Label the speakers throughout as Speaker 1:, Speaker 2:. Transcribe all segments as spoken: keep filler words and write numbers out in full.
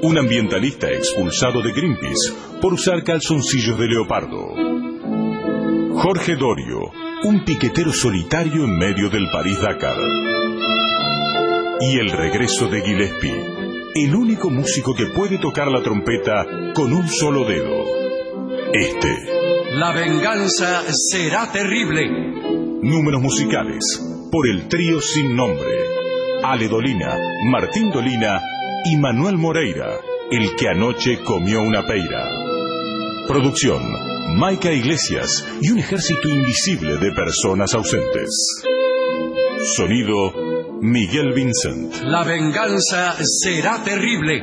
Speaker 1: un ambientalista expulsado de Greenpeace por usar calzoncillos de leopardo. Jorge Dorio, un piquetero solitario en medio del París-Dakar. Y el regreso de Gillespie, el único músico que puede tocar la trompeta con un solo dedo. Este.
Speaker 2: La venganza será terrible.
Speaker 1: Números musicales por el trío sin nombre. Ale Dolina, Martín Dolina y Manuel Moreira, el que anoche comió una peira. Producción, Maica Iglesias y un ejército invisible de personas ausentes. Sonido, Miguel Vincent.
Speaker 2: La venganza será terrible.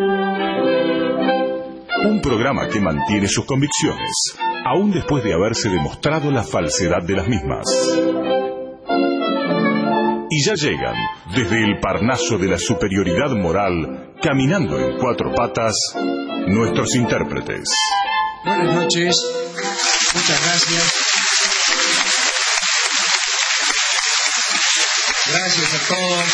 Speaker 1: Un programa que mantiene sus convicciones, aún después de haberse demostrado la falsedad de las mismas. Y ya llegan, desde el Parnaso de la superioridad moral, caminando en cuatro patas, nuestros intérpretes.
Speaker 3: Buenas noches, muchas gracias. Gracias a todos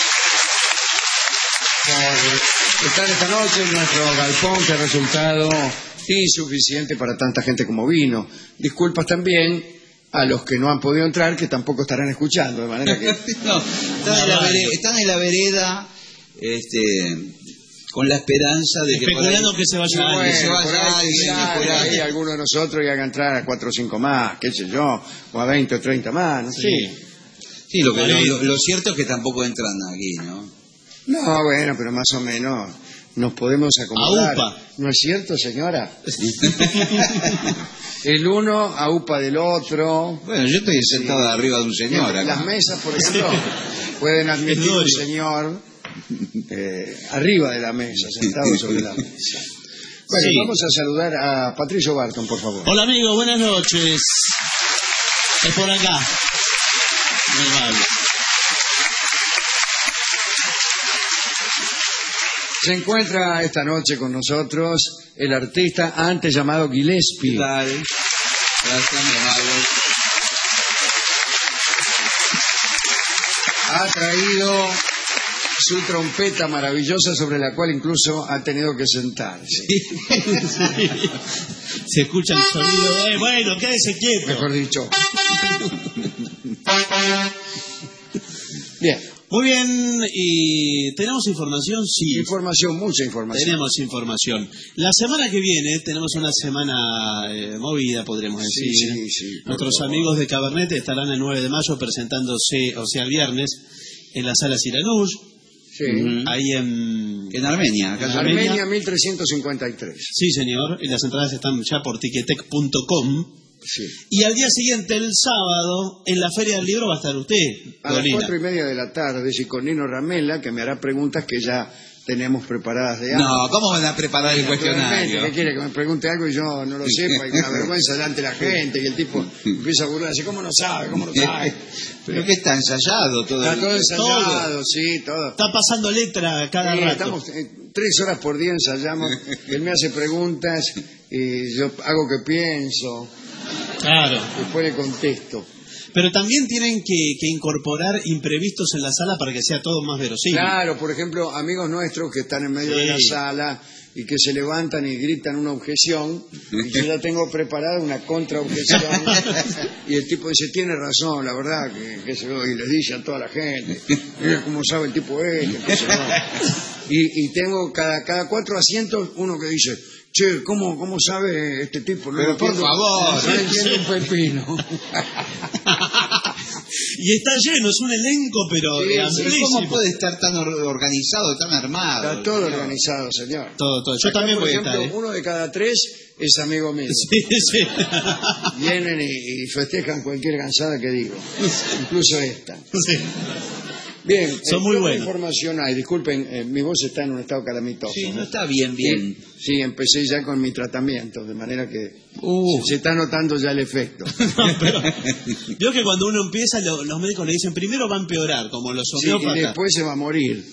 Speaker 3: por estar esta noche en nuestro galpón, que ha resultado insuficiente para tanta gente como vino. Disculpas también a los que no han podido entrar, que tampoco estarán escuchando, de manera que...
Speaker 4: no, están, en la vereda, están en la vereda este, con la esperanza de que...
Speaker 5: Especulando que se vaya
Speaker 3: Sí,
Speaker 5: a
Speaker 3: bueno,
Speaker 5: se
Speaker 3: por
Speaker 5: vaya
Speaker 3: ahí,
Speaker 5: a
Speaker 3: quizá, hay algunos de nosotros que hagan entrar a cuatro o cinco más, qué sé yo, o a veinte o treinta más, no sé.
Speaker 4: Sí, sí lo, que, lo, lo cierto es que tampoco entran aquí, ¿no?
Speaker 3: No, bueno, pero más o menos nos podemos acomodar.
Speaker 5: Aupa.
Speaker 3: ¿No es cierto, señora? El uno a upa del otro.
Speaker 4: Bueno, yo estoy sentado
Speaker 3: Sí.
Speaker 4: arriba de un señor acá.
Speaker 3: Las mesas, por ejemplo, pueden admitir un señor eh, arriba de la mesa, sentado sobre la mesa. Bueno,
Speaker 5: Sí.
Speaker 3: vamos a saludar a Patricio Barton, por favor.
Speaker 5: Hola amigo, buenas noches. Es por acá. Muy amable.
Speaker 3: Se encuentra esta noche con nosotros el artista antes llamado Gillespie.
Speaker 4: Dale. Gracias, mi amable.
Speaker 3: Ha traído su trompeta maravillosa sobre la cual incluso ha tenido que sentarse.
Speaker 5: Se escucha el sonido. Eh, bueno, quédese quieto.
Speaker 3: Mejor dicho. Bien.
Speaker 5: Muy bien, y ¿tenemos información? Sí.
Speaker 3: Información, mucha información.
Speaker 5: Tenemos información. La semana que viene tenemos una semana eh, movida, podríamos
Speaker 3: Sí,
Speaker 5: decir.
Speaker 3: sí, sí, por
Speaker 5: Nuestros
Speaker 3: favor.
Speaker 5: amigos de Cabernet estarán el nueve de mayo presentándose, o sea, el viernes, en la sala Siranush,
Speaker 3: Sí.
Speaker 5: ahí en...
Speaker 4: En Armenia, acá en
Speaker 5: Armenia.
Speaker 3: Armenia mil trescientos cincuenta y tres.
Speaker 5: Sí, señor, y las entradas están ya por tiquetec punto com.
Speaker 3: Sí.
Speaker 5: Y al día siguiente, el sábado, en la Feria del Libro va a estar usted,
Speaker 3: A las
Speaker 5: Dolina.
Speaker 3: cuatro y media de la tarde, y con Nino Ramela, que me hará preguntas que ya tenemos preparadas de antes.
Speaker 4: No, ¿cómo van a preparar el
Speaker 3: Naturalmente,
Speaker 4: cuestionario?
Speaker 3: ¿qué quiere? Que me pregunte algo y yo no lo sepa, y me da vergüenza delante de la gente, y el tipo empieza a burlarse. ¿Cómo no sabe? ¿Cómo no sabe?
Speaker 4: Pero que está ensayado todo.
Speaker 3: Está
Speaker 4: el-
Speaker 3: todo ensayado, sí, todo.
Speaker 5: Está pasando letra cada
Speaker 3: Sí,
Speaker 5: rato.
Speaker 3: estamos eh, tres horas por día ensayamos. Él me hace preguntas y yo hago que pienso,
Speaker 5: Claro.
Speaker 3: después le contesto.
Speaker 5: Pero también tienen que, que incorporar imprevistos en la sala para que sea todo más verosímil.
Speaker 3: Claro, por ejemplo, amigos nuestros que están en medio
Speaker 5: Sí.
Speaker 3: de la sala y que se levantan y gritan una objeción, y yo ya tengo preparada una contraobjeción, y el tipo dice, tiene razón, la verdad, que, que se lo, y les dice a toda la gente, mira cómo sabe el tipo este, qué sé yo. y, y tengo cada, cada cuatro asientos uno que dice, che, ¿cómo, cómo sabe este tipo? No
Speaker 4: Pero
Speaker 3: lo
Speaker 4: por
Speaker 3: entiendo,
Speaker 4: favor.
Speaker 3: no entiende un pepino.
Speaker 5: Y está lleno, es un elenco, pero
Speaker 3: Sí,
Speaker 5: eh,
Speaker 3: sí,
Speaker 5: amplísimo.
Speaker 4: ¿Cómo puede estar tan or- organizado, tan armado?
Speaker 3: Está todo organizado, señor.
Speaker 5: Todo, todo. Yo
Speaker 3: Acá,
Speaker 5: también
Speaker 3: por
Speaker 5: voy a
Speaker 3: ejemplo,
Speaker 5: estar, ¿eh?
Speaker 3: uno de cada tres es amigo mío.
Speaker 5: Sí, sí.
Speaker 3: Vienen y, y festejan cualquier gansada que digo, incluso esta.
Speaker 5: Sí.
Speaker 3: Bien,
Speaker 5: Son
Speaker 3: eh,
Speaker 5: muy
Speaker 3: ¿qué otra
Speaker 5: buenos.
Speaker 3: información hay? Disculpen, eh, mi voz está en un estado calamitoso.
Speaker 4: Sí, no está bien, bien.
Speaker 3: Sí, empecé ya con mi tratamiento, de manera que
Speaker 5: Uh.
Speaker 3: se está notando ya el efecto.
Speaker 5: No, pero veo que cuando uno empieza, lo- los médicos le dicen primero va a empeorar, como los
Speaker 3: Sí, y
Speaker 5: homeópatas.
Speaker 3: después se va a morir.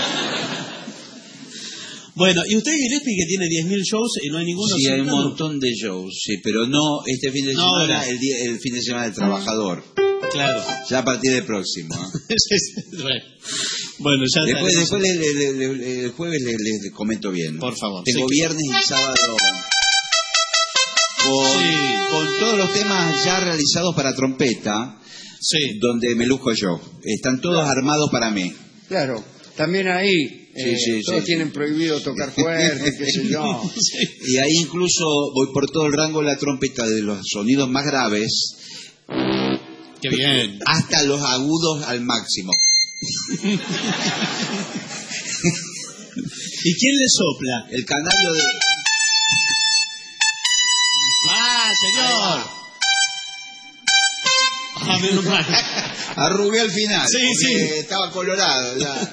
Speaker 5: Bueno, y usted, Gillespie, que tiene diez mil shows y no hay ninguno.
Speaker 4: Sí, hay un
Speaker 5: cercano?
Speaker 4: montón de shows, sí, pero no este fin de
Speaker 5: No,
Speaker 4: semana,
Speaker 5: ahora.
Speaker 4: el, día- el fin de semana del trabajador.
Speaker 5: Claro.
Speaker 4: Ya a partir del próximo. ¿eh?
Speaker 5: Bueno. Bueno, ya
Speaker 4: Después,
Speaker 5: estaremos-
Speaker 4: después le- le- le- le- el jueves les le, le comento bien.
Speaker 5: Por favor.
Speaker 4: Tengo
Speaker 5: Sí.
Speaker 4: viernes y sábado con,
Speaker 5: Sí.
Speaker 4: con todos los temas ya realizados para trompeta,
Speaker 5: Sí.
Speaker 4: donde me luzco yo. Están todos armados para mí.
Speaker 3: Claro, también ahí
Speaker 4: Sí,
Speaker 3: eh,
Speaker 4: sí,
Speaker 3: todos
Speaker 4: sí.
Speaker 3: tienen prohibido tocar fuerte, qué sé yo.
Speaker 5: Sí.
Speaker 4: Y ahí incluso voy por todo el rango de la trompeta, de los sonidos más graves
Speaker 5: Qué bien.
Speaker 4: hasta los agudos al máximo.
Speaker 5: ¿Y quién le sopla?
Speaker 4: El canario de...
Speaker 5: ¡Ah, señor! Ah, menos mal.
Speaker 4: Arrugué al final,
Speaker 5: Sí,
Speaker 4: porque
Speaker 5: sí.
Speaker 4: estaba colorado ya.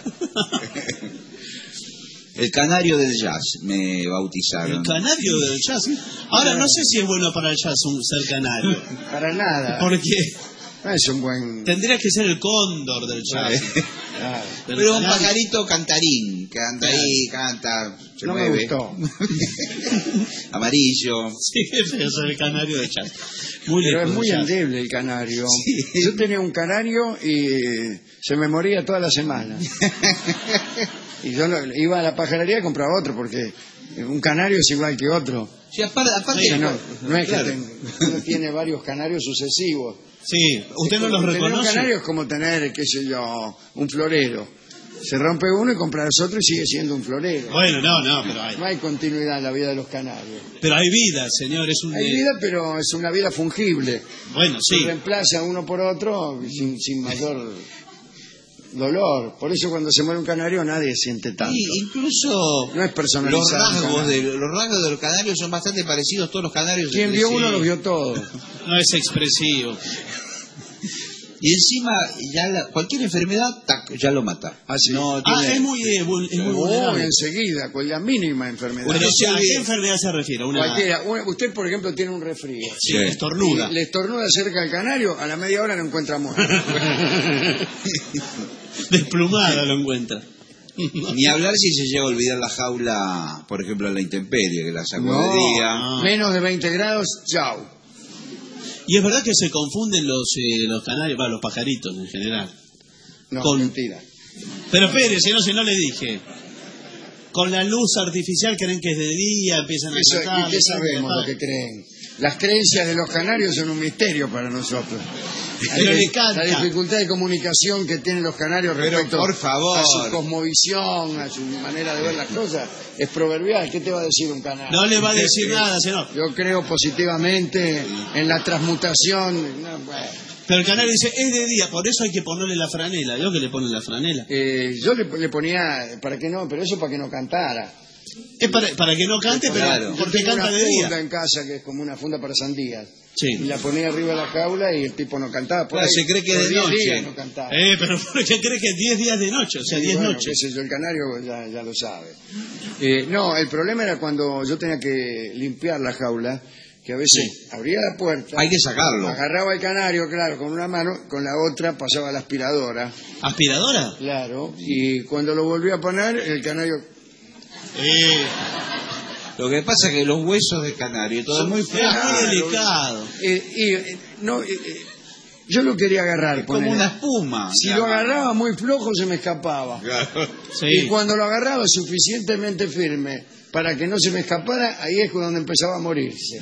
Speaker 4: El canario del jazz me bautizaron.
Speaker 5: El canario del jazz. Ahora no sé si es bueno para el jazz un ser canario.
Speaker 3: Para nada.
Speaker 5: Porque
Speaker 3: No es un buen...
Speaker 5: tendría que ser el cóndor del jazz.
Speaker 3: Claro.
Speaker 5: Pero
Speaker 4: Pero un
Speaker 5: canario-
Speaker 4: pajarito cantarín, que anda ahí, canta, se
Speaker 3: No me
Speaker 4: mueve.
Speaker 3: gustó.
Speaker 4: Amarillo.
Speaker 5: Sí, ese es el canario del jazz. Muy
Speaker 3: Pero
Speaker 5: lejos
Speaker 3: es muy
Speaker 5: del jazz.
Speaker 3: endeble el canario.
Speaker 4: Sí.
Speaker 3: Yo tenía un canario y se me moría toda la semana. Y yo lo- iba a la pajarería y compraba otro, porque un canario es igual que otro.
Speaker 4: Sí, aparte, aparte
Speaker 3: O sea, no, no es
Speaker 4: claro.
Speaker 3: que ten- uno tiene varios canarios sucesivos.
Speaker 5: Sí, usted no los
Speaker 3: Tener un
Speaker 5: reconoce.
Speaker 3: canario es como tener, qué sé yo, un florero. Se rompe uno y compras otro y sigue siendo un florero.
Speaker 5: Bueno, no, no, pero hay,
Speaker 3: No hay continuidad en la vida de los canarios.
Speaker 5: pero hay vida, señor. Es un
Speaker 3: Hay vida, pero es una vida fungible.
Speaker 5: Bueno,
Speaker 3: Se
Speaker 5: sí.
Speaker 3: reemplaza uno por otro sin, sin mayor dolor. Por eso cuando se muere un canario nadie siente tanto.
Speaker 4: Y incluso
Speaker 3: No es personalizado
Speaker 4: los
Speaker 3: un
Speaker 4: rasgos
Speaker 3: canario.
Speaker 4: de los rasgos de los canarios son bastante parecidos, todos los canarios.
Speaker 3: Quien
Speaker 4: entre
Speaker 3: vio
Speaker 4: sí.
Speaker 3: uno los vio todos.
Speaker 5: No es expresivo.
Speaker 4: Y encima ya la- cualquier enfermedad tac, ya lo mata.
Speaker 3: Ah, sí.
Speaker 4: No
Speaker 5: Ah,
Speaker 4: tiene-
Speaker 5: es muy, eh, vul- es muy
Speaker 3: Oh,
Speaker 5: vulnerable.
Speaker 3: enseguida, con la mínima enfermedad.
Speaker 5: Pero
Speaker 4: Usted se
Speaker 5: ¿a qué
Speaker 4: olvida-
Speaker 5: enfermedad se refiere? Una
Speaker 3: Cualquiera. Una- Usted, por ejemplo, tiene un resfrío.
Speaker 5: sí,
Speaker 4: Sí.
Speaker 5: estornuda.
Speaker 3: Y le estornuda cerca al canario, a la media hora lo encuentra muerto.
Speaker 5: Desplumada lo encuentra.
Speaker 4: Ni hablar si se llega a olvidar la jaula, por ejemplo, en la intemperie, que la sacó
Speaker 3: No.
Speaker 4: de día.
Speaker 5: Ah.
Speaker 3: Menos de veinte grados, chao.
Speaker 5: Y es verdad que se confunden los, eh, los canarios, bueno, los pajaritos en general.
Speaker 3: No,
Speaker 5: Con-
Speaker 3: mentira.
Speaker 5: Pero espérese, no sé, no le dije. Con la luz artificial creen que es de día, empiezan a
Speaker 3: Eso,
Speaker 5: cantar.
Speaker 3: ¿y qué sabemos lo que creen? Las creencias de los canarios son un misterio para nosotros.
Speaker 5: Pero
Speaker 3: Hay
Speaker 5: le
Speaker 3: que-
Speaker 5: canta.
Speaker 3: La dificultad de comunicación que tienen los canarios
Speaker 4: Pero,
Speaker 3: respecto
Speaker 4: por favor.
Speaker 3: a su cosmovisión, a su manera de ver las cosas, es proverbial. ¿Qué te va a decir un canario?
Speaker 5: No le va a decir nada, señor.
Speaker 3: Yo creo positivamente en la transmutación. No, bueno.
Speaker 5: Pero el canario dice, es de día, por eso hay que ponerle la franela. ¿Yo que le ponen la franela?
Speaker 3: Eh, yo le, le ponía, para que no, pero eso para que no cantara.
Speaker 5: Es para, para que no cante, pero
Speaker 4: Claro.
Speaker 3: Yo
Speaker 5: porque
Speaker 3: tengo
Speaker 5: canta
Speaker 3: una
Speaker 5: de
Speaker 3: funda
Speaker 5: día.
Speaker 3: en casa que es como una funda para sandías.
Speaker 5: Sí.
Speaker 3: Y la ponía arriba de la jaula y el tipo no cantaba. Por
Speaker 4: Claro,
Speaker 3: ahí,
Speaker 4: se cree que
Speaker 3: por
Speaker 4: de
Speaker 3: diez
Speaker 4: noche.
Speaker 3: días no cantaba.
Speaker 5: Eh, pero porque cree que diez días de noche, o sea,
Speaker 3: Sí,
Speaker 5: diez
Speaker 3: bueno,
Speaker 5: noches.
Speaker 3: qué sé yo, el canario ya, ya lo sabe. Eh, no, el problema era cuando yo tenía que limpiar la jaula, que a veces abría la puerta,
Speaker 4: Hay que sacarlo.
Speaker 3: agarraba el canario, claro, con una mano, con la otra pasaba la aspiradora,
Speaker 5: ¿Aspiradora?
Speaker 3: claro, y cuando lo volví a poner, el canario...
Speaker 5: Eh,
Speaker 4: Lo que pasa es que los huesos del canario, todo es muy
Speaker 5: es
Speaker 4: frágil.
Speaker 5: muy delicado.
Speaker 3: eh, y, eh, no, eh, eh, yo lo quería agarrar,
Speaker 4: Como
Speaker 3: ponele.
Speaker 4: una espuma.
Speaker 3: Si
Speaker 4: La
Speaker 3: lo
Speaker 4: mano.
Speaker 3: agarraba muy flojo se me escapaba.
Speaker 4: Claro.
Speaker 5: Sí.
Speaker 3: Y cuando lo agarraba suficientemente firme para que no se me escapara, ahí es cuando empezaba a morirse.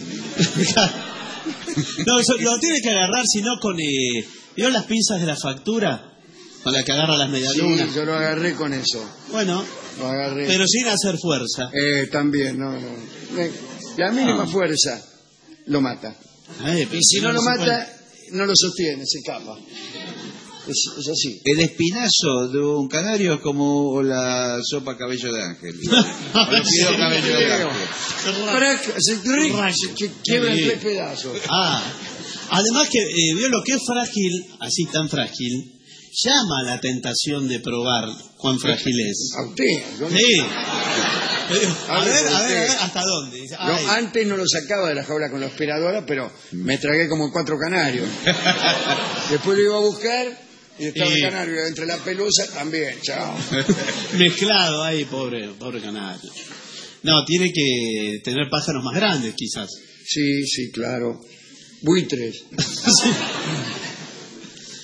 Speaker 5: No, eso lo tiene que agarrar, sino con... Eh, ¿vio las pinzas de la factura? Con la que agarra las
Speaker 3: Sí,
Speaker 5: medialunas.
Speaker 3: yo lo agarré con eso.
Speaker 5: Bueno,
Speaker 3: Lo agarré.
Speaker 5: pero sin hacer fuerza.
Speaker 3: Eh, también, no, no. Eh, La mínima
Speaker 5: Ah.
Speaker 3: fuerza lo mata.
Speaker 5: Eh, pero
Speaker 3: Y si no lo
Speaker 5: se
Speaker 3: mata, no lo sostiene, se escapa. Es, es así.
Speaker 4: El espinazo de un canario es como la sopa cabello de ángel. Prefiero cabello de ángel.
Speaker 5: puede-
Speaker 3: Crack, se, ric,
Speaker 5: Rayo.
Speaker 3: se quiebra en
Speaker 5: Sí.
Speaker 3: tres pedazos.
Speaker 5: Ah, además que eh, vio lo que es frágil, así tan frágil, llama la tentación de probar cuán frágil es.
Speaker 3: A usted. Yo, no-
Speaker 5: Sí. Pero, a
Speaker 3: Hable
Speaker 5: ver,
Speaker 3: por
Speaker 5: a ver, a ver,
Speaker 3: usted.
Speaker 5: ¿hasta dónde? Dice,
Speaker 3: yo
Speaker 5: ay,
Speaker 3: antes no lo sacaba de la jaula con la aspiradora, pero me tragué como cuatro canarios. Después lo iba a buscar y estaba
Speaker 5: Sí.
Speaker 3: el canario entre la pelusa también. Chao.
Speaker 5: mezclado ahí, pobre, pobre canario. No, tiene que tener pájaros más grandes, quizás.
Speaker 3: Sí, sí, claro. Buitres.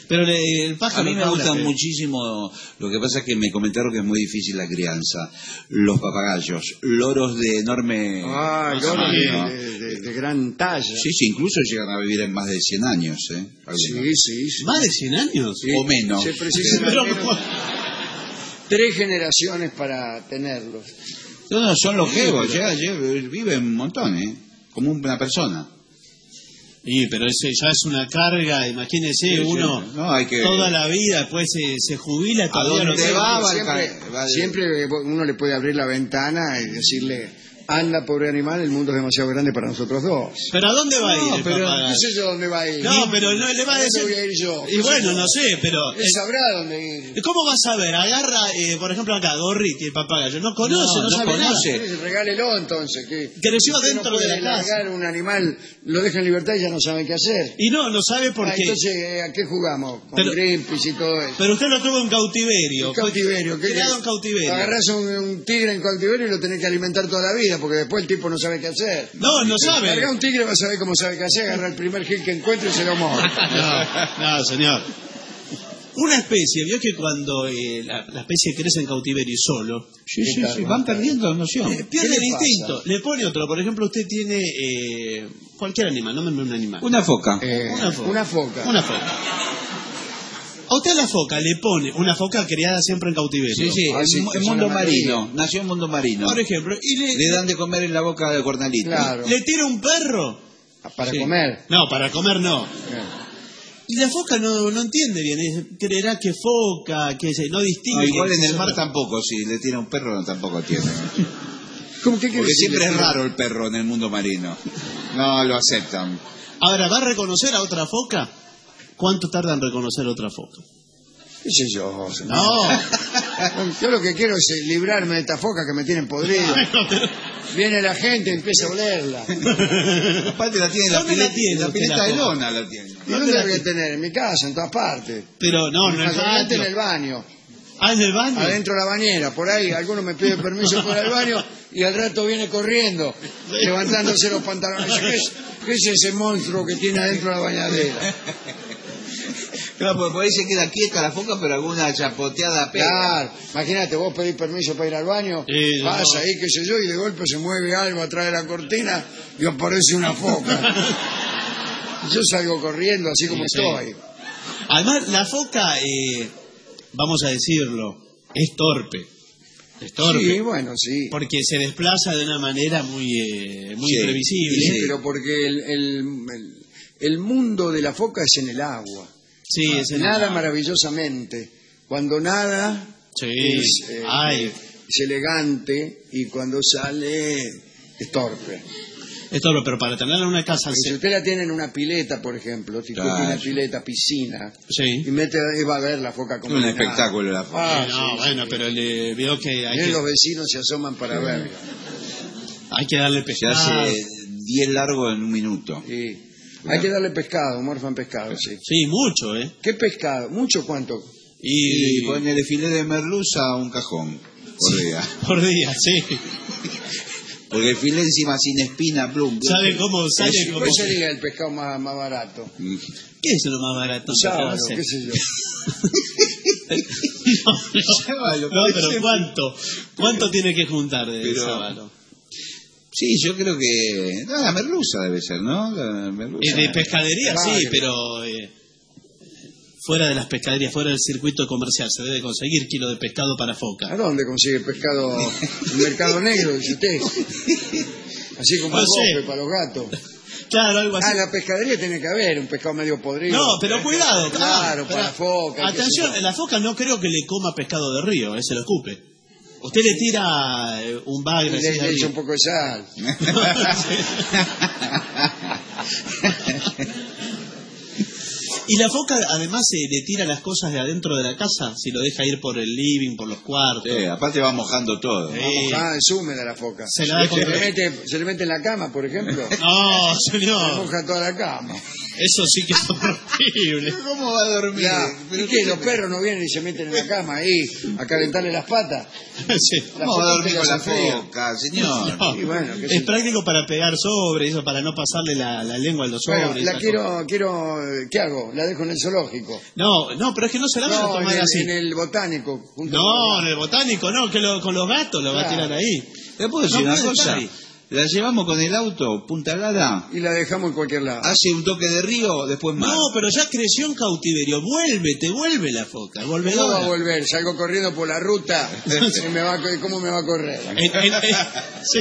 Speaker 5: Pero le- el
Speaker 4: A
Speaker 5: pájaro
Speaker 4: mí me
Speaker 5: habla,
Speaker 4: gustan
Speaker 5: pero-
Speaker 4: muchísimo, lo que pasa es que me comentaron que es muy difícil la crianza. Los papagayos, loros de enorme
Speaker 3: Ah,
Speaker 5: no,
Speaker 3: loros
Speaker 5: sí.
Speaker 3: de, de- de- de gran talla.
Speaker 4: Sí, sí, incluso llegan a vivir en más de cien años, ¿eh?
Speaker 3: sí,
Speaker 4: Algunos.
Speaker 3: sí, sí.
Speaker 5: ¿Más de cien años?
Speaker 3: Sí,
Speaker 4: o menos.
Speaker 3: Se precisan
Speaker 5: Pero
Speaker 3: al menos
Speaker 5: ¿cómo?
Speaker 3: tres generaciones para tenerlos.
Speaker 4: No, no, son longevos, llega- llega- viven un montón, ¿eh? Como una persona.
Speaker 5: Sí, pero eso ya es una carga, imagínese,
Speaker 4: Sí, sí.
Speaker 5: uno
Speaker 4: No, hay que-
Speaker 5: toda la vida, después se, se jubila,
Speaker 4: ¿A
Speaker 5: todavía no
Speaker 4: dónde
Speaker 5: sabe-
Speaker 4: va? va el
Speaker 3: siempre,
Speaker 4: ca- va el-
Speaker 3: siempre uno le puede abrir la ventana y decirle, anda pobre animal, el mundo es demasiado grande para nosotros dos.
Speaker 5: ¿Pero a dónde va a ir
Speaker 4: No,
Speaker 5: el
Speaker 4: pero-
Speaker 5: papagayo?
Speaker 3: No sé yo dónde va a ir.
Speaker 5: No, pero no le va a
Speaker 3: ¿A dónde
Speaker 5: decir...
Speaker 3: voy a ir yo?
Speaker 5: Y bueno, no sé, pero...
Speaker 3: Él sabrá dónde ir.
Speaker 5: ¿Cómo vas a ver? Agarra, eh, por ejemplo, acá, Gorriti, el papagayo. No conoce,
Speaker 4: No,
Speaker 5: no,
Speaker 4: no
Speaker 5: sabe
Speaker 4: conoce.
Speaker 5: nada.
Speaker 3: Sí, regálelo entonces. Que,
Speaker 5: Creció
Speaker 3: usted
Speaker 5: dentro
Speaker 3: no
Speaker 5: de
Speaker 3: puede
Speaker 5: la casa.
Speaker 3: largar un animal, lo deja en libertad y ya no saben qué hacer.
Speaker 5: Y no, no sabe por
Speaker 3: Ah,
Speaker 5: qué.
Speaker 3: entonces, eh, ¿a qué jugamos? Con
Speaker 5: Pero-
Speaker 3: Greenpeace y todo eso.
Speaker 5: Pero usted lo tuvo en cautiverio.
Speaker 3: En cautiverio.
Speaker 5: Fue
Speaker 3: ¿qué
Speaker 5: criado
Speaker 3: querés?
Speaker 5: en cautiverio.
Speaker 3: Agarrás a un, un tigre en cautiverio y lo tenés que alimentar toda la vida, porque después el tipo no sabe qué hacer.
Speaker 5: No, no sabe.
Speaker 3: Larga un tigre, va a saber cómo sabe qué hacer, agarra el primer gil que encuentre y se lo mueve.
Speaker 5: No, no, señor. Una especie, vio que cuando eh, la, la especie crece en cautiverio y solo,
Speaker 4: Sí,
Speaker 3: ¿Qué
Speaker 4: sí,
Speaker 3: tal?
Speaker 4: sí, van perdiendo noción.
Speaker 5: eh, pierde
Speaker 3: le
Speaker 5: el
Speaker 3: pasa?
Speaker 5: instinto. Le pone otro. Por ejemplo, usted tiene eh, cualquier animal, no me un animal.
Speaker 4: Una foca.
Speaker 3: Eh,
Speaker 5: Una foca.
Speaker 3: Una foca.
Speaker 5: Una foca. A usted a la foca le pone una foca criada siempre en cautiverio.
Speaker 4: Sí, sí,
Speaker 3: Ah, sí,
Speaker 4: en,
Speaker 3: que
Speaker 4: en
Speaker 3: son
Speaker 4: mundo
Speaker 3: la mayoría.
Speaker 4: marino. Nació en mundo marino.
Speaker 5: Por ejemplo, y le,
Speaker 4: Le dan de comer en la boca de cornalito.
Speaker 3: Claro.
Speaker 5: le tira un perro.
Speaker 3: Para
Speaker 4: Sí.
Speaker 3: comer.
Speaker 5: No, para comer no.
Speaker 3: Eh.
Speaker 5: Y la foca no, no entiende bien, es- creerá que foca, que se, no distingue.
Speaker 4: No, igual en
Speaker 5: que
Speaker 4: el
Speaker 5: es
Speaker 4: mar
Speaker 5: otra-
Speaker 4: tampoco, si le tira un perro no, tampoco tiene.
Speaker 3: ¿Cómo que quiere
Speaker 4: Porque
Speaker 3: decir?
Speaker 4: siempre es raro el perro en el mundo marino. No lo aceptan.
Speaker 5: Ahora, ¿va a reconocer a otra foca? ¿Cuánto tarda en reconocer a otra foca?
Speaker 3: ¿Qué sé yo? señor?
Speaker 5: No.
Speaker 3: Yo lo que quiero es eh, librarme de esta foca que me tienen podrido. Viene la gente y empieza a olerla. ¿Y
Speaker 4: Aparte la tiene en la
Speaker 5: ¿Dónde la
Speaker 4: pileta,
Speaker 5: tiene
Speaker 4: la
Speaker 5: usted
Speaker 4: pileta
Speaker 5: la
Speaker 4: de
Speaker 5: foca?
Speaker 4: lona la tiene.
Speaker 3: dónde la voy a tener? En mi casa, en todas partes.
Speaker 5: Pero no, no es
Speaker 3: Mayormente en
Speaker 5: patio.
Speaker 3: el baño,
Speaker 5: Ah, en el baño.
Speaker 3: adentro de la bañera. Por ahí alguno me pide permiso para el baño y al rato viene corriendo, levantándose los pantalones. ¿Qué es, qué es ese monstruo que tiene adentro de la bañadera?
Speaker 4: Claro, porque por ahí se queda quieta la foca, pero alguna chapoteada pega.
Speaker 3: Claro, imagínate, vos pedís permiso para ir al baño,
Speaker 5: Sí,
Speaker 3: vas
Speaker 5: no.
Speaker 3: ahí, qué sé yo, y de golpe se mueve algo atrás de la cortina y aparece una foca. Yo salgo corriendo así como
Speaker 5: Sí, sí.
Speaker 3: estoy.
Speaker 5: Además, la foca, eh, vamos a decirlo, es torpe. Es torpe.
Speaker 3: Sí, bueno, sí.
Speaker 5: Porque se desplaza de una manera muy, eh, muy
Speaker 4: Sí.
Speaker 5: imprevisible.
Speaker 3: Sí, pero porque el, el, el- el mundo de la foca es en el agua.
Speaker 5: Sí, es en-
Speaker 3: Nada maravillosamente. Cuando nada
Speaker 5: Sí.
Speaker 3: es, eh,
Speaker 5: Ay,
Speaker 3: es elegante y cuando sale es torpe.
Speaker 5: es torpe, pero para tenerla en una casa...
Speaker 3: Si usted la tiene en una pileta, por ejemplo, si
Speaker 4: Claro.
Speaker 3: coge una pileta, piscina,
Speaker 5: Sí.
Speaker 3: y mete, y va a ver la foca como
Speaker 4: Un
Speaker 3: nada.
Speaker 4: espectáculo la foca.
Speaker 3: Ah,
Speaker 5: Sí, no,
Speaker 3: sí,
Speaker 5: bueno,
Speaker 3: sí.
Speaker 5: pero le veo que hay,
Speaker 3: Miren,
Speaker 5: que
Speaker 3: los vecinos se asoman para verla.
Speaker 5: hay que darle
Speaker 4: Se
Speaker 5: pescado.
Speaker 4: hace diez largos en un minuto.
Speaker 3: Sí. Hay que darle pescado, morfan pescado, sí.
Speaker 5: Sí, mucho, ¿eh?
Speaker 3: ¿Qué pescado? ¿Mucho cuánto?
Speaker 5: Y,
Speaker 4: Y ponele filete de merluza a un cajón por día.
Speaker 5: por día, sí.
Speaker 4: Porque el filete encima sin espina, plum. plum.
Speaker 5: ¿Sabe cómo sale?
Speaker 4: Es-
Speaker 5: Como-
Speaker 3: ¿Cuál sería el pescado más, más barato?
Speaker 5: ¿Qué es lo más barato?
Speaker 3: Sábalo,
Speaker 5: No sé.
Speaker 3: qué sé yo.
Speaker 5: No, no, pero ¿cuánto? ¿Cuánto tiene que juntar de
Speaker 4: Pero-
Speaker 5: sábalo?
Speaker 4: Sí, yo creo que... No, la merluza debe ser, ¿no? La merluza.
Speaker 5: Eh, de pescadería, sí,
Speaker 3: Vale.
Speaker 5: pero eh, fuera de las pescaderías, fuera del circuito comercial, se debe conseguir kilo de pescado para
Speaker 3: ¿A
Speaker 5: foca.
Speaker 3: dónde consigue pescado? En el mercado negro, dice usted. Así como
Speaker 5: No
Speaker 3: el
Speaker 5: sé.
Speaker 3: bofe para los gatos.
Speaker 5: Claro, algo así.
Speaker 3: Ah, en la pescadería tiene que haber un pescado medio podrido.
Speaker 5: No, pero cuidado,
Speaker 3: Claro, para
Speaker 5: Pero,
Speaker 3: foca. y qué sé
Speaker 5: Atención,
Speaker 3: yo.
Speaker 5: la foca no creo que le coma pescado de río, eh, se lo escupe. Usted le tira eh, un bagre
Speaker 3: Y
Speaker 5: así
Speaker 3: le,
Speaker 5: de
Speaker 3: le echa
Speaker 5: arriba.
Speaker 3: un poco de sal.
Speaker 5: Y la foca además se le tira las cosas de adentro de la casa, si lo deja ir por el living, por los cuartos.
Speaker 4: Sí, aparte va mojando todo.
Speaker 5: Sí.
Speaker 3: Ah, es húmeda la foca.
Speaker 5: Se la da
Speaker 3: se,
Speaker 5: con-
Speaker 3: le mete, se le mete en la cama, por ejemplo.
Speaker 5: No,
Speaker 3: Se
Speaker 5: señor.
Speaker 3: moja toda la cama.
Speaker 5: Eso sí que es horrible.
Speaker 4: ¿Cómo va a dormir?
Speaker 3: Ya,
Speaker 4: ¿Pero
Speaker 3: ¿y
Speaker 4: qué
Speaker 3: qué?
Speaker 4: se
Speaker 3: ¿Los
Speaker 4: me-
Speaker 3: perros no vienen y se meten en la cama ahí a calentarle las patas?
Speaker 5: Sí.
Speaker 3: La
Speaker 4: ¿Cómo va a
Speaker 3: foca
Speaker 4: dormir
Speaker 3: que
Speaker 4: con la
Speaker 3: hace frío.
Speaker 4: foca, señor?
Speaker 5: No,
Speaker 3: Y bueno, qué sé
Speaker 5: es
Speaker 3: yo.
Speaker 5: práctico para pegar sobre, eso para no pasarle la, la lengua a los sobres.
Speaker 3: Bueno, la
Speaker 5: esas
Speaker 3: quiero, quiero, ¿qué hago? La dejo en el zoológico.
Speaker 5: cosas. No, no, pero es que no se la van a
Speaker 3: No, en
Speaker 5: tomar
Speaker 3: el,
Speaker 5: así.
Speaker 3: en el botánico. junto
Speaker 5: No,
Speaker 3: con-
Speaker 5: en el botánico, no, que lo- con los gatos lo va a
Speaker 3: Claro.
Speaker 5: tirar ahí.
Speaker 4: ¿Le puedo decir
Speaker 5: No
Speaker 4: una
Speaker 5: puede
Speaker 4: cosa?
Speaker 5: estar ahí.
Speaker 4: La llevamos con el auto, Punta Gala,
Speaker 3: Y la dejamos en cualquier lado.
Speaker 4: hace un toque de río, después mar.
Speaker 5: No, pero ya creció en cautiverio. Vuelve, te vuelve la foca.
Speaker 3: ¿Cómo va a
Speaker 5: Volvedora.
Speaker 3: volver? Salgo corriendo por la ruta. y me va a- ¿Cómo me va a correr?
Speaker 5: En, en- en- sí.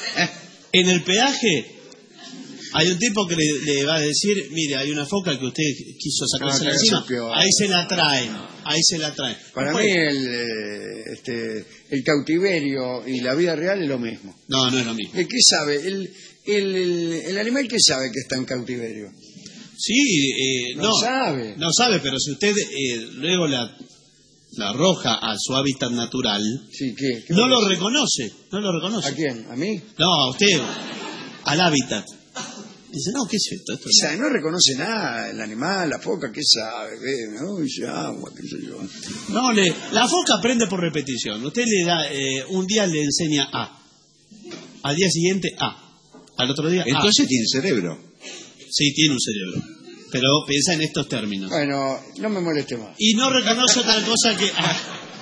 Speaker 5: En el peaje hay un tipo que le, le va a decir, mire, hay una foca que usted quiso sacarse
Speaker 3: Ah, que
Speaker 5: encima.
Speaker 3: supió.
Speaker 5: Ahí se la traen, ahí se la traen.
Speaker 3: Para
Speaker 5: No
Speaker 3: mí
Speaker 5: puede-
Speaker 3: el, eh, este, el cautiverio y la vida real es lo mismo.
Speaker 5: No, no es lo mismo.
Speaker 3: ¿De qué sabe? El, el, el, el animal que sabe que está en cautiverio.
Speaker 5: Sí, eh,
Speaker 3: No
Speaker 5: no,
Speaker 3: sabe.
Speaker 5: No sabe, pero si usted eh, luego la, la arroja a su hábitat natural,
Speaker 3: Sí, ¿qué? ¿Qué
Speaker 5: no
Speaker 3: me
Speaker 5: lo
Speaker 3: dice?
Speaker 5: reconoce, no lo reconoce.
Speaker 3: ¿A quién? ¿A mí?
Speaker 5: No, a usted, al hábitat. Dice, no, ¿qué es esto? Esto
Speaker 3: O sea, no reconoce nada el animal, la foca, ¿qué sabe? Ve, no, dice agua, qué sé yo.
Speaker 5: No, le, la foca aprende por repetición. Usted le da, eh, un día le enseña A, al día siguiente A, al otro día A.
Speaker 4: Entonces tiene cerebro.
Speaker 5: Sí, tiene un cerebro, pero piensa en estos términos.
Speaker 3: Bueno, no me moleste más.
Speaker 5: Y no reconoce otra cosa que A.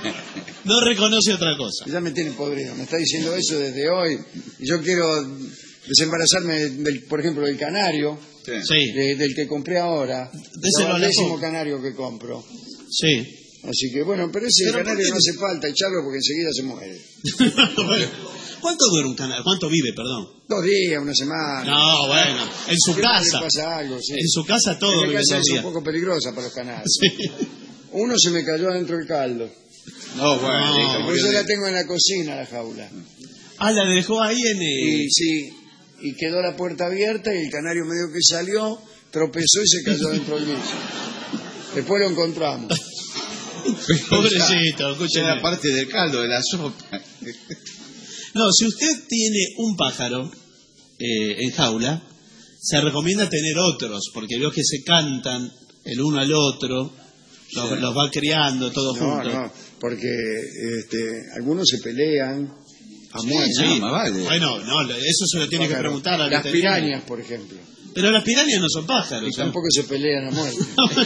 Speaker 5: No reconoce otra cosa.
Speaker 3: Ya me tiene podrido, me está diciendo eso desde hoy. Y yo quiero desembarazarme, del, por ejemplo, del canario,
Speaker 5: Sí,
Speaker 3: de- del que compré ahora.
Speaker 5: Déselo a
Speaker 3: el
Speaker 5: la
Speaker 3: décimo
Speaker 5: foca.
Speaker 3: canario que compro.
Speaker 5: sí.
Speaker 3: Así que bueno, pero ese
Speaker 5: Pero ¿por
Speaker 3: canario
Speaker 5: qué
Speaker 3: no
Speaker 5: no?
Speaker 3: hace falta echarlo porque enseguida se muere.
Speaker 5: Bueno, ¿cuánto dura un canal? ¿Cuánto vive, perdón?
Speaker 3: Dos días, una semana.
Speaker 5: No, bueno, en su
Speaker 3: Siempre le
Speaker 5: casa.
Speaker 3: pasa algo, sí.
Speaker 5: En su casa todo
Speaker 3: En mi
Speaker 5: vive
Speaker 3: casa
Speaker 5: dos
Speaker 3: es un
Speaker 5: días.
Speaker 3: poco peligrosa para los canarios.
Speaker 5: Sí.
Speaker 3: Uno se me cayó adentro del caldo.
Speaker 4: No, bueno.
Speaker 5: No.
Speaker 4: listo,
Speaker 3: Por eso
Speaker 4: porque-
Speaker 3: la tengo en la cocina, la jaula.
Speaker 5: Ah, la dejó ahí en el...
Speaker 3: Y sí, y quedó la puerta abierta y el canario medio que salió, tropezó y se cayó dentro del guiso. Después lo encontramos.
Speaker 5: Pobrecito,
Speaker 4: Ya
Speaker 5: escúcheme.
Speaker 4: era parte del caldo, de la sopa.
Speaker 5: No, si usted tiene un pájaro eh, en jaula, se recomienda tener otros, porque veo que se cantan el uno al otro, los, los va criando todos
Speaker 3: No,
Speaker 5: juntos.
Speaker 3: no, porque este, algunos se pelean a
Speaker 4: Sí,
Speaker 3: muerte.
Speaker 4: sí, más vale.
Speaker 5: Bueno, no, eso se lo tiene que
Speaker 3: Pájaro.
Speaker 5: preguntar al
Speaker 3: Las
Speaker 5: veterinario.
Speaker 3: pirañas, por ejemplo.
Speaker 5: Pero las pirañas no son pájaros.
Speaker 3: Y
Speaker 5: ¿eh?
Speaker 3: tampoco se pelean a muerte.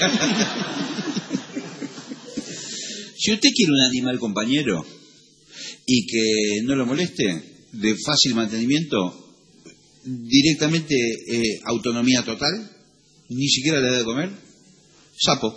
Speaker 4: Si usted quiere un animal compañero y que no lo moleste, de fácil mantenimiento, directamente eh, autonomía total, ni siquiera le da de comer, sapo.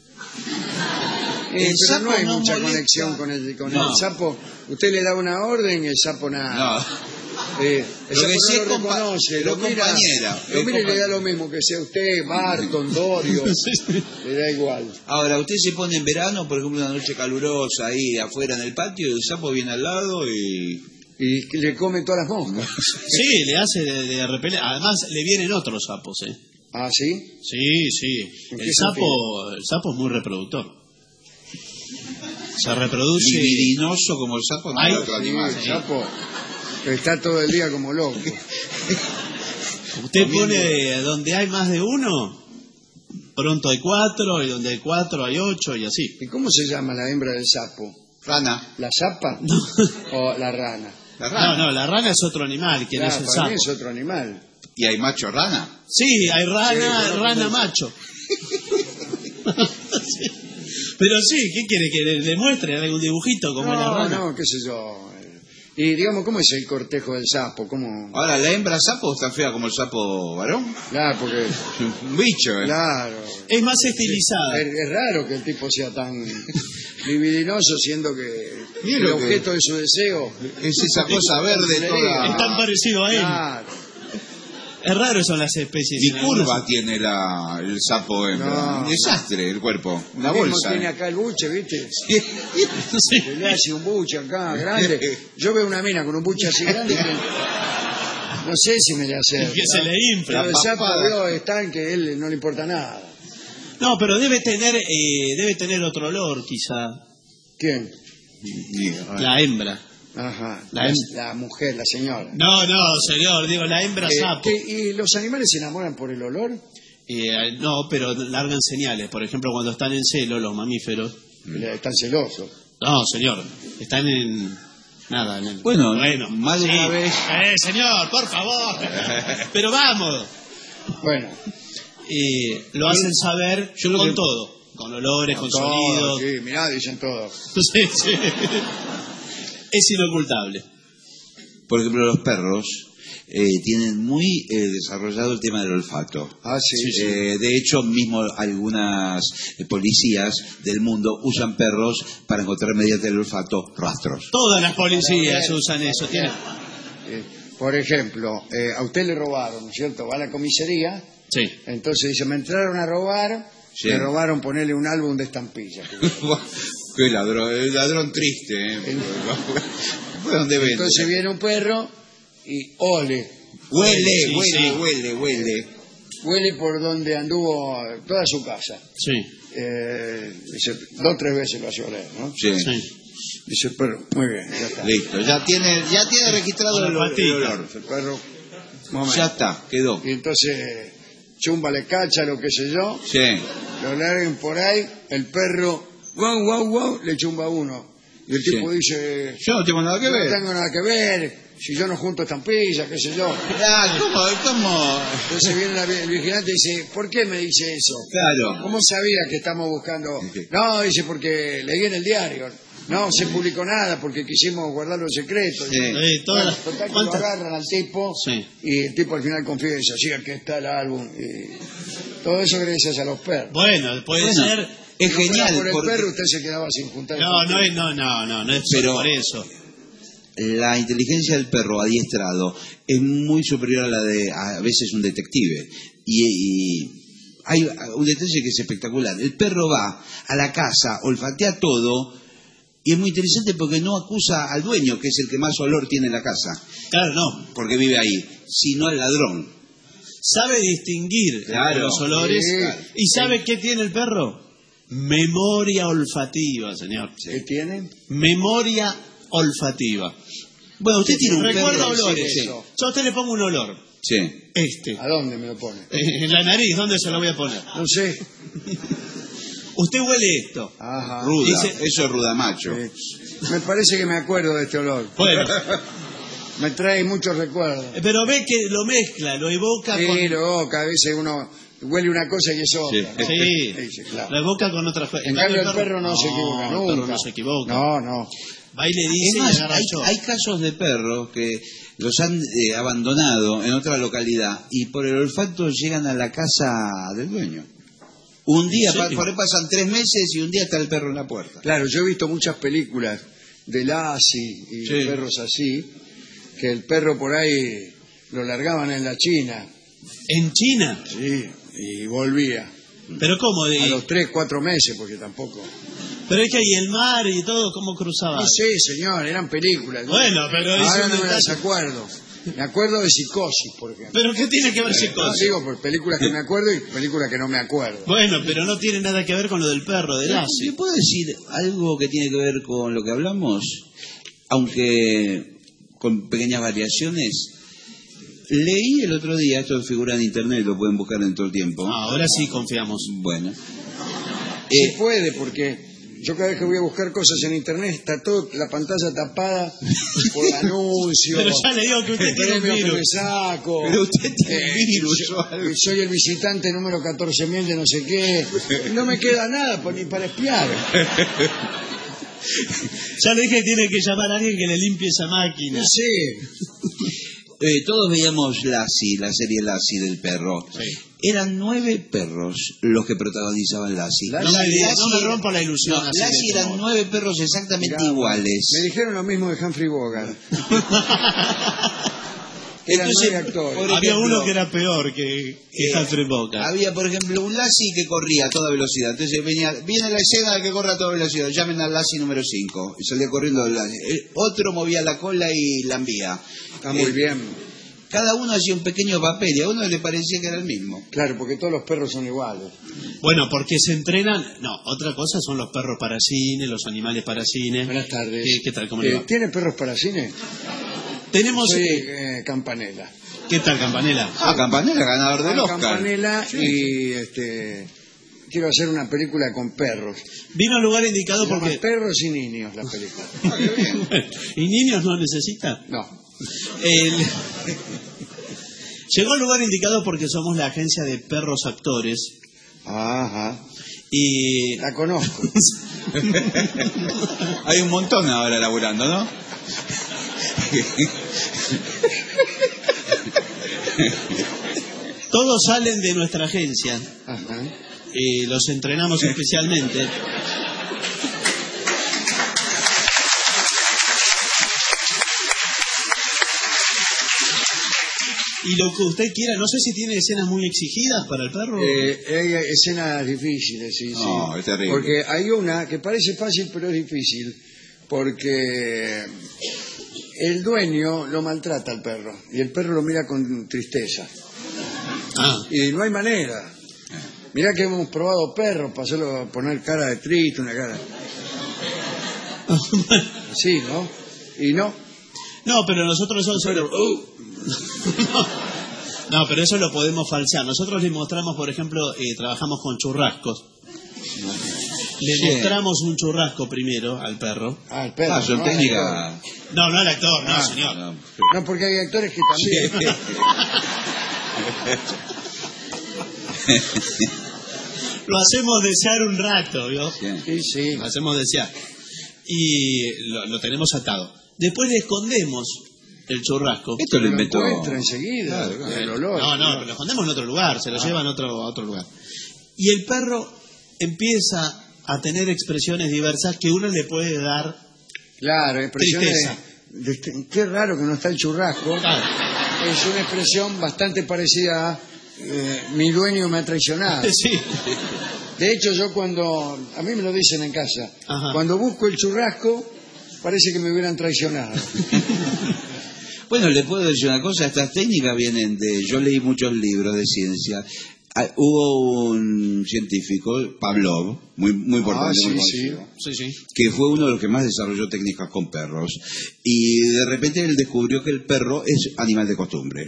Speaker 3: Eh,
Speaker 4: El
Speaker 3: pero
Speaker 4: sapo
Speaker 3: no hay
Speaker 4: no
Speaker 3: mucha
Speaker 4: molesta.
Speaker 3: conexión con el, con
Speaker 4: No.
Speaker 3: el sapo. Usted le da una orden y el sapo nada.
Speaker 4: No.
Speaker 3: Eh, el
Speaker 4: Lo
Speaker 3: sapo
Speaker 4: que sí
Speaker 3: no
Speaker 4: es
Speaker 3: lo
Speaker 4: compa-
Speaker 3: reconoce,
Speaker 4: pero
Speaker 3: lo mira,
Speaker 4: compañera,
Speaker 3: lo
Speaker 4: es
Speaker 3: mira y le da
Speaker 4: compa-
Speaker 3: lo mismo que sea usted, Barton, Dorio, le da igual.
Speaker 4: Ahora, usted se pone en verano, por ejemplo, una noche calurosa ahí afuera en el patio, y el sapo viene al lado y...
Speaker 3: Y que le come todas las moscas.
Speaker 5: Sí, le hace de, de repeler. Además, le vienen otros sapos, ¿eh?
Speaker 3: ¿Ah, sí?
Speaker 5: Sí, sí.
Speaker 3: ¿En
Speaker 5: El
Speaker 3: qué
Speaker 5: sapo, el sapo es muy reproductor. Se reproduce.
Speaker 4: libidinoso como el sapo, no
Speaker 5: Ay,
Speaker 4: hay otro
Speaker 3: Sí,
Speaker 4: animal.
Speaker 3: el sapo está todo el día como loco.
Speaker 5: Usted pone donde hay más de uno, pronto hay cuatro, y donde hay cuatro hay ocho, y así.
Speaker 3: ¿Y cómo se llama la hembra del sapo?
Speaker 4: Rana.
Speaker 3: ¿La zapa
Speaker 5: No,
Speaker 3: o la rana?
Speaker 4: La rana.
Speaker 5: no, no, la rana es otro animal, que no
Speaker 3: Claro,
Speaker 5: es el
Speaker 3: para
Speaker 5: sapo.
Speaker 3: mí es otro animal.
Speaker 4: Y hay macho rana.
Speaker 5: Sí, hay rana,
Speaker 3: Sí, pero-
Speaker 5: rana macho. Sí. Pero sí, ¿qué quiere que le demuestre algún dibujito como es la
Speaker 3: No,
Speaker 5: rana?
Speaker 3: no, qué sé yo. Y digamos, ¿cómo es el cortejo del sapo? ¿Cómo?
Speaker 4: Ahora, la hembra sapo está fea como el sapo varón.
Speaker 3: Claro, porque,
Speaker 4: Un bicho, ¿eh?
Speaker 3: claro,
Speaker 5: Es más estilizada.
Speaker 3: es, es raro que el tipo sea tan libidinoso, siendo que
Speaker 4: Mira
Speaker 3: el
Speaker 4: lo que-
Speaker 3: objeto de su deseo
Speaker 4: Es esa cosa verde
Speaker 5: Es
Speaker 4: toda...
Speaker 5: tan parecido a él.
Speaker 3: Claro.
Speaker 5: Es raro son las especies.
Speaker 4: Ni
Speaker 5: en algunas-
Speaker 4: curva tiene la, el sapo hembra.
Speaker 3: No.
Speaker 4: Un desastre el cuerpo. Una
Speaker 3: Mismo
Speaker 4: bolsa.
Speaker 3: tiene
Speaker 4: ¿eh?
Speaker 3: acá el buche, ¿viste?
Speaker 5: Sí.
Speaker 3: Se le hace un buche acá, grande. Yo veo una mina con un buche así grande que no sé si me le hace.
Speaker 5: Que se le infla.
Speaker 3: Pero el sapo veo están que a él no le importa nada.
Speaker 5: No, pero debe tener, eh, debe tener otro olor, quizá.
Speaker 3: ¿Quién?
Speaker 5: La hembra.
Speaker 3: Ajá,
Speaker 5: La
Speaker 3: la,
Speaker 5: hem-
Speaker 3: la mujer, la señora.
Speaker 5: No, no, señor, digo, la hembra
Speaker 3: Eh,
Speaker 5: sapo.
Speaker 3: ¿qué- ¿Y los animales se enamoran por el olor?
Speaker 5: Eh, no, pero largan señales. Por ejemplo, cuando están en celo, los mamíferos.
Speaker 3: Están celosos.
Speaker 5: No, señor. Están en... Nada. En el...
Speaker 4: Bueno,
Speaker 5: bueno,
Speaker 4: más de
Speaker 5: sí.
Speaker 4: una vez...
Speaker 5: Eh, señor, por favor. Pero vamos.
Speaker 3: Bueno.
Speaker 5: Eh, lo hacen saber
Speaker 4: Yo lo
Speaker 5: con
Speaker 4: que...
Speaker 5: todo. Con olores, con, con
Speaker 3: todo,
Speaker 5: sonidos.
Speaker 3: Sí, mirá, dicen todo.
Speaker 5: Sí, sí. Es inocultable.
Speaker 4: Por ejemplo, los perros eh, tienen muy eh, desarrollado el tema del olfato.
Speaker 3: Ah, sí.
Speaker 5: Sí, sí.
Speaker 4: Eh, de hecho, mismo algunas eh, policías del mundo usan perros para encontrar mediante el olfato rastros.
Speaker 5: Todas las policías usan eso. Tienen...
Speaker 3: Eh, por ejemplo, eh, a usted le robaron, ¿no es cierto? Va a la comisaría,
Speaker 5: Sí.
Speaker 3: entonces dice, me entraron a robar,
Speaker 4: Sí.
Speaker 3: me robaron ponerle un álbum de estampillas.
Speaker 4: Qué ladrón, el ladrón triste, ¿eh? ¿Fue donde vende?
Speaker 3: Entonces viene un perro y ole,
Speaker 4: Huele,
Speaker 5: Sí,
Speaker 4: huele,
Speaker 5: sí.
Speaker 4: huele, huele.
Speaker 3: huele por donde anduvo toda su casa.
Speaker 5: Sí.
Speaker 3: Eh, dice, dos o tres veces lo hace oler, ¿no?
Speaker 4: Sí.
Speaker 5: Sí.
Speaker 3: Dice el perro, muy bien, ya está.
Speaker 4: Listo, ya tiene, ya tiene registrado
Speaker 5: Con
Speaker 4: el,
Speaker 5: la
Speaker 4: el
Speaker 5: patita.
Speaker 4: olor.
Speaker 3: Dice el perro, momento.
Speaker 4: Ya está, quedó.
Speaker 3: Y entonces chumba le cacha, lo que sé yo,
Speaker 4: Sí.
Speaker 3: lo larguen por ahí, el perro, guau, guau, guau, le chumba uno. Y el
Speaker 4: Sí.
Speaker 3: tipo dice,
Speaker 4: Yo no tengo nada que
Speaker 3: no
Speaker 4: ver.
Speaker 3: tengo nada que ver, si yo no junto estampillas, qué sé yo.
Speaker 4: Ah, ¿cómo? ¿Cómo?
Speaker 3: Entonces viene la- el vigilante y dice, ¿por qué me dice eso?
Speaker 4: Claro.
Speaker 3: ¿Cómo sabía que estamos buscando?
Speaker 4: Sí.
Speaker 3: No, dice, porque leí en el diario. No se publicó nada porque quisimos guardarlo en secreto.
Speaker 4: Sí.
Speaker 5: Eh, todas
Speaker 3: Bueno,
Speaker 5: las-
Speaker 3: total que lo
Speaker 5: ¿cuántas?
Speaker 3: agarran al tipo
Speaker 5: Sí.
Speaker 3: y el tipo al final confiesa, sí, aquí está el álbum. Y todo eso gracias a los perros.
Speaker 5: Bueno, puede
Speaker 4: Bueno,
Speaker 5: ser...
Speaker 4: es
Speaker 3: Si no fuera
Speaker 4: genial.
Speaker 3: por el
Speaker 4: porque
Speaker 3: perro usted se quedaba sin juntar.
Speaker 5: No, no, es- no, no, no, no es
Speaker 4: Pero-
Speaker 5: por eso.
Speaker 4: La inteligencia del perro adiestrado es muy superior a la de a veces un detective. Y, y hay un detalle que es espectacular. El perro va a la casa, olfatea todo, y es muy interesante porque no acusa al dueño, que es el que más olor tiene en la casa,
Speaker 5: Claro, no.
Speaker 4: porque vive ahí, sino al ladrón.
Speaker 5: Sabe distinguir
Speaker 4: Claro.
Speaker 5: los olores.
Speaker 3: Sí.
Speaker 5: ¿Y sabe qué tiene el perro? Memoria olfativa, señor.
Speaker 3: ¿Qué tienen?
Speaker 5: Memoria olfativa.
Speaker 4: Bueno, usted tiene un
Speaker 5: Recuerda
Speaker 4: perro.
Speaker 5: olores.
Speaker 3: sí,
Speaker 5: Sí.
Speaker 3: eso.
Speaker 5: Yo a usted le pongo un olor.
Speaker 4: Sí.
Speaker 5: Este.
Speaker 3: ¿A dónde me lo pone?
Speaker 5: En la nariz, ¿dónde se lo voy a poner?
Speaker 3: No sé.
Speaker 5: Usted huele esto.
Speaker 3: Ajá.
Speaker 4: Ruda.
Speaker 5: Dice-
Speaker 4: Eso es rudamacho.
Speaker 3: Eh, me parece que me acuerdo de este olor.
Speaker 5: Bueno,
Speaker 3: Me trae muchos recuerdos.
Speaker 5: pero ve que lo mezcla, lo evoca
Speaker 3: Sí,
Speaker 5: con...
Speaker 3: luego cada vez uno huele una cosa y es otra.
Speaker 4: Sí.
Speaker 3: ¿no?
Speaker 5: Sí,
Speaker 3: Sí, claro.
Speaker 5: lo evoca con otras cosas.
Speaker 3: En cambio el perro no se equivoca
Speaker 5: el
Speaker 3: nunca.
Speaker 5: perro no se equivoca.
Speaker 3: No, no.
Speaker 5: Va y le
Speaker 4: Es
Speaker 5: dice
Speaker 4: más,
Speaker 5: y agarra
Speaker 4: hay,
Speaker 5: yo.
Speaker 4: hay casos de perros que los han eh, abandonado en otra localidad y por el olfato llegan a la casa del dueño. Un día,
Speaker 5: ¿En
Speaker 4: pa-
Speaker 5: serio?
Speaker 4: por ahí pasan tres meses y un día está el perro en la puerta.
Speaker 3: Claro, yo he visto muchas películas de Lassie y
Speaker 4: Sí.
Speaker 3: de perros así, que el perro por ahí lo largaban en la China,
Speaker 5: ¿En China?
Speaker 3: sí, y volvía.
Speaker 5: ¿Pero cómo? De...
Speaker 3: A los tres, cuatro meses, porque tampoco.
Speaker 5: Pero es que hay el mar y todo, ¿cómo cruzaba?
Speaker 3: No sé, señor, eran películas. ¿no?
Speaker 5: Bueno, pero es
Speaker 3: ahora
Speaker 5: un
Speaker 3: no me las
Speaker 5: detalle.
Speaker 3: acuerdo. Me acuerdo de Psicosis, por ejemplo.
Speaker 5: ¿Pero qué tiene que ver
Speaker 3: No,
Speaker 5: psicosis?
Speaker 3: digo, por películas que me acuerdo y películas que no me acuerdo.
Speaker 5: Bueno, pero no tiene nada que ver con lo del perro, de
Speaker 4: ¿Le
Speaker 5: Lassie.
Speaker 4: puedo decir algo que tiene que ver con lo que hablamos? Aunque con pequeñas variaciones. Leí el otro día, esto figura en internet, lo pueden buscar en todo el tiempo.
Speaker 5: Ah, ahora sí confiamos.
Speaker 4: Bueno.
Speaker 3: Sí
Speaker 4: Eh,
Speaker 3: puede, porque yo cada vez que voy a buscar cosas en internet está toda la pantalla tapada por anuncios.
Speaker 5: Pero ya le digo que usted tiene un
Speaker 3: premios que
Speaker 5: virus.
Speaker 3: me saco.
Speaker 4: Pero usted tiene
Speaker 3: eh,
Speaker 4: virus
Speaker 3: yo-
Speaker 4: o algo.
Speaker 3: Soy el visitante número catorce mil de no sé qué. No me queda nada pa- ni para espiar.
Speaker 5: Ya le dije que tiene que llamar a alguien que le limpie esa máquina.
Speaker 3: No sé.
Speaker 4: Eh, todos veíamos Lassie, la serie Lassie del perro.
Speaker 5: Sí.
Speaker 4: Eran nueve perros los que protagonizaban Lassie.
Speaker 3: Lassie-
Speaker 5: No me, diga-
Speaker 4: Lassie-
Speaker 5: no me rompa la ilusión.
Speaker 4: No,
Speaker 5: así
Speaker 4: Lassie
Speaker 5: de
Speaker 4: eran
Speaker 5: todo.
Speaker 4: nueve perros exactamente
Speaker 3: Mirá,
Speaker 4: iguales.
Speaker 3: Me dijeron lo mismo de Humphrey Bogart. Eran
Speaker 4: Entonces,
Speaker 3: nueve actores.
Speaker 4: por
Speaker 5: Había
Speaker 4: ejemplo,
Speaker 5: uno que era peor que, que
Speaker 4: Eh,
Speaker 5: Humphrey Bogart.
Speaker 4: Había, por ejemplo, un Lassie que corría a toda velocidad. Entonces venía, viene la escena de que corre a toda velocidad. Llamen al Lassie número cinco. Y salía corriendo el Lassie. El otro movía la cola y la envía.
Speaker 3: Está muy
Speaker 4: Eh,
Speaker 3: bien.
Speaker 4: Cada uno hacía un pequeño papel y a uno le parecía que era el mismo.
Speaker 3: Claro, porque todos los perros son iguales.
Speaker 5: Bueno, porque se entrenan... No, otra cosa son los perros para cine, los animales para cine.
Speaker 3: Buenas tardes.
Speaker 5: ¿Qué, qué tal? ¿Cómo
Speaker 3: Eh,
Speaker 5: le va?
Speaker 3: ¿Tiene perros para cine?
Speaker 5: Tenemos...
Speaker 3: Soy
Speaker 5: eh,
Speaker 3: eh, Campanella.
Speaker 5: ¿Qué tal, Campanella?
Speaker 4: Ah, Campanella, ganador del
Speaker 3: Juan
Speaker 4: Oscar.
Speaker 3: Campanella
Speaker 4: Sí.
Speaker 3: y este quiero hacer una película con perros.
Speaker 5: Vino al lugar indicado
Speaker 3: Se llama
Speaker 5: porque...
Speaker 3: Perros y Niños la película.
Speaker 5: ¿Y niños no necesita?
Speaker 3: No.
Speaker 5: El- Llegó al lugar indicado porque somos la agencia de perros actores
Speaker 3: Ajá.
Speaker 5: y...
Speaker 3: La conozco.
Speaker 4: Hay un montón ahora laburando, ¿no?
Speaker 5: Todos salen de nuestra agencia
Speaker 3: Ajá.
Speaker 5: y los entrenamos especialmente. Y lo que usted quiera, no sé si tiene escenas muy exigidas para el perro.
Speaker 3: Eh, hay escenas difíciles, sí,
Speaker 4: No,
Speaker 3: sí.
Speaker 4: es terrible.
Speaker 3: Porque hay una que parece fácil pero es difícil. Porque el dueño lo maltrata al perro y el perro lo mira con tristeza.
Speaker 5: Ah,
Speaker 3: Y no hay manera. Mirá que hemos probado perros para hacerlo poner cara de triste, una cara así, ¿no? Y no.
Speaker 5: no, pero nosotros somos...
Speaker 3: Pero, uh,
Speaker 5: No, pero eso lo podemos falsear. Nosotros le mostramos, por ejemplo, eh, trabajamos con churrascos. Le
Speaker 4: Sí.
Speaker 5: mostramos un churrasco primero al perro.
Speaker 3: ah, el perro.
Speaker 4: Ah, son
Speaker 3: no,
Speaker 4: técnicas.
Speaker 5: No, no al actor, no,
Speaker 3: Ah,
Speaker 5: señor.
Speaker 4: No,
Speaker 3: No, porque hay actores que también.
Speaker 5: Lo hacemos desear un rato, ¿vio?
Speaker 4: sí.
Speaker 3: Sí, sí.
Speaker 5: Lo hacemos desear. Y lo, lo tenemos atado. Después le escondemos el churrasco.
Speaker 4: Esto lo
Speaker 3: Lo
Speaker 4: inventó.
Speaker 3: encuentra enseguida,
Speaker 4: Claro,
Speaker 3: el olor.
Speaker 5: No, no, pero lo escondemos en otro lugar, se lo llevan a otro, a otro lugar. Y el perro empieza a tener expresiones diversas que uno le puede dar.
Speaker 3: Claro, expresiones
Speaker 5: Tristeza.
Speaker 3: de, de este- qué raro que no está el churrasco.
Speaker 5: Claro.
Speaker 3: Es una expresión bastante parecida a eh, mi dueño me ha traicionado.
Speaker 5: Sí.
Speaker 3: De hecho, yo cuando, a mí me lo dicen en casa,
Speaker 5: Ajá.
Speaker 3: cuando busco el churrasco, parece que me hubieran traicionado.
Speaker 4: Bueno, le puedo decir una cosa, estas técnicas vienen de... Yo leí muchos libros de ciencia. Ah, hubo un científico, Pavlov, muy, muy importante,
Speaker 3: Ah, sí,
Speaker 4: muy
Speaker 3: sí.
Speaker 4: conocido,
Speaker 5: Sí, sí.
Speaker 4: que fue uno de los que más desarrolló técnicas con perros. Y de repente él descubrió que el perro es animal de costumbre.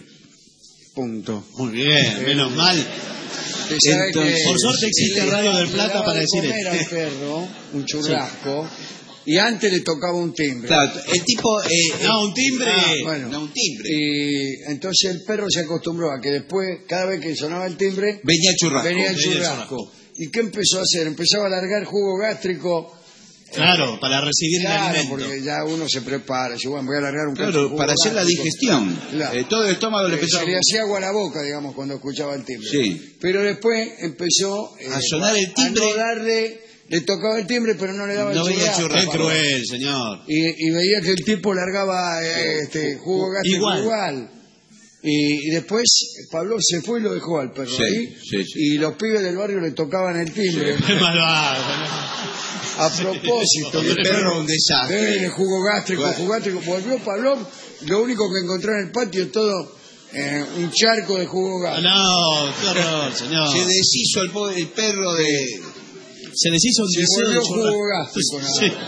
Speaker 3: Punto.
Speaker 5: Muy bien, menos mal.
Speaker 3: Usted sabe
Speaker 4: Entonces,
Speaker 3: que
Speaker 5: por suerte existe
Speaker 3: él
Speaker 5: Radio
Speaker 3: le
Speaker 5: del Plata
Speaker 3: daba
Speaker 5: para
Speaker 3: de
Speaker 5: decir
Speaker 3: comer
Speaker 5: esto.
Speaker 3: al perro un churrasco y antes le tocaba un timbre.
Speaker 4: Claro, el tipo... eh,
Speaker 5: No, un timbre.
Speaker 3: Ah, bueno.
Speaker 4: No, un timbre.
Speaker 3: Y entonces el perro se acostumbró a que después, cada vez que sonaba el timbre,
Speaker 4: Venía el churrasco.
Speaker 3: venía el
Speaker 5: venía el
Speaker 3: churrasco. ¿Y qué empezó a hacer? Empezaba a alargar jugo gástrico.
Speaker 5: Claro, para recibir el
Speaker 3: Claro,
Speaker 5: alimento.
Speaker 3: porque ya uno se prepara. Dice, bueno, voy a alargar un cacho de
Speaker 4: Claro,
Speaker 3: jugo
Speaker 4: para hacer la
Speaker 3: gástrico.
Speaker 4: digestión.
Speaker 3: Claro.
Speaker 4: Eh, todo el estómago le
Speaker 3: Eh,
Speaker 4: empezó
Speaker 3: se le hacía agua a la boca, digamos, cuando escuchaba el timbre.
Speaker 4: Sí.
Speaker 3: Pero después empezó eh,
Speaker 4: A sonar el timbre.
Speaker 3: a no darle, le tocaba el timbre, pero no le daba
Speaker 4: No
Speaker 3: el
Speaker 4: venía el
Speaker 3: churrasco.
Speaker 5: Qué cruel, señor.
Speaker 3: Y, y veía que el tipo largaba eh, este jugo gástrico
Speaker 5: Igual.
Speaker 3: igual. Y, y después Pablo se fue y lo dejó al perro
Speaker 4: Sí,
Speaker 3: ahí.
Speaker 4: sí, sí.
Speaker 3: Y los pibes del barrio le tocaban el timbre.
Speaker 5: Qué malvado.
Speaker 3: A propósito,
Speaker 4: El perro un desastre.
Speaker 3: Eh, jugo gástrico,
Speaker 4: Bueno.
Speaker 3: jugo gástrico. Volvió Pablo, lo único que encontró en el patio todo eh, un charco de jugo gástrico.
Speaker 5: No, qué horror, señor.
Speaker 4: Se deshizo el, pobre- el perro de...
Speaker 5: Se les hizo un
Speaker 3: Se
Speaker 5: deseo de
Speaker 3: volvió
Speaker 5: churrasco.
Speaker 3: jugo gástrico, nada
Speaker 5: Sí.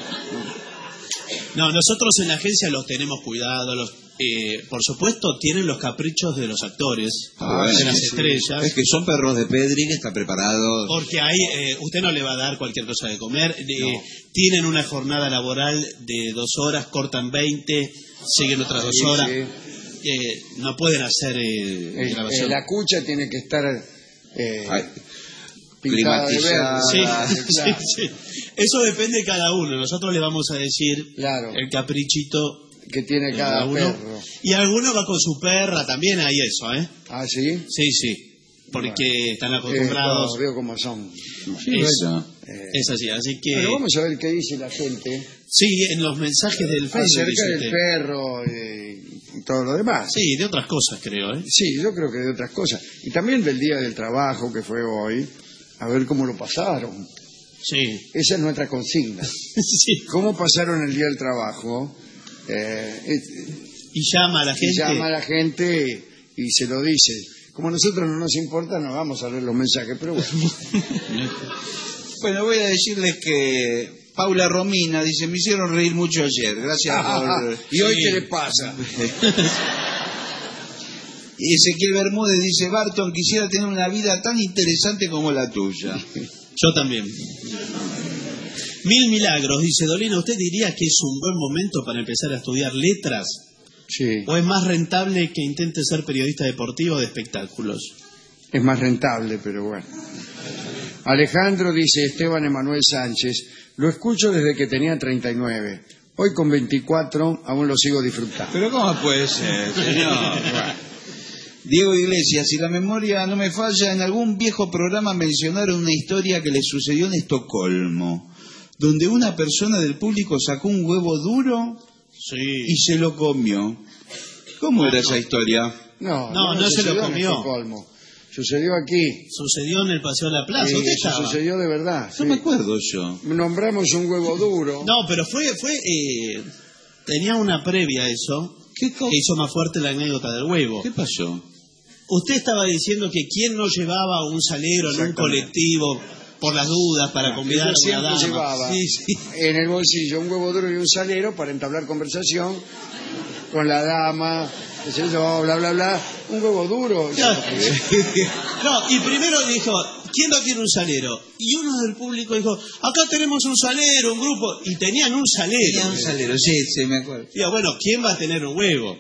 Speaker 3: más.
Speaker 5: No, nosotros en la agencia los tenemos cuidado. Los, eh, por supuesto, tienen los caprichos de los actores,
Speaker 4: Ah,
Speaker 5: de
Speaker 4: sí,
Speaker 5: las
Speaker 4: sí.
Speaker 5: estrellas.
Speaker 4: Es que son perros de Pedri que está preparado.
Speaker 5: Porque ahí eh, usted no le va a dar cualquier cosa de comer. Eh, Tienen una jornada laboral de dos horas, cortan veinte, siguen otras dos
Speaker 3: Sí,
Speaker 5: horas.
Speaker 3: sí.
Speaker 5: Eh, no pueden hacer eh,
Speaker 3: Eh,
Speaker 5: grabación.
Speaker 3: eh, la cucha tiene que estar eh,
Speaker 4: Ay,
Speaker 3: pintada de
Speaker 4: climatizada.
Speaker 3: verde.
Speaker 5: Sí,
Speaker 3: Ah,
Speaker 5: sí,
Speaker 3: claro.
Speaker 5: sí. Eso depende de cada uno. Nosotros le vamos a decir
Speaker 3: Claro.
Speaker 5: el caprichito
Speaker 3: Que tiene
Speaker 5: de
Speaker 3: cada
Speaker 5: cada uno.
Speaker 3: perro.
Speaker 5: Y alguno va con su perra, también hay eso, ¿eh?
Speaker 3: Ah, sí.
Speaker 5: Sí, sí. Porque
Speaker 3: Bueno.
Speaker 5: están
Speaker 3: Eh,
Speaker 5: acostumbrados.
Speaker 3: no, veo cómo son.
Speaker 4: Sí,
Speaker 5: es,
Speaker 4: bueno.
Speaker 3: Eh,
Speaker 5: es así. Así que.
Speaker 3: Pero vamos a ver qué dice la gente
Speaker 5: Sí, en los mensajes del Facebook.
Speaker 3: acerca
Speaker 5: dice
Speaker 3: del
Speaker 5: usted.
Speaker 3: perro eh, y todo lo demás.
Speaker 5: Sí, de otras cosas, creo, ¿eh?
Speaker 3: Sí, yo creo que de otras cosas. Y también del día del trabajo que fue hoy, a ver cómo lo pasaron.
Speaker 5: Sí.
Speaker 3: Esa es nuestra consigna.
Speaker 5: Sí.
Speaker 3: ¿Cómo pasaron el día del trabajo? Eh, eh,
Speaker 5: Y llama a la
Speaker 3: y
Speaker 5: gente.
Speaker 3: llama a la gente y se lo dice. Como a nosotros no nos importa, no vamos a leer los mensajes, pero bueno.
Speaker 4: Bueno, voy a decirles que Paula Romina dice, me hicieron reír mucho ayer. Gracias por...
Speaker 3: ¿Y hoy
Speaker 5: Sí.
Speaker 3: qué le pasa?
Speaker 4: Y Ezequiel Bermúdez dice, Barton, quisiera tener una vida tan interesante como la tuya.
Speaker 5: Yo también. Mil Milagros dice, Dolina, ¿usted diría que es un buen momento para empezar a estudiar letras?
Speaker 3: Sí.
Speaker 5: ¿O es más rentable que intente ser periodista deportivo o de espectáculos?
Speaker 3: Es más rentable, pero bueno. Alejandro dice, Esteban Emanuel Sánchez, lo escucho desde que tenía treinta y nueve. Hoy con veinticuatro aún lo sigo disfrutando.
Speaker 4: Pero ¿cómo puede ser, señor? Diego Iglesias, si la memoria no me falla, en algún viejo programa mencionaron una historia que le sucedió en Estocolmo, donde una persona del público sacó un huevo duro
Speaker 5: Sí.
Speaker 4: y se lo comió. ¿Cómo era esa historia?
Speaker 3: No,
Speaker 5: No, no se lo
Speaker 3: sucedió en
Speaker 5: comió.
Speaker 3: Estocolmo. Sucedió aquí.
Speaker 5: Sucedió en el Paseo de la Plaza.
Speaker 3: Sí,
Speaker 5: ¿Usted
Speaker 3: eso
Speaker 5: estaba?
Speaker 3: sucedió de verdad.
Speaker 4: No
Speaker 3: sí.
Speaker 4: me acuerdo yo.
Speaker 3: Nombramos un huevo duro.
Speaker 5: No, pero fue, fue eh, tenía una previa a eso,
Speaker 4: ¿Qué, co-
Speaker 5: que hizo más fuerte la anécdota del huevo.
Speaker 4: ¿Qué pasó?
Speaker 5: Usted estaba diciendo que quién no llevaba un salero en un colectivo por las dudas para convidar
Speaker 3: Yo
Speaker 5: a una
Speaker 3: siempre
Speaker 5: dama.
Speaker 3: llevaba
Speaker 5: Sí, sí.
Speaker 3: en el bolsillo un huevo duro y un salero para entablar conversación con la dama, qué sé yo, bla, bla, bla. Un huevo duro.
Speaker 5: Claro. No, y primero dijo, ¿quién no tiene un salero? Y uno del público dijo, acá tenemos un salero, un grupo, y tenían un salero.
Speaker 4: Tenía un salero, sí, sí, me acuerdo.
Speaker 5: Digo, bueno, ¿quién va a tener un huevo?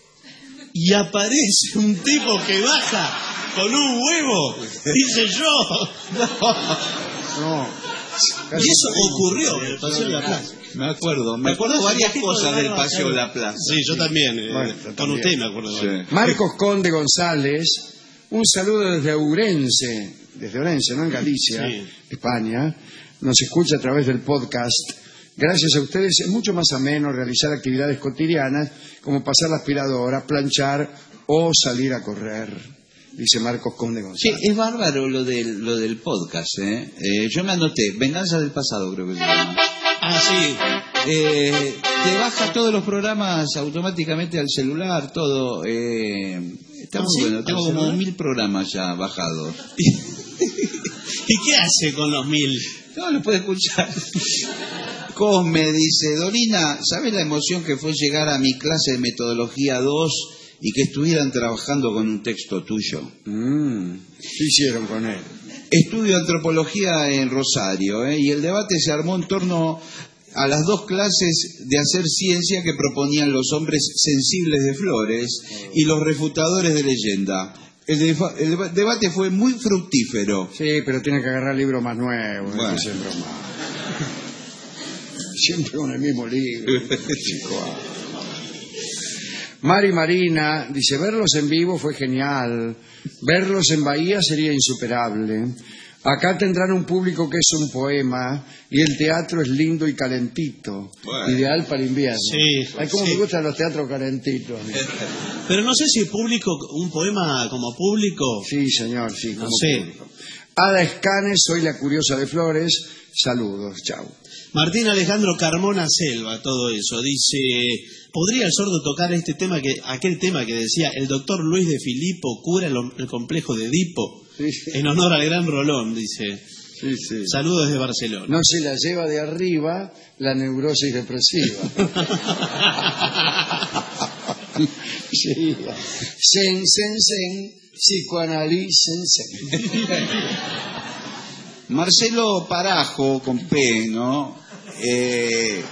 Speaker 5: Y aparece un tipo que baja con un huevo, dice yo.
Speaker 3: No.
Speaker 5: Y eso ocurrió en el Paseo de la Plaza.
Speaker 4: Me acuerdo, me
Speaker 5: ¿Te
Speaker 4: acuerdo
Speaker 5: acordás
Speaker 4: varias
Speaker 5: el tipo
Speaker 4: cosas
Speaker 5: de
Speaker 4: del
Speaker 5: barba?
Speaker 4: Paseo de la Plaza.
Speaker 5: Sí, yo también, eh,
Speaker 3: Bueno,
Speaker 5: con
Speaker 3: también.
Speaker 5: usted me acuerdo.
Speaker 4: Sí.
Speaker 3: Marcos Conde González, un saludo desde Ourense, desde Ourense, ¿no? En Galicia,
Speaker 5: Sí.
Speaker 3: España. Nos escucha a través del podcast. Gracias a ustedes es mucho más ameno realizar actividades cotidianas como pasar la aspiradora, planchar o salir a correr, dice Marcos Conde
Speaker 4: Sí,
Speaker 3: González.
Speaker 4: es bárbaro lo del, lo del podcast, ¿eh? Eh, yo me anoté, Venganza del Pasado creo que se llama.
Speaker 5: Ah, sí.
Speaker 4: Eh, te baja todos los programas automáticamente al celular, todo. Eh, está
Speaker 5: ¿Ah,
Speaker 4: muy
Speaker 5: sí?
Speaker 4: bueno, tengo
Speaker 5: ¿Al
Speaker 4: como
Speaker 5: celular?
Speaker 4: mil programas ya bajados.
Speaker 5: ¿Y qué hace con los mil?
Speaker 4: No, lo puede escuchar. Cosme dice, Dolina, ¿sabes la emoción que fue llegar a mi clase de metodología dos y que estuvieran trabajando con un texto tuyo?
Speaker 3: Mm, ¿Qué hicieron con él?
Speaker 4: Estudio antropología en Rosario, ¿eh? Y el debate se armó en torno a las dos clases de hacer ciencia que proponían los hombres sensibles de Flores y los refutadores de leyenda. El, defa- el deba- debate fue muy fructífero.
Speaker 3: Sí, pero tiene que agarrar libros más nuevos.
Speaker 4: Bueno.
Speaker 3: déjese en broma. Siempre con el mismo libro. Chico. Mari Marina dice, verlos en vivo fue genial. Verlos en Bahía sería insuperable. Acá tendrán un público que es un poema y el teatro es lindo y calentito.
Speaker 4: Bueno.
Speaker 3: Ideal para invierno.
Speaker 5: Sí,
Speaker 3: Ay, cómo
Speaker 5: sí.
Speaker 3: me gustan los teatros calentitos. amigo.
Speaker 5: Pero no sé si público, un poema como público.
Speaker 3: Sí, señor, sí.
Speaker 5: No
Speaker 3: como
Speaker 5: sé.
Speaker 3: público. Ada Escanes, soy la curiosa de Flores. Saludos, chao.
Speaker 5: Martín Alejandro Carmona Selva, todo eso. Dice, ¿podría el sordo tocar este tema que, aquel tema que decía el doctor Luis de Filipo cura el, el complejo de Edipo?
Speaker 3: Sí, sí.
Speaker 5: En honor al gran Rolón, dice.
Speaker 3: Sí, sí.
Speaker 5: Saludos desde Barcelona.
Speaker 3: No se la lleva de arriba la neurosis depresiva. Sí. Sen, sen, sen, psicoanalícense.
Speaker 4: Marcelo Parajo, con P, ¿no? Eh,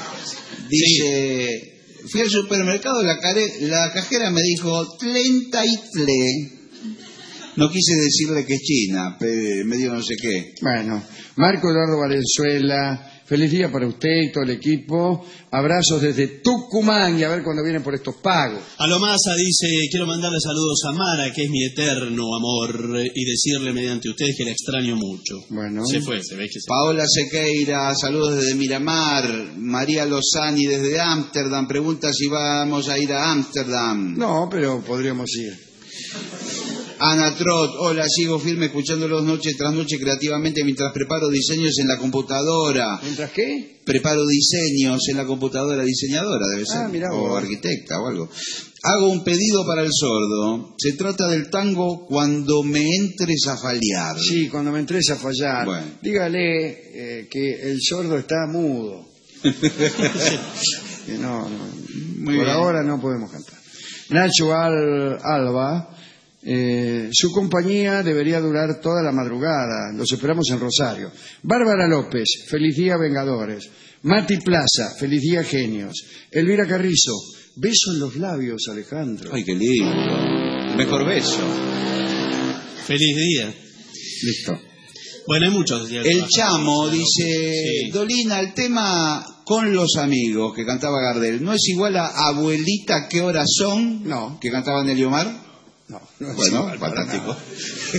Speaker 4: dice, fui al supermercado, la, care- la cajera me dijo, treinta y tres. No quise decirle que es China, pero me dio no sé qué.
Speaker 3: Bueno, Marco Eduardo Valenzuela, feliz día para usted y todo el equipo. Abrazos desde Tucumán y a ver cuándo vienen por estos pagos.
Speaker 5: Alomasa dice, quiero mandarle saludos a Mara, que es mi eterno amor, y decirle mediante ustedes que la extraño mucho.
Speaker 3: Bueno.
Speaker 5: Se fue, se ve que se
Speaker 4: Paola Sequeira, saludos desde Miramar. María Lozani desde Ámsterdam, pregunta si vamos a ir a Ámsterdam.
Speaker 3: No, pero podríamos ir.
Speaker 4: Ana Trot, hola, sigo firme escuchándolos noche tras noche creativamente mientras preparo diseños en la computadora.
Speaker 3: ¿Mientras qué?
Speaker 4: Preparo diseños en la computadora, diseñadora debe ser,
Speaker 3: Ah, mirá
Speaker 4: o
Speaker 3: vos.
Speaker 4: arquitecta o algo. Hago un pedido para el sordo. Se trata del tango Cuando me entres a fallar.
Speaker 3: Sí, cuando me entres a fallar,
Speaker 4: Bueno.
Speaker 3: dígale eh, que el sordo está mudo. Que no, no,
Speaker 4: Muy
Speaker 3: por
Speaker 4: bien.
Speaker 3: ahora no podemos cantar. Nacho Al, Alba, eh, su compañía debería durar toda la madrugada. Los esperamos en Rosario. Bárbara López, feliz día Vengadores. Mati Plaza, feliz día Genios. Elvira Carrizo, beso en los labios, Alejandro.
Speaker 4: Ay, qué lindo. Mejor beso.
Speaker 5: Feliz día.
Speaker 3: Listo.
Speaker 5: Bueno, hay muchos días.
Speaker 4: El Chamo dice,
Speaker 5: Sí.
Speaker 4: Dolina, el tema Con los amigos que cantaba Gardel, ¿no es igual a Abuelita, qué horas son?
Speaker 3: No.
Speaker 4: Que cantaba Nelly Omar.
Speaker 3: No, no es
Speaker 4: Bueno,
Speaker 3: igual para
Speaker 4: fantástico.
Speaker 3: nada.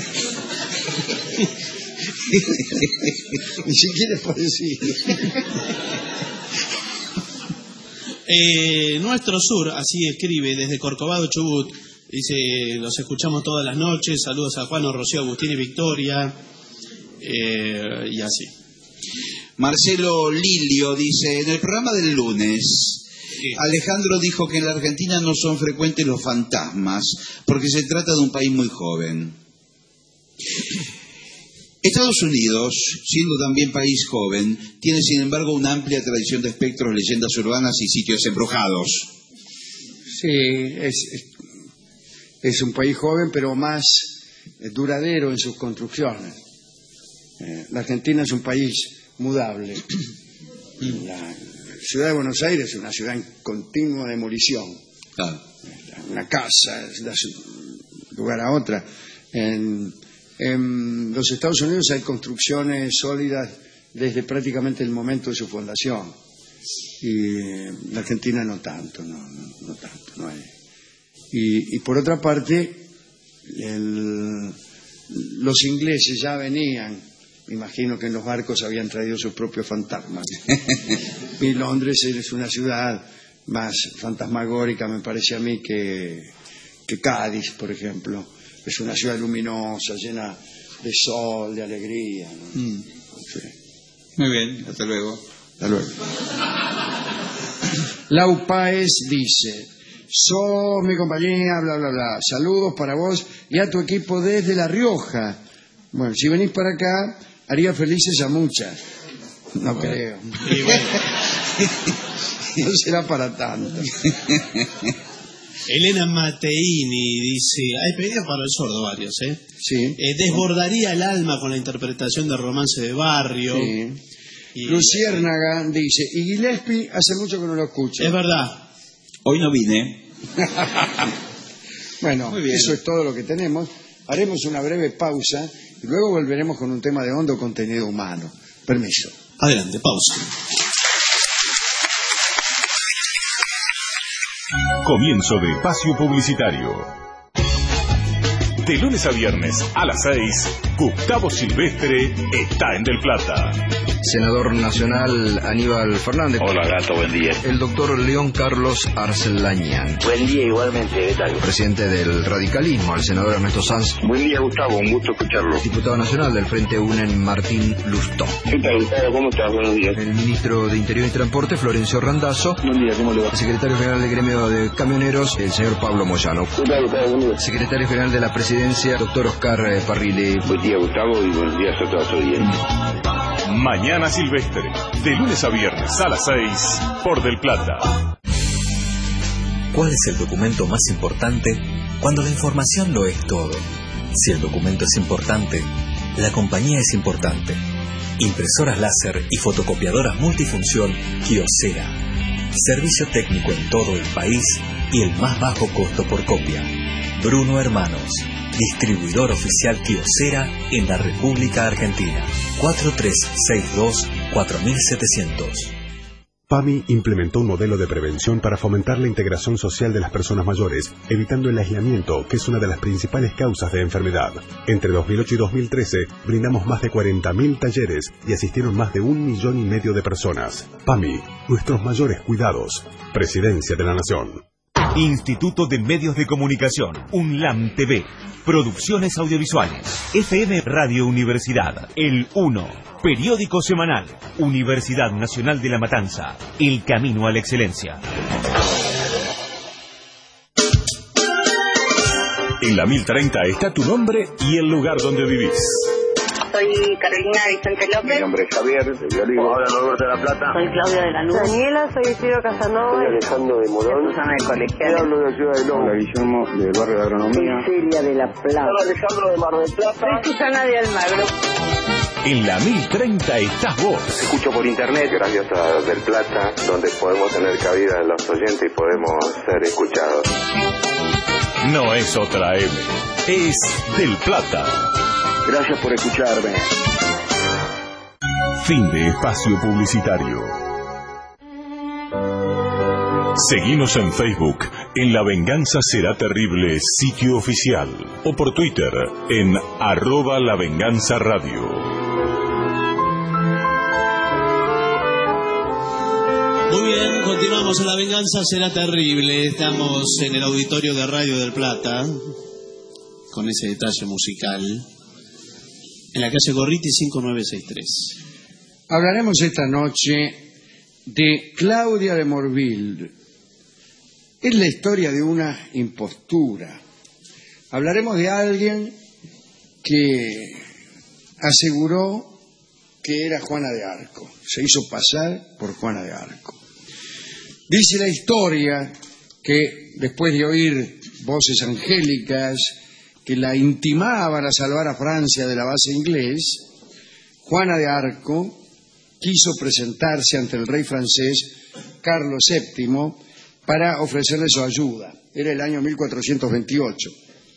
Speaker 3: Ni siquiera es parecido.
Speaker 5: Eh, nuestro sur, así escribe, desde Corcovado, Chubut, dice, los escuchamos todas las noches, saludos a Juan, Rocío, Agustín y Victoria, eh, y así.
Speaker 4: Marcelo Lilio dice, en el programa del lunes,
Speaker 5: Sí.
Speaker 4: Alejandro dijo que en la Argentina no son frecuentes los fantasmas, porque se trata de un país muy joven. Estados Unidos, siendo también país joven, tiene sin embargo una amplia tradición de espectros, leyendas urbanas y sitios embrujados.
Speaker 3: Sí, es, es, es un país joven, pero más eh, duradero en sus construcciones. Eh, la Argentina es un país mudable. La ciudad de Buenos Aires es una ciudad en continua demolición.
Speaker 4: Claro.
Speaker 3: Una casa da su lugar a otra. En, en los Estados Unidos hay construcciones sólidas desde prácticamente el momento de su fundación. Y en la Argentina no tanto, no, no, no tanto. No hay. Y, y por otra parte, el, los ingleses ya venían, me imagino que en los barcos habían traído sus propios fantasmas. Y Londres es una ciudad más fantasmagórica, me parece a mí, que, que Cádiz, por ejemplo. Es una ciudad luminosa, llena de sol, de alegría, ¿no?
Speaker 4: Mm.
Speaker 3: Sí.
Speaker 4: Muy bien, hasta luego.
Speaker 3: Hasta luego. Lau Páez dice, sos mi compañía, bla, bla, bla. Saludos para vos y a tu equipo desde La Rioja. Bueno, si venís para acá, haría felices a muchas. No bueno. creo.
Speaker 5: Y bueno,
Speaker 3: No será para tanto.
Speaker 5: Elena Mateini dice, hay pedidos para el sordo varios, ¿eh?
Speaker 3: Sí.
Speaker 5: Eh, desbordaría el alma con la interpretación de Romance de Barrio.
Speaker 3: Sí.
Speaker 5: Y-
Speaker 3: Luciérnaga dice, y Gillespie hace mucho que no lo escucho.
Speaker 5: Es verdad.
Speaker 4: Hoy no vine.
Speaker 3: Bueno,
Speaker 4: Muy bien.
Speaker 3: eso es todo lo que tenemos. Haremos una breve pausa y luego volveremos con un tema de hondo contenido humano. Permiso.
Speaker 5: Adelante, pausa.
Speaker 1: Comienzo de espacio publicitario. De lunes a viernes a las seis, Gustavo Silvestre está en Del Plata.
Speaker 6: Senador nacional Aníbal Fernández.
Speaker 7: Hola, gato, buen día.
Speaker 6: El doctor León Carlos Arcelañán.
Speaker 7: Buen día igualmente, ¿qué tal?
Speaker 6: Presidente del radicalismo, el senador Ernesto Sanz.
Speaker 7: Buen día, Gustavo, un gusto escucharlo.
Speaker 6: Diputado nacional del Frente UNEN, Martín Lustó.
Speaker 7: ¿Qué tal, Gustavo? ¿Cómo estás? Buenos días.
Speaker 6: El ministro de Interior y Transporte, Florencio Randazzo.
Speaker 7: Buen día, ¿cómo le va?
Speaker 6: El secretario general del gremio de camioneros, el señor Pablo Moyano.
Speaker 7: ¿Qué tal, Gustavo? Buen día.
Speaker 6: Secretario general de la presidencia, doctor Oscar eh, Parrilli.
Speaker 7: Buen día, Gustavo, y buenos días a toda su audiencia.
Speaker 1: Mañana Silvestre, de lunes a viernes a las seis, por Del Plata.
Speaker 8: ¿Cuál es el documento más importante cuando la información lo es todo? Si el documento es importante, la compañía es importante. Impresoras láser y fotocopiadoras multifunción Kyocera. Servicio técnico en todo el país y el más bajo costo por copia. Bruno Hermanos, distribuidor oficial Kyocera en la República Argentina. cuatro tres seis dos cuatro siete cero cero.
Speaker 9: PAMI implementó un modelo de prevención para fomentar la integración social de las personas mayores, evitando el aislamiento, que es una de las principales causas de enfermedad. Entre dos mil ocho y dos mil trece, brindamos más de cuarenta mil talleres y asistieron más de un millón y medio de personas. PAMI, nuestros mayores cuidados. Presidencia de la Nación.
Speaker 10: Instituto de Medios de Comunicación, UNLAM T V, Producciones Audiovisuales, F M Radio Universidad, El uno, Periódico Semanal, Universidad Nacional de La Matanza, El Camino a la Excelencia.
Speaker 1: En la mil treinta está tu nombre y el lugar donde vivís.
Speaker 11: soy Carolina Vicente López.
Speaker 7: Mi nombre es Javier, de Violín. Hola, Norberto de la Plata.
Speaker 11: Soy Claudia de la Luz.
Speaker 12: Daniela, soy Isidro Casanova.
Speaker 7: Soy Alejandro de Morón.
Speaker 11: Susana de Colegiales.
Speaker 7: Hablo de la ciudad de Lobo. Hola, Guillermo, del barrio de Agronomía.
Speaker 12: Celia de La Plata.
Speaker 7: Hola, Alejandro de Mar del Plata.
Speaker 11: Soy Susana de Almagro.
Speaker 1: En la mil treinta estás vos.
Speaker 7: Escucho por internet, gracias a Del Plata, donde podemos tener cabida en los oyentes y podemos ser escuchados.
Speaker 1: No es otra M, es Del Plata.
Speaker 7: Gracias por escucharme.
Speaker 1: Fin de espacio publicitario. Seguinos en Facebook, en La Venganza Será Terrible, sitio oficial, o por Twitter, en arroba La Venganza Radio.
Speaker 5: Muy bien, continuamos en La Venganza Será Terrible. Estamos en el auditorio de Radio del Plata, con ese detalle musical, en la calle Gorriti cinco nueve seis tres.
Speaker 3: Hablaremos esta noche de Claudia de Morville. Es la historia de una impostura. Hablaremos de alguien que aseguró que era Juana de Arco. Se hizo pasar por Juana de Arco. Dice la historia que después de oír voces angélicas que la intimaban a salvar a Francia de la base inglés, Juana de Arco quiso presentarse ante el rey francés Carlos séptimo para ofrecerle su ayuda. Era el año mil cuatrocientos veintiocho.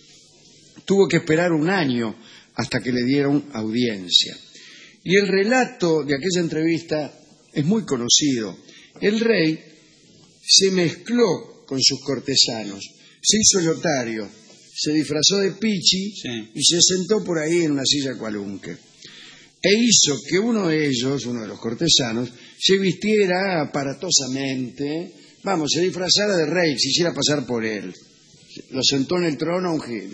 Speaker 3: Tuvo que esperar un año hasta que le dieron audiencia. Y el relato de aquella entrevista es muy conocido. El rey se mezcló con sus cortesanos, se hizo el otario, se disfrazó de pichi sí. y se sentó por ahí en una silla cualunque. E hizo que uno de ellos, uno de los cortesanos, se vistiera aparatosamente, vamos, se disfrazara de rey, se hiciera pasar por él. Lo sentó en el trono a un gil.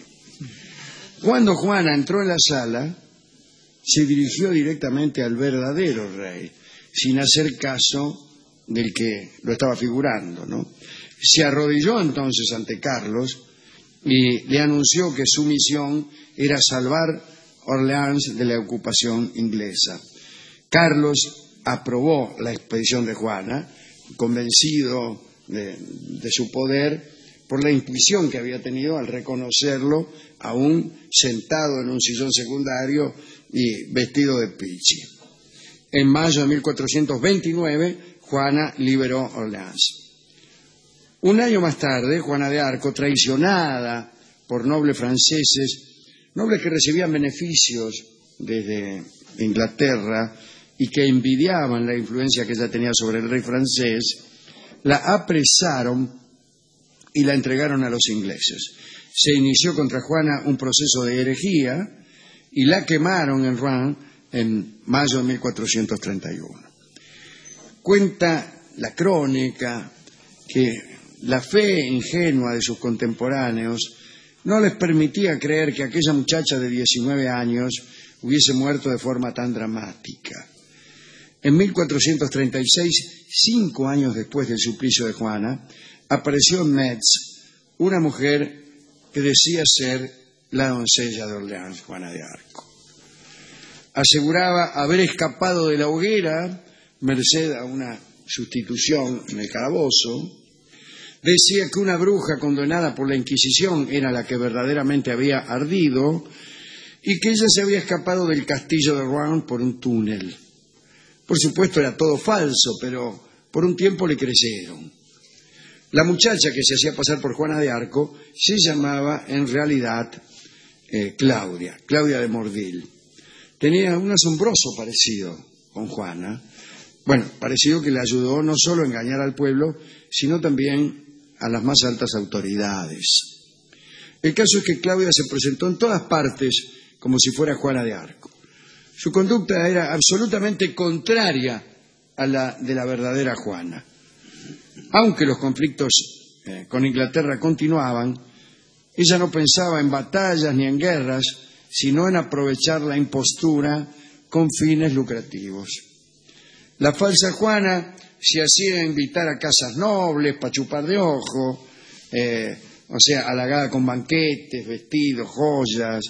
Speaker 3: Cuando Juana entró en la sala, se dirigió directamente al verdadero rey, sin hacer caso del que lo estaba figurando, ¿no? Se arrodilló entonces ante Carlos y le anunció que su misión era salvar Orleans de la ocupación inglesa. Carlos aprobó la expedición de Juana, convencido de, de su poder por la intuición que había tenido al reconocerlo aún sentado en un sillón secundario y vestido de pichi. En mayo de mil cuatrocientos veintinueve, Juana liberó Orleans. Un año más tarde, Juana de Arco, traicionada por nobles franceses, nobles que recibían beneficios desde Inglaterra y que envidiaban la influencia que ella tenía sobre el rey francés, la apresaron y la entregaron a los ingleses. Se inició contra Juana un proceso de herejía y la quemaron en Rouen en mayo de mil cuatrocientos treinta y uno. Cuenta la crónica que la fe ingenua de sus contemporáneos no les permitía creer que aquella muchacha de diecinueve años hubiese muerto de forma tan dramática. En mil cuatrocientos treinta y seis, cinco años después del suplicio de Juana, apareció en Metz una mujer que decía ser la doncella de Orleans, Juana de Arco. Aseguraba haber escapado de la hoguera merced a una sustitución en el calabozo. Decía que una bruja condenada por la Inquisición era la que verdaderamente había ardido y que ella se había escapado del castillo de Rouen por un túnel. Por supuesto era todo falso, pero por un tiempo le creyeron. La muchacha que se hacía pasar por Juana de Arco se llamaba en realidad eh, Claudia, Claudia de Morville. Tenía un asombroso parecido con Juana. Bueno, parecido que le ayudó no solo a engañar al pueblo, sino también a las más altas autoridades. El caso es que Claudia se presentó en todas partes como si fuera Juana de Arco. Su conducta era absolutamente contraria a la de la verdadera Juana. Aunque los conflictos eh, con Inglaterra continuaban, ella no pensaba en batallas ni en guerras, sino en aprovechar la impostura con fines lucrativos. La falsa Juana se hacía invitar a casas nobles para chupar de ojo, eh, o sea, halagada con banquetes, vestidos, joyas,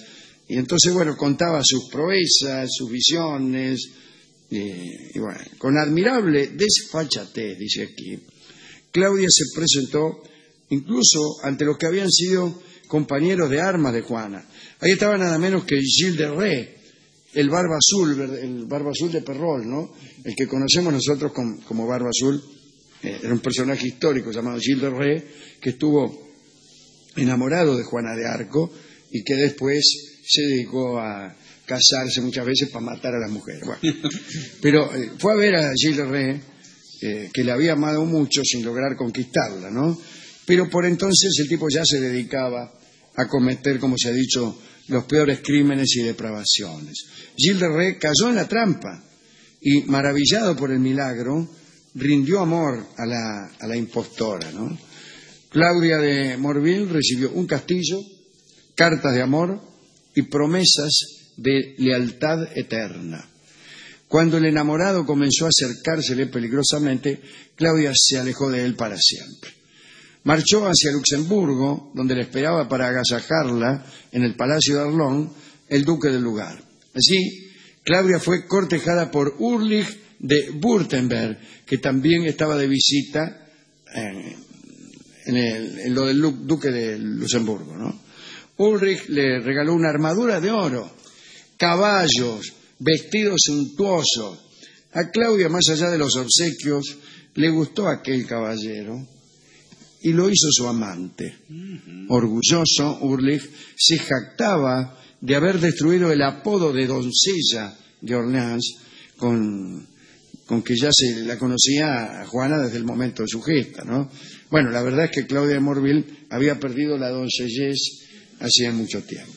Speaker 3: Y entonces, bueno, contaba sus proezas, sus visiones, y, y bueno, con admirable desfachatez, dice aquí, Claudia se presentó incluso ante los que habían sido compañeros de armas de Juana. Ahí estaba nada menos que Gilles de Rais, el Barba Azul, el Barba Azul de Perrol, ¿no? El que conocemos nosotros como, como Barba Azul, eh, era un personaje histórico llamado Gilles de Rais, que estuvo enamorado de Juana de Arco y que después se dedicó a casarse muchas veces para matar a las mujeres. Bueno, pero eh, fue a ver a Gilles de Rais, eh, que le había amado mucho sin lograr conquistarla, ¿no? Pero por entonces el tipo ya se dedicaba a cometer, como se ha dicho, los peores crímenes y depravaciones. Gilles de Rais cayó en la trampa y, maravillado por el milagro, rindió amor a la, a la impostora, ¿no? Claudia de Morville recibió un castillo, cartas de amor y promesas de lealtad eterna. Cuando el enamorado comenzó a acercársele peligrosamente, Claudia se alejó de él para siempre. Marchó hacia Luxemburgo, donde le esperaba para agasajarla en el Palacio de Arlon el duque del lugar. Así, Claudia fue cortejada por Ulrich de Württemberg, que también estaba de visita en, en, el, en lo del duque de Luxemburgo, ¿no? Ulrich le regaló una armadura de oro, caballos, vestidos suntuosos. A Claudia, más allá de los obsequios, le gustó aquel caballero y lo hizo su amante. Uh-huh. Orgulloso, Ulrich se jactaba de haber destruido el apodo de doncella de Orleans, con, con que ya se la conocía a Juana desde el momento de su gesta, ¿no? Bueno, la verdad es que Claudia de Morville había perdido la doncellez hacía mucho tiempo.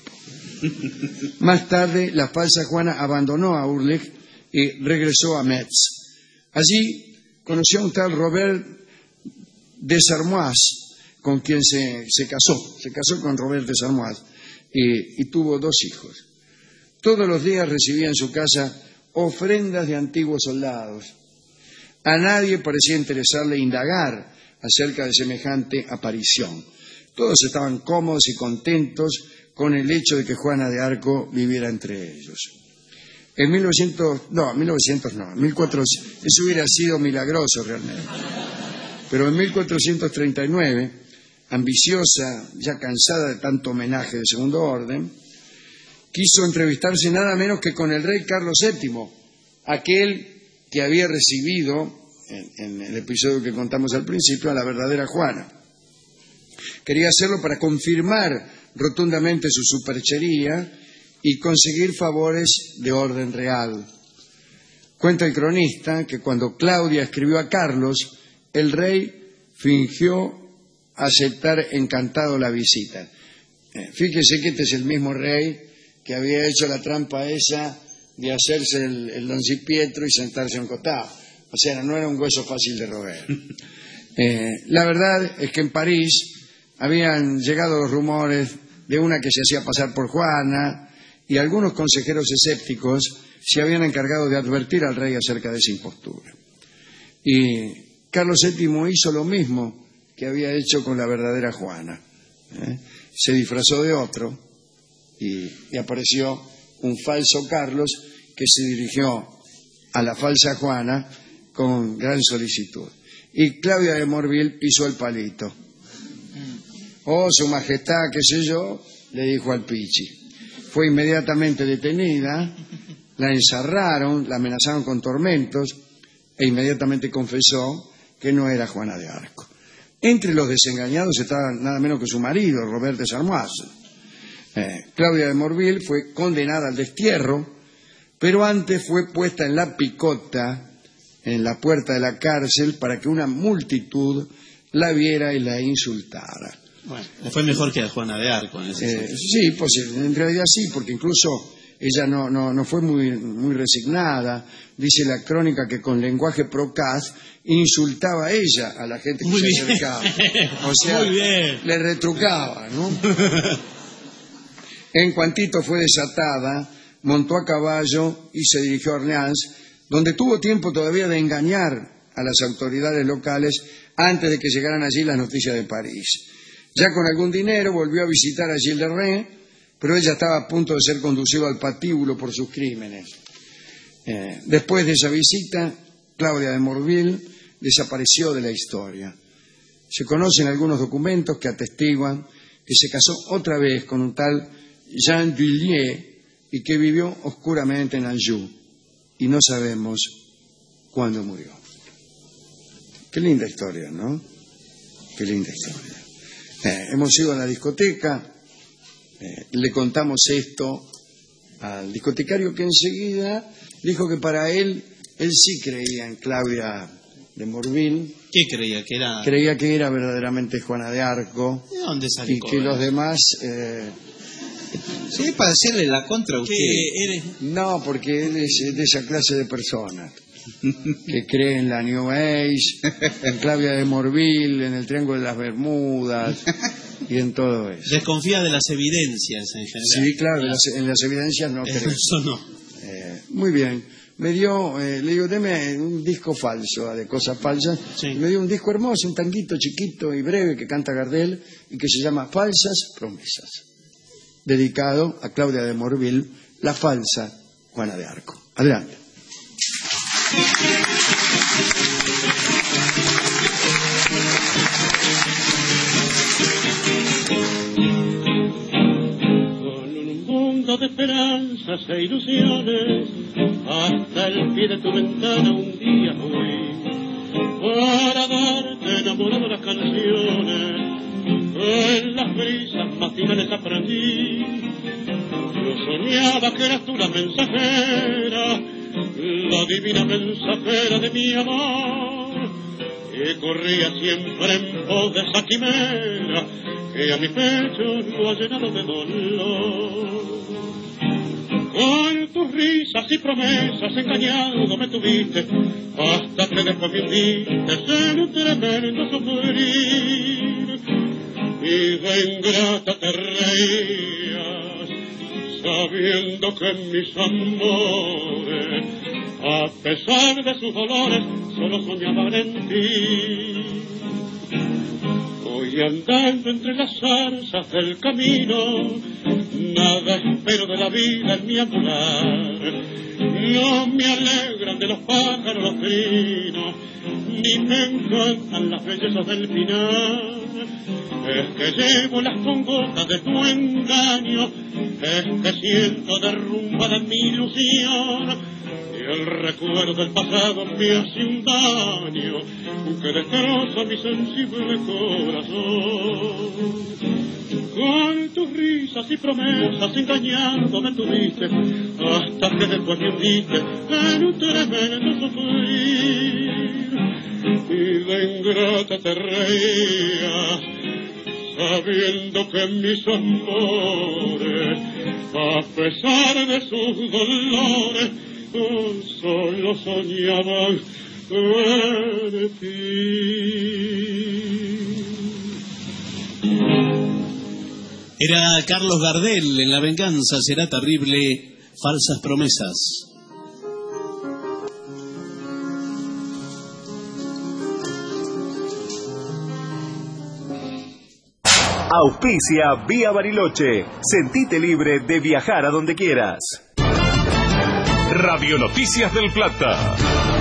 Speaker 3: Más tarde, la falsa Juana abandonó a Ulrich y regresó a Metz. Allí conoció a un tal Robert de Sarmoise, con quien se, se casó. Se casó con Robert de Sarmoise y, y tuvo dos hijos. Todos los días recibía en su casa ofrendas de antiguos soldados. A nadie parecía interesarle indagar acerca de semejante aparición. Todos estaban cómodos y contentos con el hecho de que Juana de Arco viviera entre ellos. En mil novecientos, no, mil novecientos no, mil cuatrocientos, eso hubiera sido milagroso realmente. Pero en mil cuatrocientos treinta y nueve, ambiciosa, ya cansada de tanto homenaje de segundo orden, quiso entrevistarse nada menos que con el rey Carlos séptimo, aquel que había recibido, en, en el episodio que contamos al principio, a la verdadera Juana. Quería hacerlo para confirmar rotundamente su superchería y conseguir favores de orden real. Cuenta el cronista que cuando Claudia escribió a Carlos, el rey fingió aceptar encantado la visita. Eh, fíjese que este es el mismo rey que había hecho la trampa esa de hacerse el, el Don Pietro y sentarse a un costado. O sea, no era un hueso fácil de roer. Eh, la verdad es que en París habían llegado los rumores de una que se hacía pasar por Juana, y algunos consejeros escépticos se habían encargado de advertir al rey acerca de esa impostura. Y Carlos séptimo hizo lo mismo que había hecho con la verdadera Juana. ¿eh? Se disfrazó de otro y, y apareció un falso Carlos que se dirigió a la falsa Juana con gran solicitud. Y Claudia de Morville pisó el palito. Oh, su majestad, qué sé yo, le dijo al Pichi. Fue inmediatamente detenida, la encerraron, la amenazaron con tormentos e inmediatamente confesó que no era Juana de Arco. Entre los desengañados estaba nada menos que su marido, Robert de Sarmoise. Eh, Claudia de Morville fue condenada al destierro, pero antes fue puesta en la picota en la puerta de la cárcel para que una multitud la viera y la insultara.
Speaker 5: Bueno, le fue mejor que a Juana de Arco en ese
Speaker 3: eh, sí, pues en realidad sí, porque incluso ella no, no, no fue muy, muy resignada. Dice la crónica que con lenguaje procaz insultaba a ella a la gente que
Speaker 5: muy
Speaker 3: se
Speaker 5: bien.
Speaker 3: acercaba. O sea,
Speaker 5: muy bien.
Speaker 3: le retrucaba, ¿no? En cuantito fue desatada, montó a caballo y se dirigió a Orleans, donde tuvo tiempo todavía de engañar a las autoridades locales antes de que llegaran allí las noticias de París. Ya con algún dinero volvió a visitar a Gilles de Rais pero ella estaba a punto de ser conducido al patíbulo por sus crímenes. Eh, después de esa visita, Claudia de Morville desapareció de la historia. Se conocen algunos documentos que atestiguan que se casó otra vez con un tal Jean Dullier y que vivió oscuramente en Anjou, y no sabemos cuándo murió. Qué linda historia, ¿no? Qué linda historia. Eh, hemos ido a la discoteca, eh, le contamos esto al discotecario, que enseguida dijo que para él, él sí creía en Claudia de Morville.
Speaker 5: ¿Qué creía? Que era...
Speaker 3: Creía que era verdaderamente Juana de Arco.
Speaker 5: ¿De dónde salió?
Speaker 3: Y que los demás... Eh,
Speaker 4: sí, para hacerle la contra a usted.
Speaker 5: Eres...
Speaker 3: No, porque él es de esa clase de personas que cree en la New Age, en Claudia de Morville, en el Triángulo de las Bermudas y en todo eso.
Speaker 5: Desconfía de las evidencias en general.
Speaker 3: Sí, claro, en las, en las evidencias no cree.
Speaker 5: Eso no.
Speaker 3: Eh, muy bien. Me dio, eh, le digo, deme un disco falso, de cosas falsas. Sí. Me dio un disco hermoso, un tanguito chiquito y breve que canta Gardel y que se llama Falsas Promesas, dedicado a Claudia de Morville, la falsa Juana de Arco. Adelante.
Speaker 13: Con un mundo de esperanzas e ilusiones, hasta el pie de tu ventana un día fui, para darte enamorado las canciones, en las brisas matinales aprendí. Yo soñaba que eras tú la mensajera, la divina mensajera de mi amor, que corría siempre en pos de esa quimera que a mi pecho lo ha llenado de dolor. Con tus risas y promesas engañado me tuviste, hasta que después me hundiste en un tremendo sufrir, y de ingrata te reías, sabiendo que mis amores, a pesar de sus dolores, solo soñaban en ti. Hoy andando entre las zarzas del camino, nada espero de la vida en mi ambular. No me alegran de los pájaros los trinos, ni me encantan las bellezas del pinar. Es que llevo las congojas de tu engaño, es que siento derrumbada mi ilusión, y el recuerdo del pasado me hace un daño que destroza mi sensible corazón. Con tus risas y promesas engañando me tuviste, hasta que después me hundiste en un tremendo sufrir, y de ingrata te reías, sabiendo que mis amores, a pesar de sus dolores, solo soñaban en ti.
Speaker 5: Era Carlos Gardel en La venganza será terrible, falsas promesas.
Speaker 10: Auspicia Vía Bariloche. Sentite libre de viajar a donde quieras. Radio Noticias del Plata.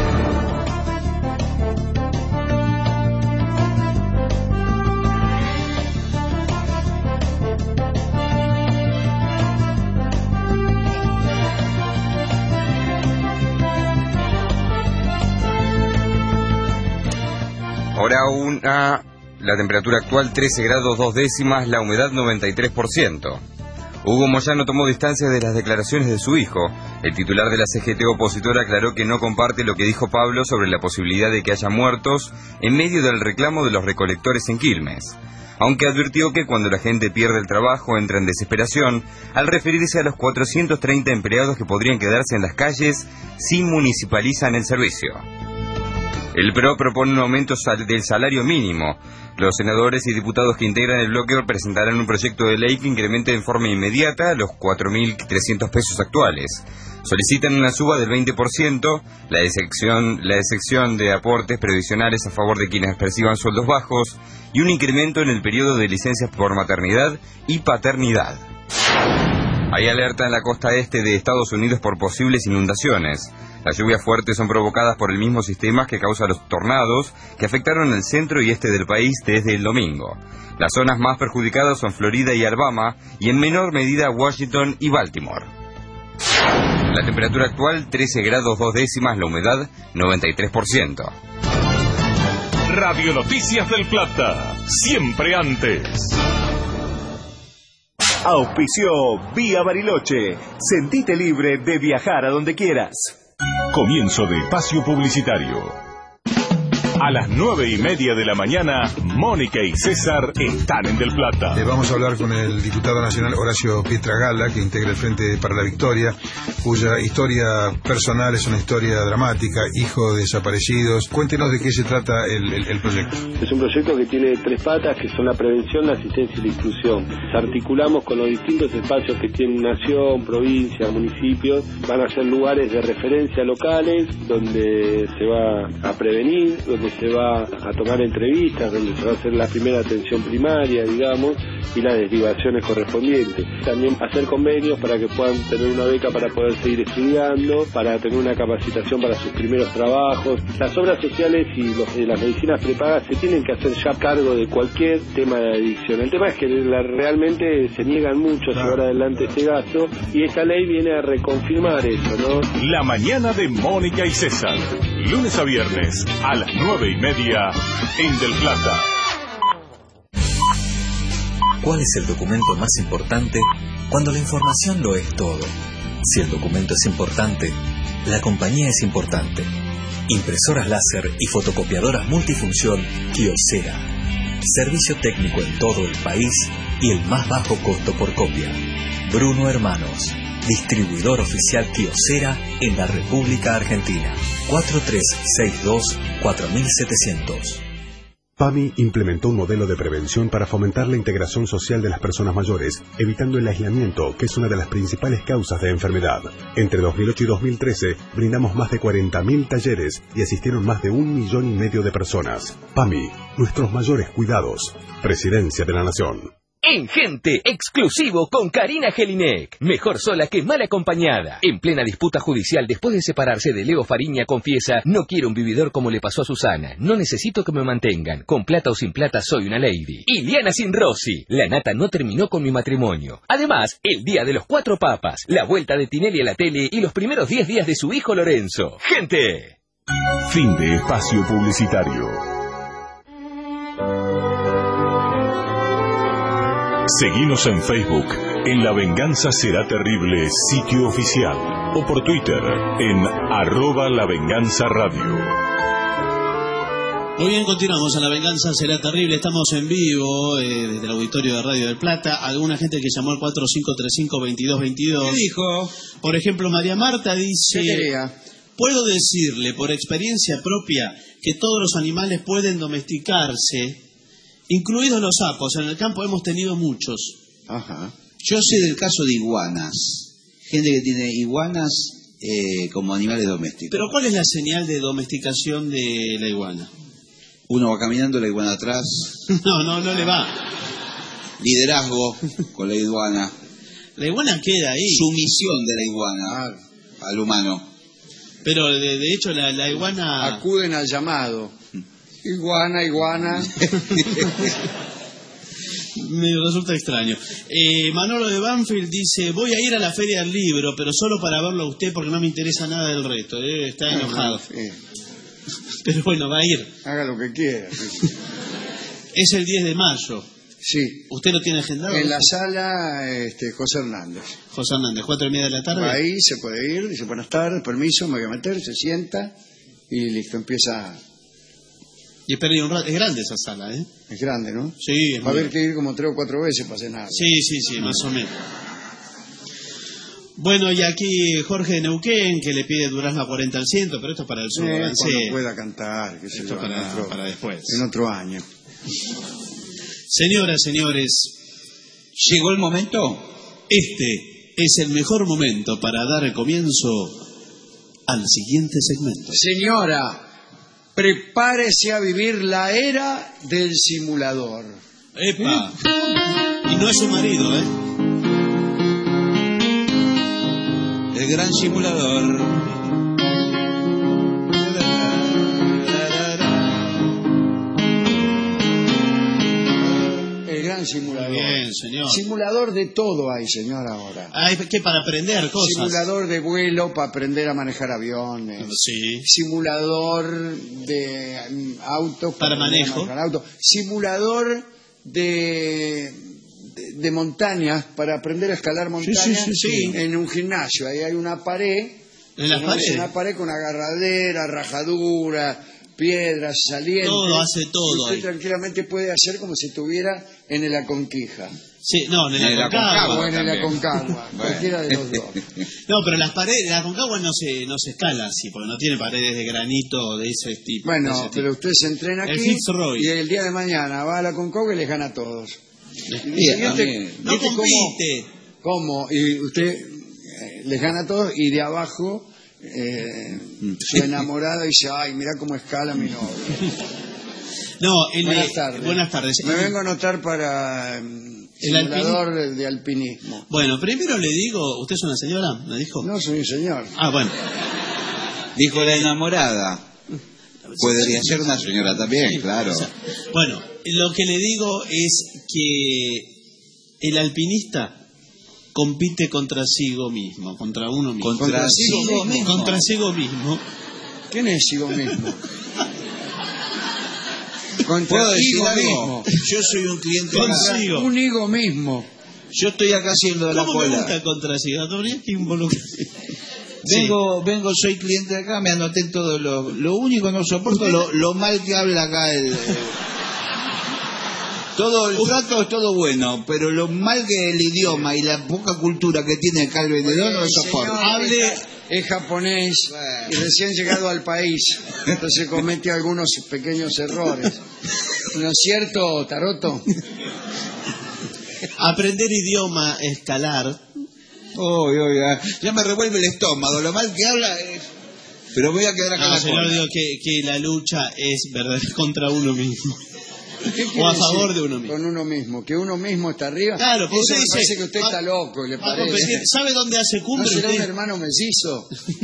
Speaker 14: Hora una, la temperatura actual trece grados dos décimas, la humedad noventa y tres por ciento. Hugo Moyano tomó distancia de las declaraciones de su hijo. El titular de la C G T opositora aclaró que no comparte lo que dijo Pablo sobre la posibilidad de que haya muertos en medio del reclamo de los recolectores en Quilmes, aunque advirtió que cuando la gente pierde el trabajo entra en desesperación al referirse a los cuatrocientos treinta empleados que podrían quedarse en las calles si municipalizan el servicio. El P R O propone un aumento sal- del salario mínimo. Los senadores y diputados que integran el bloque presentarán un proyecto de ley que incremente en forma inmediata los cuatro mil trescientos pesos actuales. Solicitan una suba del veinte por ciento, la excepción, la excepción de aportes previsionales a favor de quienes perciban sueldos bajos y un incremento en el periodo de licencias por maternidad y paternidad. Hay alerta en la costa este de Estados Unidos por posibles inundaciones. Las lluvias fuertes son provocadas por el mismo sistema que causa los tornados que afectaron el centro y este del país desde el domingo. Las zonas más perjudicadas son Florida y Alabama, y en menor medida Washington y Baltimore. La temperatura actual trece grados dos décimas, la humedad noventa y tres por ciento.
Speaker 1: Radio Noticias del Plata, siempre antes.
Speaker 15: Auspició Vía Bariloche. Sentite libre de viajar a donde quieras.
Speaker 1: Comienzo de espacio publicitario. A las nueve y media de la mañana, Mónica y César están en Del Plata.
Speaker 16: Eh, vamos a hablar con el diputado nacional Horacio Pietragala, que integra el Frente para la Victoria, cuya historia personal es una historia dramática, hijo de desaparecidos. Cuéntenos de qué se trata el, el, el proyecto.
Speaker 17: Es un proyecto que tiene tres patas, que son la prevención, la asistencia y la inclusión. Nos articulamos con los distintos espacios que tienen nación, provincia, municipios. Van a ser lugares de referencia locales, donde se va a prevenir, donde se va a tomar entrevistas, donde se va a hacer la primera atención primaria, digamos, y las derivaciones correspondientes. También hacer convenios para que puedan tener una beca para poder seguir estudiando, para tener una capacitación para sus primeros trabajos. Las obras sociales y los, eh, las medicinas prepagas se tienen que hacer ya cargo de cualquier tema de adicción. El tema es que la, realmente se niegan mucho a llevar adelante este gasto, y esta ley viene a reconfirmar eso, ¿no?
Speaker 1: La mañana de Mónica y César, lunes a viernes a las nueve y media en Del Plata.
Speaker 8: ¿Cuál es el documento más importante cuando la información lo es todo? Si el documento es importante, la compañía es importante. Impresoras láser y fotocopiadoras multifunción Kyocera. Servicio técnico en todo el país y el más bajo costo por copia. Bruno Hermanos, distribuidor oficial Kyocera en la República Argentina. cuatro tres seis dos cuatro siete cero cero.
Speaker 9: PAMI implementó un modelo de prevención para fomentar la integración social de las personas mayores, evitando el aislamiento, que es una de las principales causas de enfermedad. Entre dos mil ocho y dos mil trece, brindamos más de cuarenta mil talleres y asistieron más de un millón y medio de personas. PAMI, nuestros mayores cuidados. Presidencia de la Nación.
Speaker 18: En Gente, exclusivo con Karina Jelinek. Mejor sola que mal acompañada. En plena disputa judicial, después de separarse de Leo Fariña, confiesa: no quiero un vividor como le pasó a Susana. No necesito que me mantengan. Con plata o sin plata soy una lady. Iliana Sin Rossi. La nata no terminó con mi matrimonio. Además, el día de los cuatro papas, la vuelta de Tinelli a la tele y los primeros diez días de su hijo Lorenzo. Gente.
Speaker 1: Fin de espacio publicitario. Seguinos en Facebook, en La Venganza Será Terrible, sitio oficial, o por Twitter, en arroba La Venganza Radio.
Speaker 5: Muy bien, continuamos en La Venganza Será Terrible. Estamos en vivo eh, desde el auditorio de Radio del Plata. Alguna gente que llamó al cuatro cinco tres cinco dos dos dos dos.
Speaker 3: ¿Qué dijo?
Speaker 5: Por ejemplo, María Marta dice:
Speaker 3: ¿Qué quería?
Speaker 5: Puedo decirle por experiencia propia que todos los animales pueden domesticarse, incluidos los sapos. En el campo hemos tenido muchos.
Speaker 4: Ajá. Yo sé del caso de iguanas. Gente que tiene iguanas eh, como animales domésticos.
Speaker 5: Pero ¿cuál es la señal de domesticación de la iguana?
Speaker 4: Uno va caminando, la iguana atrás.
Speaker 5: No, no, no le va.
Speaker 4: Liderazgo con la iguana.
Speaker 5: La iguana queda ahí.
Speaker 4: Sumisión de la iguana ah. al humano.
Speaker 5: Pero de, de hecho la, la iguana...
Speaker 3: Acuden al llamado. Iguana, iguana.
Speaker 5: Me resulta extraño. Eh, Manolo de Banfield dice: voy a ir a la Feria del Libro, pero solo para verlo a usted porque no me interesa nada del resto. Eh, está enojado. No, sí. Pero bueno, va a ir.
Speaker 3: Haga lo que quiera. Sí.
Speaker 5: Es el diez de mayo.
Speaker 3: Sí.
Speaker 5: ¿Usted lo tiene agendado?
Speaker 3: En la sala este, José Hernández.
Speaker 5: José Hernández, cuatro y media de la tarde.
Speaker 3: Ahí se puede ir, dice buenas tardes, permiso, me voy a meter, se sienta y listo, empieza.
Speaker 5: Y espera un rato. Es grande esa sala, ¿eh?
Speaker 3: Es grande, ¿no?
Speaker 5: Sí. Es
Speaker 3: Va a haber que ir como tres o cuatro veces para hacer nada.
Speaker 5: Sí, sí, sí, más o menos. Bueno, y aquí Jorge de Neuquén, que le pide Durazno a cuarenta al ciento, pero esto es para el sur.
Speaker 3: Eh, cuando pueda cantar, que se
Speaker 5: esto
Speaker 3: lo
Speaker 5: para,
Speaker 3: en otro,
Speaker 5: para después.
Speaker 3: En otro año.
Speaker 5: Señoras, señores,
Speaker 4: ¿llegó el momento?
Speaker 5: Este es el mejor momento para dar comienzo al siguiente segmento.
Speaker 3: Señora, prepárese a vivir la era del simulador.
Speaker 5: ¡Epa! Y no es su marido, ¿eh?
Speaker 4: El gran simulador.
Speaker 3: El gran simulador.
Speaker 5: Bien, señor.
Speaker 3: Simulador de todo hay, señor, ahora.
Speaker 5: Hay que para aprender cosas.
Speaker 3: Simulador de vuelo para aprender a manejar aviones.
Speaker 5: Sí.
Speaker 3: Simulador de um, autos
Speaker 5: para, para manejo.
Speaker 3: Autos. Simulador de, de, de montañas para aprender a escalar montañas
Speaker 5: sí, sí, sí, sí.
Speaker 3: en un gimnasio. Ahí hay una pared.
Speaker 5: ¿En la pared?
Speaker 3: Una pared con agarradera, rajadura, piedras, salientes.
Speaker 5: Todo hace todo.
Speaker 3: Usted
Speaker 5: ahí.
Speaker 3: tranquilamente puede hacer como si estuviera en el Aconquija.
Speaker 5: Sí, no, en el
Speaker 3: en
Speaker 5: Aconcagua.
Speaker 3: O en el Aconcagua, cualquiera de los dos.
Speaker 5: No, pero las paredes, el Aconcagua no se, no se escala así, porque no tiene paredes de granito de ese tipo.
Speaker 3: Bueno,
Speaker 5: ese tipo.
Speaker 3: pero usted se entrena aquí
Speaker 5: el Fitzroy.
Speaker 3: Y el día de mañana va a la Aconcagua y les gana a todos.
Speaker 5: Y
Speaker 3: y
Speaker 5: este,
Speaker 3: no compite. ¿Cómo? ¿Cómo? Y usted eh, les gana a todos y de abajo eh, su enamorada dice, ay, mira cómo escala mi novio.
Speaker 5: No, el,
Speaker 3: buenas tardes.
Speaker 5: Buenas tardes.
Speaker 3: Me vengo a anotar para um, simulador de, de alpinismo.
Speaker 5: Bueno, primero le digo, ¿usted es una señora? ¿Me dijo?
Speaker 3: No, soy un señor.
Speaker 5: Ah, bueno.
Speaker 4: Dijo la enamorada. Podría ser una señora también, sí, claro.
Speaker 5: O sea, bueno, lo que le digo es que el alpinista compite contra sí mismo, contra uno mismo.
Speaker 4: Contra, contra sí mismo. mismo.
Speaker 5: Contra sí mismo.
Speaker 3: ¿Quién es sí mismo?
Speaker 4: Contra higo mismo. Yo soy un cliente
Speaker 3: contra un higo mismo.
Speaker 4: Yo estoy acá haciendo la cola.
Speaker 5: ¿Cómo me gusta contra higo? Que involucra.
Speaker 4: Vengo, sí. vengo, soy cliente de acá, me anoté todo lo, lo único no soporto lo, lo mal que habla acá el, el todo el trato es todo bueno, pero lo mal que el idioma y la poca cultura que tiene acá el vendedor no lo soporto.
Speaker 3: Hable es japonés y recién llegado al país, entonces comete algunos pequeños errores. ¿No es cierto, Taroto?
Speaker 5: Aprender idioma, escalar.
Speaker 4: Oh, oh, ya, ya me revuelve el estómago, lo mal que habla es... Pero voy a quedar acá.
Speaker 5: No,
Speaker 4: la
Speaker 5: señor, digo que, que la lucha es verdad contra uno mismo. O a favor de uno mismo.
Speaker 3: Con uno mismo, que uno mismo está arriba.
Speaker 5: Claro, porque usted dice,
Speaker 3: parece que usted está loco, le parece.
Speaker 5: Competir. ¿Sabe dónde hace cumbre?
Speaker 3: ¿No será
Speaker 5: usted?
Speaker 3: un hermano mellizo?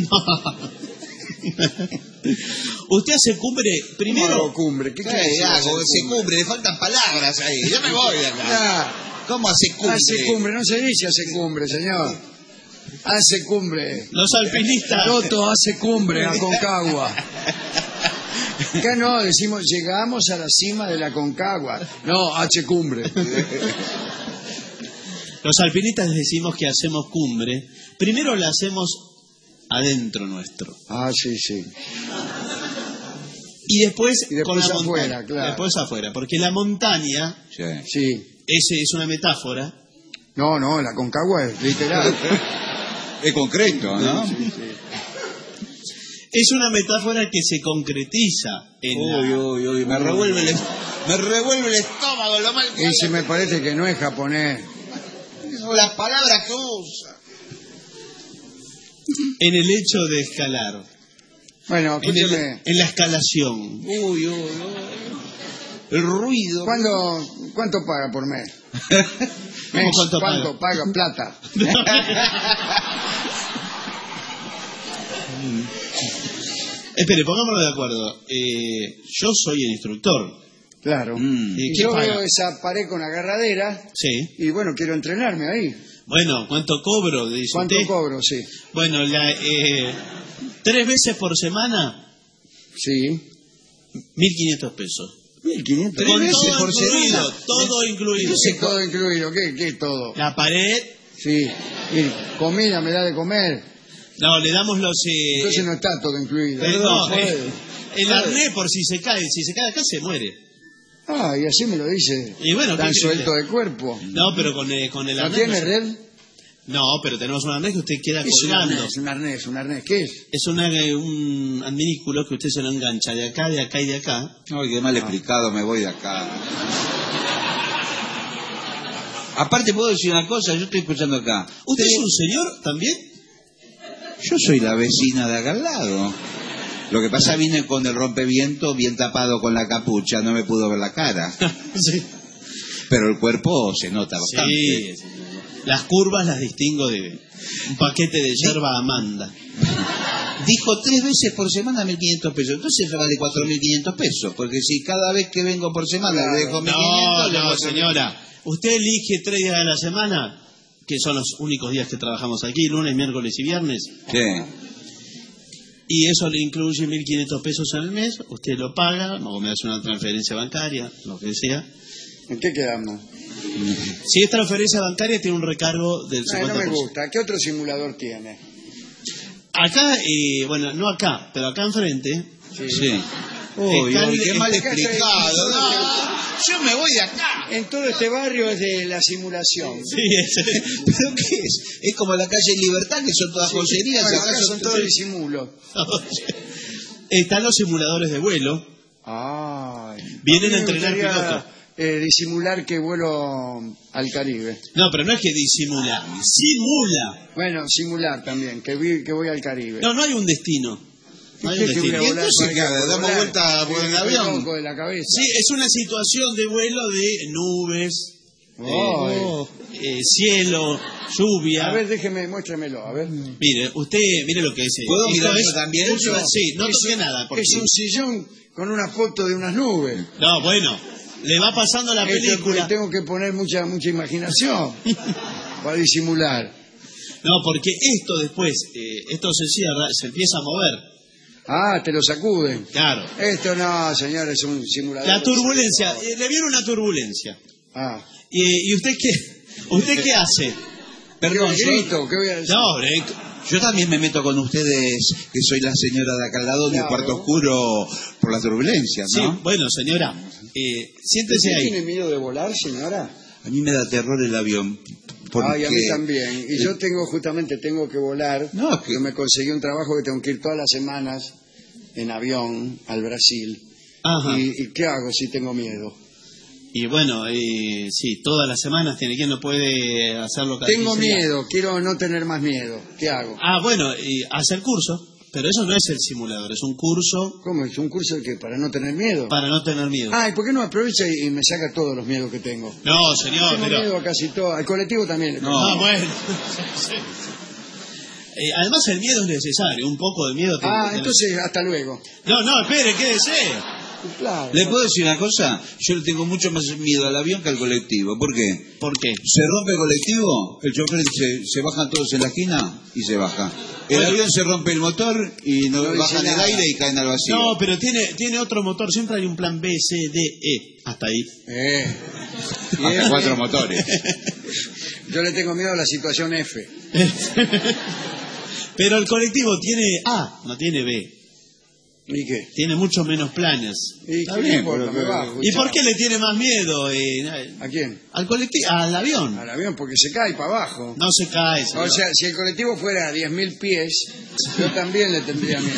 Speaker 5: Usted hace cumbre primero.
Speaker 3: ¿Cómo cumbre? ¿Qué
Speaker 4: clase
Speaker 3: ¿Qué
Speaker 4: hago? Hace cumbre? cumbre, le faltan palabras ahí. Yo me voy de acá.
Speaker 3: Ah,
Speaker 4: ¿Cómo hace cumbre?
Speaker 3: Hace cumbre, no se dice hace cumbre, señor. Hace cumbre.
Speaker 5: Los alpinistas.
Speaker 3: Toto hace cumbre, Aconcagua. Acá no, decimos, llegamos a la cima de la Aconcagua. No, H cumbre.
Speaker 5: Los alpinistas decimos que hacemos cumbre. Primero la hacemos adentro nuestro.
Speaker 3: Ah, sí, sí.
Speaker 5: Y después,
Speaker 3: y después
Speaker 5: con la
Speaker 3: afuera,
Speaker 5: montaña.
Speaker 3: claro.
Speaker 5: Después afuera, porque la montaña
Speaker 3: sí. Sí.
Speaker 5: Ese es una metáfora.
Speaker 3: No, no, la Aconcagua es literal.
Speaker 4: Es concreto, ¿no?
Speaker 3: Sí, sí, sí.
Speaker 5: Es una metáfora que se concretiza en
Speaker 4: uy,
Speaker 5: la...
Speaker 4: uy, uy, me revuelve el, me revuelve el estómago, lo mal que
Speaker 3: y se me parece que no es japonés.
Speaker 4: Son las palabras que usa.
Speaker 5: En el hecho de escalar.
Speaker 3: Bueno, escúcheme.
Speaker 5: En, el, en la escalación.
Speaker 4: Uy, uy, uy. El ruido.
Speaker 3: ¿Cuándo, ¿Cuánto paga por mes?
Speaker 5: ¿Cómo cuánto,
Speaker 3: ¿Cuánto paga? paga? Plata.
Speaker 5: Espere, pongámonos de acuerdo. Eh, yo soy el instructor.
Speaker 3: Claro.
Speaker 5: Mm.
Speaker 3: Y yo paga? veo esa pared con agarradera.
Speaker 5: Sí.
Speaker 3: Y bueno, quiero entrenarme ahí.
Speaker 5: Bueno, ¿cuánto cobro? Dice
Speaker 3: ¿Cuánto
Speaker 5: usted?
Speaker 3: cobro? Sí.
Speaker 5: Bueno, la, eh, tres veces por semana.
Speaker 3: Sí.
Speaker 5: Mil quinientos pesos.
Speaker 3: Mil quinientos
Speaker 5: Con
Speaker 3: veces
Speaker 5: todo
Speaker 3: por
Speaker 5: incluido,
Speaker 3: semana.
Speaker 5: todo incluido.
Speaker 3: ¿Qué es todo incluido? ¿Qué, qué es todo?
Speaker 5: La pared.
Speaker 3: Sí. Y comida me da de comer.
Speaker 5: No, le damos los... Eh,
Speaker 3: Entonces no está todo incluido.
Speaker 5: Eh, no,
Speaker 3: no
Speaker 5: eh, el arnés por si se cae. Si se cae acá se muere.
Speaker 3: Ah, y así me lo dice.
Speaker 5: Y bueno,
Speaker 3: tan suelto de cuerpo.
Speaker 5: No, pero con, eh, con el
Speaker 3: ¿No
Speaker 5: arnés...
Speaker 3: tiene
Speaker 5: no
Speaker 3: red?
Speaker 5: No, pero tenemos un arnés que usted queda
Speaker 3: ¿Qué
Speaker 5: colgando.
Speaker 3: Es un arnés, es un arnés, ¿qué es?
Speaker 5: Es una, un adminículo que usted se lo engancha de acá, de acá y de acá.
Speaker 4: Ay, qué mal explicado, me voy de acá. Aparte, puedo decir una cosa, yo estoy escuchando acá.
Speaker 5: ¿Usted es un señor también?
Speaker 4: Yo soy la vecina de acá al lado. Lo que pasa, vine con el rompeviento bien tapado con la capucha, no me pudo ver la cara.
Speaker 5: Sí.
Speaker 4: Pero el cuerpo se nota bastante.
Speaker 5: Sí, las curvas las distingo de un paquete de yerba Amanda.
Speaker 4: Dijo tres veces por semana mil quinientos pesos. Entonces me vale cuatro mil quinientos pesos. Porque si cada vez que vengo por semana
Speaker 5: Claro.
Speaker 4: le dejo mil quinientos...
Speaker 5: No, no, señora. Usted elige tres días de la semana, que son los únicos días que trabajamos aquí, lunes, miércoles y viernes.
Speaker 4: Sí.
Speaker 5: Y eso le incluye mil quinientos pesos en el mes. Usted lo paga, o me hace una transferencia bancaria, lo que sea.
Speaker 3: ¿En qué quedamos?
Speaker 5: Si es transferencia bancaria, tiene un recargo del
Speaker 3: Ay,
Speaker 5: cincuenta
Speaker 3: no
Speaker 5: por ciento.
Speaker 3: me gusta. ¿Qué otro simulador tiene?
Speaker 5: Acá, eh, bueno, no acá, pero acá enfrente.
Speaker 3: Sí.
Speaker 4: Uy,
Speaker 5: Están-
Speaker 4: uy, qué mal
Speaker 3: Acá está-
Speaker 4: explicado. No, yo me voy de acá.
Speaker 3: En todo este barrio es de la simulación.
Speaker 5: Sí, es,
Speaker 4: ¿Pero qué es? Es como la calle Libertad, que son todas
Speaker 3: Sí,
Speaker 4: joyerías.
Speaker 3: bueno,
Speaker 4: acá
Speaker 3: acá son todos
Speaker 5: sí.
Speaker 3: disimulos.
Speaker 5: Están los simuladores de vuelo.
Speaker 3: Ay.
Speaker 5: Vienen a
Speaker 3: me
Speaker 5: entrenar
Speaker 3: gustaría,
Speaker 5: pilotos.
Speaker 3: eh, disimular que vuelo al Caribe.
Speaker 5: No, pero no es que disimula, simula.
Speaker 3: Bueno, simular también, que, vi, que voy al Caribe.
Speaker 5: No, no hay un destino. No hay un
Speaker 3: ¿Qué que voy a
Speaker 5: destino.
Speaker 3: volar
Speaker 4: entonces
Speaker 3: para
Speaker 4: qué hago?
Speaker 3: allá?
Speaker 4: ¿Damos
Speaker 3: Volar.
Speaker 4: vuelta por
Speaker 3: Sí,
Speaker 4: el
Speaker 3: estoy
Speaker 4: avión?
Speaker 3: loco de la cabeza.
Speaker 5: Sí, es una situación de vuelo de nubes,
Speaker 3: Ay.
Speaker 5: eh, cielo, lluvia.
Speaker 3: A ver, déjeme, muéstremelo, a ver.
Speaker 5: Mire, usted, mire lo que es.
Speaker 4: ¿Puedo
Speaker 5: Esto
Speaker 4: mirar
Speaker 5: es-
Speaker 4: yo también?
Speaker 5: esto es- Sí, no
Speaker 3: Es-
Speaker 5: toque nada. Porque...
Speaker 3: Es un sillón con una foto de unas nubes.
Speaker 5: No, bueno, le va pasando la
Speaker 3: Esto,
Speaker 5: película.
Speaker 3: tengo que poner mucha mucha imaginación para disimular.
Speaker 5: No, porque esto después, eh, esto se cierra, se empieza a mover.
Speaker 3: Ah, te lo sacuden.
Speaker 5: Claro.
Speaker 3: Esto no, señor, es un simulador.
Speaker 5: La turbulencia, eh, le viene una turbulencia.
Speaker 3: Ah.
Speaker 5: ¿Y, y usted qué? ¿Usted qué hace?
Speaker 4: Perdón,
Speaker 3: ¿Qué
Speaker 4: yo,
Speaker 3: grito? ¿Qué voy a decir?
Speaker 5: No, eh,
Speaker 4: yo también me meto con ustedes, que soy la señora de acá al lado, en el
Speaker 3: Claro.
Speaker 4: cuarto oscuro, por la turbulencia,
Speaker 5: sí,
Speaker 4: ¿no?
Speaker 5: bueno, señora, eh, siéntese
Speaker 3: ¿Usted
Speaker 5: ahí.
Speaker 3: tiene miedo de volar, señora?
Speaker 4: A mí me da terror el avión. Porque...
Speaker 3: Ay, a mí también. Y yo tengo, justamente, tengo que volar.
Speaker 4: No, es que-
Speaker 3: Yo me conseguí un trabajo que tengo que ir todas las semanas en avión al Brasil.
Speaker 5: Ajá.
Speaker 3: ¿Y, y qué hago si tengo miedo?
Speaker 5: Y bueno, eh, sí, todas las semanas tiene que no puede hacerlo cada
Speaker 3: Tengo
Speaker 5: quince días.
Speaker 3: miedo, quiero no tener más miedo. ¿Qué hago?
Speaker 5: Ah, bueno, y hacer curso, pero eso no es el simulador, es un curso
Speaker 3: ¿Cómo es? ¿Un curso de qué? ¿Para no tener miedo?
Speaker 5: para no tener miedo.
Speaker 3: Ah, ¿y por qué no aprovecha y, y me saca todos los miedos que tengo?
Speaker 5: No, señor,
Speaker 3: tengo
Speaker 5: pero...
Speaker 3: miedo a casi todo. Al colectivo también. le tengo.
Speaker 5: Ah, bueno. Eh, además el miedo es necesario, un poco de miedo. te-
Speaker 3: Ah,
Speaker 5: te-
Speaker 3: entonces hasta luego.
Speaker 5: No, no, espere, quédese.
Speaker 3: Claro.
Speaker 4: ¿Le puedo decir una cosa? Yo le tengo mucho más miedo al avión que al colectivo. ¿Por qué?
Speaker 5: ¿Por qué?
Speaker 4: Se rompe el colectivo, el chofer dice, se bajan todos en la esquina y se baja. El
Speaker 5: Bueno.
Speaker 4: avión se rompe el motor y no,
Speaker 3: No dice
Speaker 4: bajan el
Speaker 3: nada.
Speaker 4: aire y caen al vacío.
Speaker 5: No, pero tiene, tiene otro motor, siempre hay un plan B, C, D, E, hasta ahí.
Speaker 3: Eh. Y
Speaker 4: Hasta
Speaker 3: F,
Speaker 4: cuatro motores.
Speaker 3: yo le tengo miedo a la situación F.
Speaker 5: Pero el colectivo tiene A, no tiene B.
Speaker 3: ¿Y qué?
Speaker 5: Tiene mucho menos planes.
Speaker 3: ¿Y
Speaker 4: Está
Speaker 3: qué
Speaker 4: bien,
Speaker 3: importa?
Speaker 4: pero-
Speaker 3: Me bajo.
Speaker 5: ¿Y
Speaker 3: chao.
Speaker 5: por qué le tiene más miedo? eh,
Speaker 3: ¿A quién?
Speaker 5: al colectivo, al avión.
Speaker 3: Al avión, porque se cae para abajo.
Speaker 5: No se cae, señor.
Speaker 3: O sea, si el colectivo fuera a diez mil pies, yo también le tendría miedo.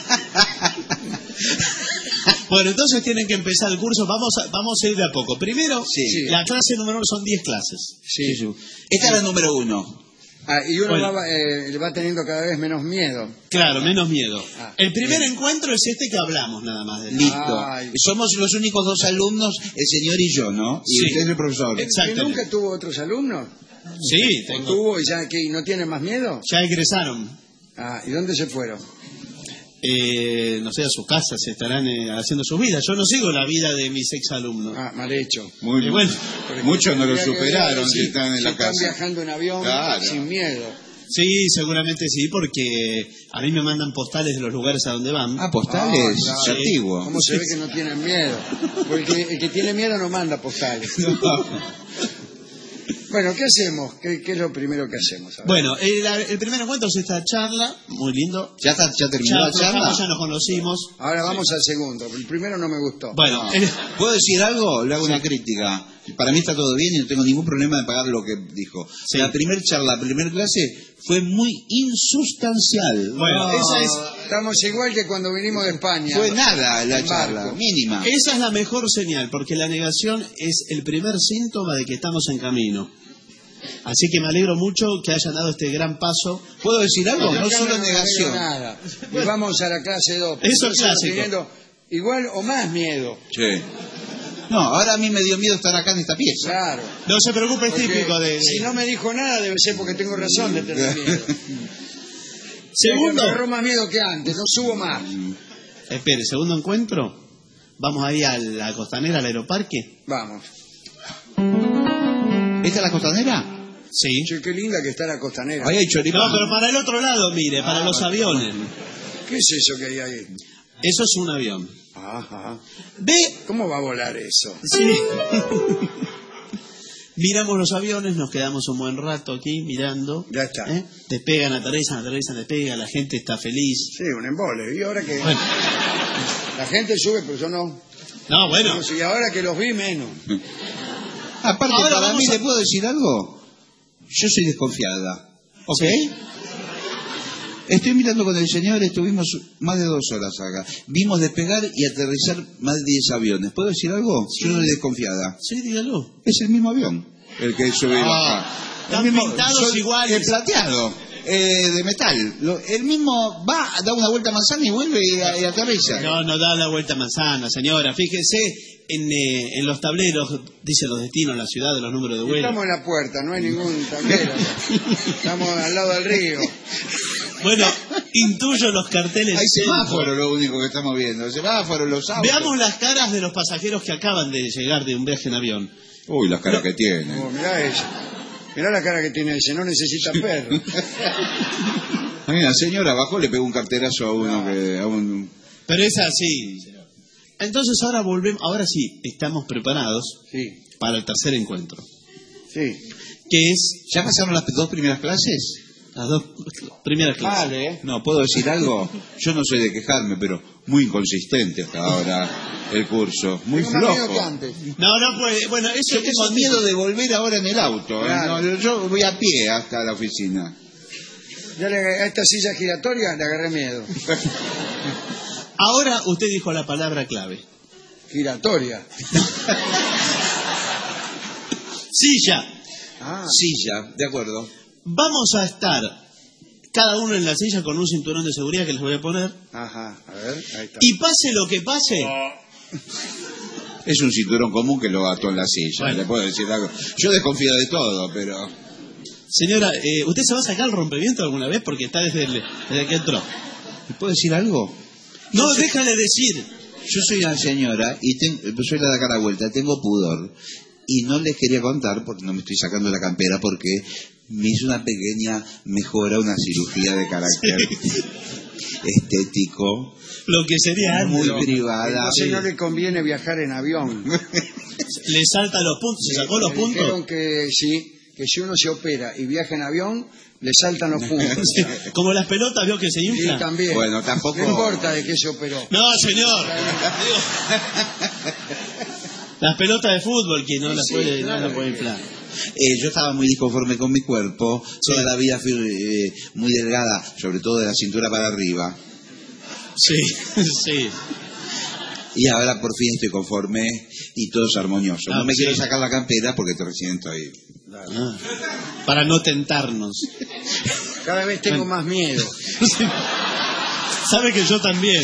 Speaker 5: Bueno, entonces tienen que empezar el curso. Vamos a, vamos a ir de a poco. Primero,
Speaker 3: Sí.
Speaker 5: la clase número uno son diez clases.
Speaker 3: Sí.
Speaker 4: Esta es la número uno.
Speaker 3: Ah, y uno
Speaker 5: Bueno.
Speaker 3: va, eh, va teniendo cada vez menos miedo.
Speaker 5: Claro, menos miedo.
Speaker 3: Ah,
Speaker 5: el primer
Speaker 3: bien.
Speaker 5: encuentro es este que hablamos nada más. De
Speaker 4: Listo.
Speaker 3: Ay.
Speaker 4: Somos los únicos dos alumnos, el señor y yo, ¿no? Y
Speaker 5: Sí.
Speaker 4: usted es el profesor.
Speaker 3: ¿Y
Speaker 5: Exactamente.
Speaker 3: nunca tuvo otros alumnos?
Speaker 5: Sí,
Speaker 3: ¿O
Speaker 5: tengo-
Speaker 3: tuvo y ya que no tiene más miedo?
Speaker 5: ya egresaron.
Speaker 3: Ah, ¿y dónde se fueron?
Speaker 5: Eh, no sé, a sus casas se estarán eh, haciendo sus vidas. Yo no sigo la vida de mis exalumnos.
Speaker 3: Ah, mal hecho.
Speaker 4: Muy
Speaker 5: Y bueno,
Speaker 4: Muchos no lo
Speaker 3: Tendría que ver
Speaker 4: superaron
Speaker 3: si-
Speaker 4: si están en
Speaker 3: si
Speaker 4: la
Speaker 3: están
Speaker 4: casa.
Speaker 3: viajando en avión
Speaker 4: Claro.
Speaker 3: sin miedo.
Speaker 5: sí, seguramente sí, porque a mí me mandan postales de los lugares a donde van.
Speaker 4: Ah, postales,
Speaker 3: Ah,
Speaker 4: es
Speaker 3: claro.
Speaker 4: antiguo.
Speaker 3: ¿Cómo se ve que no tienen miedo? Porque el que tiene miedo no manda postales. Bueno, ¿qué hacemos? ¿Qué, qué es lo primero que hacemos? A ver.
Speaker 5: Bueno, el, el primer encuentro es esta charla, muy lindo.
Speaker 4: ¿Ya, está, ya
Speaker 5: Ya,
Speaker 4: terminó la charla?
Speaker 5: trabajamos, ya nos conocimos.
Speaker 3: Ahora vamos al segundo. El primero no me gustó.
Speaker 5: Bueno,
Speaker 4: No.
Speaker 5: el-
Speaker 4: ¿Puedo decir algo? Le hago una crítica. Para mí está todo bien y no tengo ningún problema de pagar lo que dijo.
Speaker 5: Sí.
Speaker 4: La primer charla, la primer clase fue muy insustancial.
Speaker 5: Bueno, esa es,
Speaker 3: Estamos igual que cuando vinimos de España.
Speaker 4: Fue nada la
Speaker 3: En
Speaker 4: charla,
Speaker 3: barco.
Speaker 4: mínima.
Speaker 5: esa es la mejor señal, porque la negación es el primer síntoma de que estamos en camino. Así que me alegro mucho que hayan dado este gran paso.
Speaker 4: ¿Puedo decir algo?
Speaker 3: Yo
Speaker 4: No
Speaker 3: acá
Speaker 4: solo
Speaker 3: me
Speaker 4: negación.
Speaker 3: arreglo Nada. Y vamos a la clase dos.
Speaker 5: Eso es
Speaker 3: Entonces,
Speaker 5: clásico.
Speaker 3: teniendo igual o más miedo.
Speaker 4: Sí. No, ahora a mí me dio miedo estar acá en esta pieza.
Speaker 3: Claro.
Speaker 5: No se preocupe, es
Speaker 3: Porque
Speaker 5: típico de... de-
Speaker 3: Si no me dijo nada, debe ser porque tengo razón de tener miedo.
Speaker 5: Segundo.
Speaker 3: Me agarró más miedo que antes, no subo más.
Speaker 5: Espere, segundo encuentro. Vamos ahí a la costanera, al aeroparque.
Speaker 3: Vamos.
Speaker 4: ¿Esta es la costanera?
Speaker 5: Sí.
Speaker 3: Che, qué linda que está la costanera.
Speaker 4: Ahí hay choripán.
Speaker 5: No, pero para el otro lado, mire, para
Speaker 3: Ah,
Speaker 5: los aviones.
Speaker 3: ¿Qué es eso que hay ahí?
Speaker 5: Eso es un avión.
Speaker 3: Ajá.
Speaker 5: Ve.
Speaker 3: ¿Cómo va a volar eso?
Speaker 5: Sí. Miramos los aviones, nos quedamos un buen rato aquí mirando.
Speaker 3: Ya está.
Speaker 5: ¿eh? Despegan, aterrizan, aterrizan, despegan, la gente está feliz.
Speaker 3: Sí, un embole. ¿Y ahora que
Speaker 5: Bueno.
Speaker 3: La gente sube, pero yo no.
Speaker 5: No, bueno.
Speaker 3: Y ahora que los vi, menos.
Speaker 4: Aparte,
Speaker 5: Ahora
Speaker 4: para
Speaker 5: vamos
Speaker 4: mí,
Speaker 5: a-
Speaker 4: ¿le puedo decir algo? Yo soy desconfiada. ¿Ok? Estoy mirando con el señor, estuvimos más de dos horas acá. Vimos despegar y aterrizar más de diez aviones. ¿Puedo decir algo? Yo soy desconfiada.
Speaker 5: Sí, dígalo.
Speaker 4: Es el mismo avión el que sube y
Speaker 5: Ah,
Speaker 4: baja.
Speaker 5: están
Speaker 4: El mismo-
Speaker 5: pintados
Speaker 4: soy-
Speaker 5: iguales.
Speaker 4: El plateado, eh, de metal. Lo- el mismo va, da una vuelta a manzana y vuelve y, y aterriza.
Speaker 5: No, no da la vuelta a manzana, señora. Fíjese, en, eh, en los tableros dice los destinos, la ciudad, los números de vuelo.
Speaker 3: Estamos en la puerta, no hay ningún tablero. Estamos al lado del río.
Speaker 5: Bueno, intuyo los carteles.
Speaker 4: Hay semáforos, lo único que estamos viendo. Semáforos, los autos.
Speaker 5: Veamos las caras de los pasajeros que acaban de llegar de un viaje en avión.
Speaker 4: Uy, las caras que tienen.
Speaker 3: Oh, mirá ese. Mirá la cara que tiene ese, no necesita perro.
Speaker 4: Hay una señora abajo le pegó un carterazo a uno que... A un...
Speaker 5: Pero es así. Entonces ahora volvemos, ahora sí, estamos preparados
Speaker 3: Sí,
Speaker 5: para el tercer encuentro.
Speaker 3: sí.
Speaker 5: Que es
Speaker 4: ¿Ya pasaron las dos primeras clases?
Speaker 5: las dos primeras clases.
Speaker 3: Vale, ¿eh?
Speaker 4: No, ¿puedo decir algo? Yo no soy de quejarme, pero muy inconsistente hasta ahora el curso. Muy
Speaker 3: Tengo más miedo que
Speaker 4: flojo.
Speaker 3: antes.
Speaker 5: No, no puede. Bueno, eso
Speaker 4: Yo tengo
Speaker 5: eso-
Speaker 4: miedo de volver ahora en el auto. ¿eh?
Speaker 3: Claro.
Speaker 4: No, yo voy a pie hasta la oficina.
Speaker 3: Yo le, a esta silla giratoria le agarré miedo.
Speaker 5: Ahora usted dijo la palabra clave.
Speaker 3: Giratoria.
Speaker 5: Silla.
Speaker 3: Ah,
Speaker 4: Silla, de acuerdo.
Speaker 5: Vamos a estar cada uno en la silla con un cinturón de seguridad que les voy a poner.
Speaker 3: ajá, a ver, ahí está.
Speaker 5: Y pase lo que pase,
Speaker 4: Es un cinturón común que lo ató en la silla.
Speaker 5: Bueno.
Speaker 4: Le puedo decir algo. Yo desconfío de todo, pero...
Speaker 5: señora, eh, ¿usted se va a sacar el rompeviento alguna vez? Porque está desde, el- desde que entró.
Speaker 4: ¿Le puedo decir algo?
Speaker 5: No, déjale decir.
Speaker 4: Yo soy una señora y ten- soy la de acá a la vuelta, tengo pudor. Y no les quería contar, porque no me estoy sacando la campera, porque me hizo una pequeña mejora, una cirugía de carácter estético,
Speaker 5: Lo que sería
Speaker 4: muy
Speaker 5: antes.
Speaker 4: privada.
Speaker 3: Entonces no le conviene viajar en avión.
Speaker 5: Le salta los puntos, se sacó los
Speaker 3: Me dijeron
Speaker 5: puntos.
Speaker 3: que sí, que si uno se opera y viaja en avión, le saltan los puntos.
Speaker 5: Sí, como las pelotas, vio que se
Speaker 3: Sí,
Speaker 5: inflan.
Speaker 3: también.
Speaker 4: Bueno, tampoco-
Speaker 3: No importa de qué se operó.
Speaker 5: No, señor. Digo, las pelotas de fútbol, que no
Speaker 3: Sí,
Speaker 5: las
Speaker 3: sí,
Speaker 5: puede,
Speaker 3: claro.
Speaker 5: no las puede inflar.
Speaker 4: Eh, yo estaba muy disconforme con mi cuerpo, toda la vida fui eh, muy delgada, sobre todo de la cintura para arriba.
Speaker 5: Sí, sí.
Speaker 4: Y ahora por fin estoy conforme y todo es armonioso.
Speaker 5: Ah,
Speaker 4: No me
Speaker 5: sí.
Speaker 4: quiero sacar la campera porque te recién estoy...
Speaker 5: Ah, para no tentarnos.
Speaker 3: Cada vez tengo más miedo.
Speaker 5: Sabe que yo también.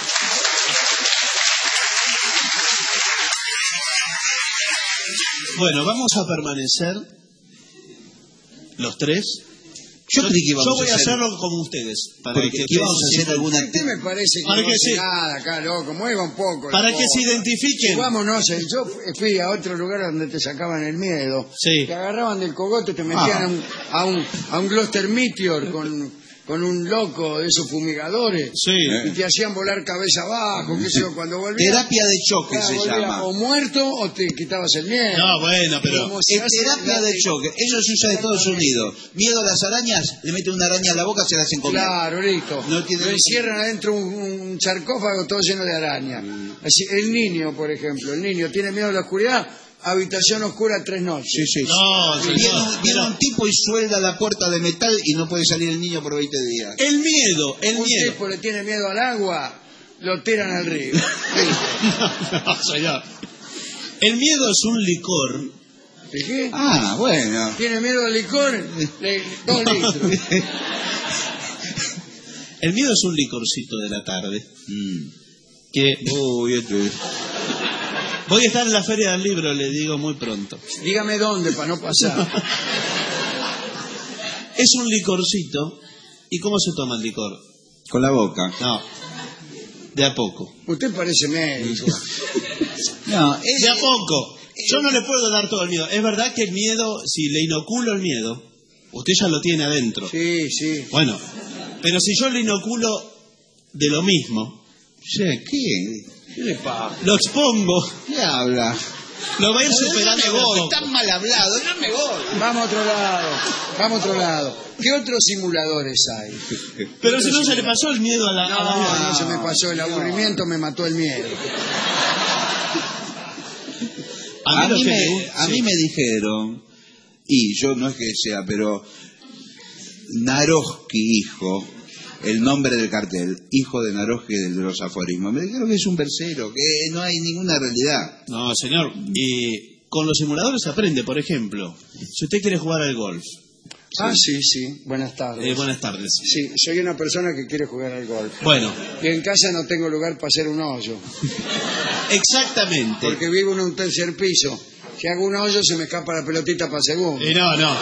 Speaker 5: Bueno, vamos a permanecer los tres.
Speaker 4: Yo creí que íbamos
Speaker 5: yo voy
Speaker 4: a
Speaker 5: a
Speaker 4: hacer-
Speaker 5: hacerlo como ustedes. Para
Speaker 4: Porque
Speaker 5: que
Speaker 4: aquí vamos a hacer alguna...
Speaker 3: ¿Qué me parece que
Speaker 5: Para
Speaker 3: no
Speaker 5: que
Speaker 3: hace
Speaker 5: sí.
Speaker 3: nada acá, loco? Mueva un poco. la
Speaker 5: Para que
Speaker 3: cosa.
Speaker 5: se identifiquen.
Speaker 3: Vámonos, eh, yo fui a otro lugar donde te sacaban el miedo.
Speaker 5: Sí.
Speaker 3: Te agarraban del cogote, te metían
Speaker 4: Ah.
Speaker 3: a, un, a, un, a un Gloucester Meteor con, con un loco de esos fumigadores.
Speaker 5: Sí.
Speaker 3: Y te hacían volar cabeza abajo, qué sé yo, cuando volvías.
Speaker 4: Terapia de choque
Speaker 3: claro,
Speaker 4: se
Speaker 3: volvías
Speaker 4: llama.
Speaker 3: o muerto o te quitabas el miedo.
Speaker 5: No, bueno, pero...
Speaker 3: Como se
Speaker 4: Es
Speaker 3: hace
Speaker 4: terapia
Speaker 3: la-
Speaker 4: de choque. Eso se usa en Estados Unidos. Miedo a las arañas, le meten una araña a la boca, se la hacen comer.
Speaker 3: Claro, listo.
Speaker 4: No tiene-
Speaker 3: Lo encierran adentro un, un sarcófago todo lleno de arañas. Así, el niño, por ejemplo, el niño tiene miedo a la oscuridad, habitación oscura tres noches.
Speaker 4: Sí, sí.
Speaker 5: No,
Speaker 4: Viene,
Speaker 5: señor,
Speaker 4: un- viene
Speaker 5: mira.
Speaker 4: un tipo y suelda la puerta de metal y no puede salir el niño por veinte días.
Speaker 5: El miedo, el
Speaker 3: Un
Speaker 5: miedo.
Speaker 3: tipo le tiene miedo al agua, lo tiran al río. Listo.
Speaker 5: No, señor. El miedo es un licor.
Speaker 3: ¿De qué?
Speaker 4: Ah, bueno.
Speaker 3: ¿Tiene miedo al licor? Le- dos litros.
Speaker 5: El miedo es un licorcito de la tarde.
Speaker 4: Mm.
Speaker 5: Que
Speaker 4: Uy, esto es...
Speaker 5: Voy a estar en la Feria del Libro, le digo muy pronto.
Speaker 3: Dígame dónde para no pasar.
Speaker 5: Es un licorcito. ¿Y cómo se toma el licor?
Speaker 4: Con la boca.
Speaker 5: No, de a poco.
Speaker 3: Usted parece médico.
Speaker 5: No, es... de a poco. Yo no le puedo dar todo el miedo. Es verdad que el miedo, si le inoculo el miedo, usted ya lo tiene adentro.
Speaker 3: Sí, sí.
Speaker 5: Bueno, pero si yo le inoculo de lo mismo...
Speaker 4: Sí, ¿qué?
Speaker 3: ¿Qué le pasa?
Speaker 5: Lo expongo.
Speaker 4: ¿Qué habla?
Speaker 5: Lo va a ir
Speaker 4: No,
Speaker 5: superando.
Speaker 4: No me voy, tan mal hablado, no me voy.
Speaker 3: Vamos a otro lado, vamos a otro lado. ¿Qué otros simuladores hay?
Speaker 5: Pero si no se le pasó el miedo a la...
Speaker 3: No,
Speaker 5: a la...
Speaker 3: no, no se me pasó. El aburrimiento me mató el miedo.
Speaker 4: A,
Speaker 5: A mí,
Speaker 4: mí,
Speaker 5: me,
Speaker 4: me, a
Speaker 5: sí.
Speaker 4: mí me dijeron, y yo no es que sea, pero Naroski, hijo, el nombre del cartel, hijo de Naroski de los aforismos, me dijeron que es un versero, que no hay ninguna realidad.
Speaker 5: No, señor, y con los simuladores se aprende, por ejemplo, si usted quiere jugar al golf.
Speaker 3: Ah, sí, sí. Buenas tardes.
Speaker 5: Eh, buenas tardes.
Speaker 3: Sí, soy una persona que quiere jugar al golf.
Speaker 5: Bueno.
Speaker 3: Y en casa no tengo lugar para hacer un hoyo.
Speaker 5: Exactamente.
Speaker 3: Porque vivo en un tercer piso. Si hago un hoyo se me escapa la pelotita para segundo.
Speaker 5: Eh, no, no.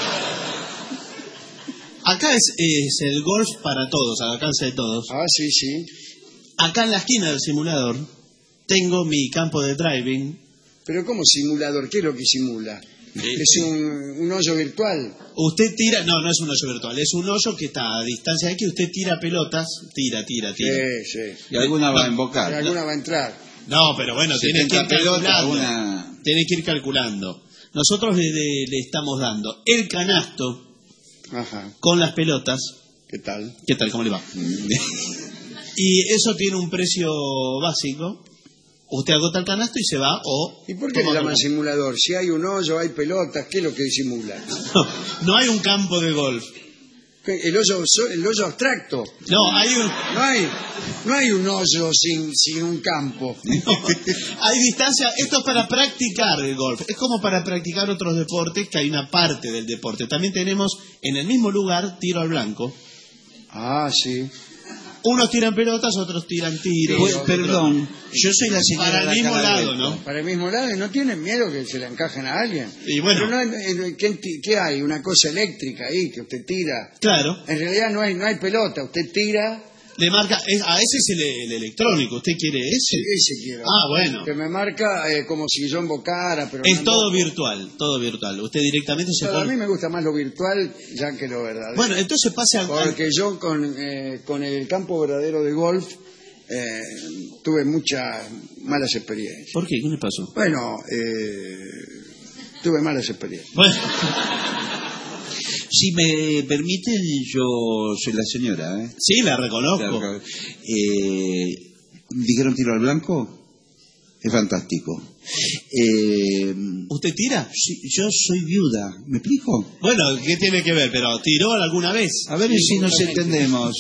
Speaker 5: Acá es, es el golf para todos, al alcance de todos.
Speaker 3: Ah, sí, sí.
Speaker 5: Acá en la esquina del simulador tengo mi campo de driving.
Speaker 3: Pero ¿cómo simulador? ¿Qué es lo que simula? ¿Es un, un hoyo virtual?
Speaker 5: Usted tira, no, no es un hoyo virtual, es un hoyo que está a distancia de que usted tira pelotas, tira, tira, tira.
Speaker 3: Sí, sí.
Speaker 4: Y alguna va a
Speaker 3: Y
Speaker 4: embocar.
Speaker 3: alguna va a entrar.
Speaker 5: No, pero bueno, tiene que ir
Speaker 4: pelota,
Speaker 5: calculando.
Speaker 4: una...
Speaker 5: Tiene que ir calculando. Nosotros le, le- le estamos dando el canasto
Speaker 3: Ajá.
Speaker 5: con las pelotas.
Speaker 3: ¿Qué tal?
Speaker 5: ¿Qué tal? ¿Cómo le va? Y eso tiene un precio básico. Usted agota el canasto y se va o...
Speaker 3: ¿Y por qué le
Speaker 5: toma
Speaker 3: llaman
Speaker 5: otro.
Speaker 3: simulador? Si hay un hoyo, hay pelotas, ¿qué es lo que simula?
Speaker 5: No, no hay un campo de golf.
Speaker 3: ¿Qué? El hoyo, el hoyo abstracto.
Speaker 5: No, hay un...
Speaker 3: No hay, no hay un hoyo sin, sin un campo.
Speaker 5: No, hay distancia. Esto es para practicar el golf. Es como para practicar otros deportes, que hay una parte del deporte. También tenemos en el mismo lugar tiro al blanco.
Speaker 3: Ah, sí.
Speaker 5: Unos tiran pelotas, otros tiran tiros.
Speaker 4: Pues,
Speaker 5: otros-
Speaker 4: perdón, yo soy la señora
Speaker 5: Para el
Speaker 4: de la
Speaker 5: mismo
Speaker 4: cara
Speaker 5: lado,
Speaker 4: vuelta.
Speaker 5: ¿no?
Speaker 3: Para el mismo lado, y no tienen miedo que se le encajen a alguien.
Speaker 5: Y bueno.
Speaker 3: Pero no hay- eh, ¿qué, qué hay? Una cosa eléctrica ahí que usted tira.
Speaker 5: Claro.
Speaker 3: En realidad no hay, no hay pelota, usted tira.
Speaker 5: Le marca... es- a ese es el, el electrónico. ¿Usted quiere ese?
Speaker 3: Ese quiero.
Speaker 5: Ah, bueno.
Speaker 3: Que me marca eh, como si yo invocara, pero
Speaker 5: Es
Speaker 3: no-
Speaker 5: todo virtual, todo virtual. Usted directamente se
Speaker 3: Pero a
Speaker 5: pone...
Speaker 3: mí me gusta más lo virtual ya que lo verdadero.
Speaker 5: Bueno, entonces pase a...
Speaker 3: Porque yo con, eh, con el campo verdadero de golf eh, tuve muchas malas experiencias.
Speaker 5: ¿Por qué? ¿Qué le pasó?
Speaker 3: Bueno, eh, tuve malas experiencias.
Speaker 5: Bueno,
Speaker 4: Si me permiten, yo soy la señora, ¿eh?
Speaker 5: sí, la reconozco.
Speaker 4: Claro, eh, ¿Dijeron tiro al blanco? Es fantástico. Eh,
Speaker 5: ¿Usted tira?
Speaker 4: sí, yo soy viuda, ¿me explico?
Speaker 5: Bueno, ¿qué tiene que ver? ¿Pero tiró alguna vez?
Speaker 4: A ver si nos entendemos.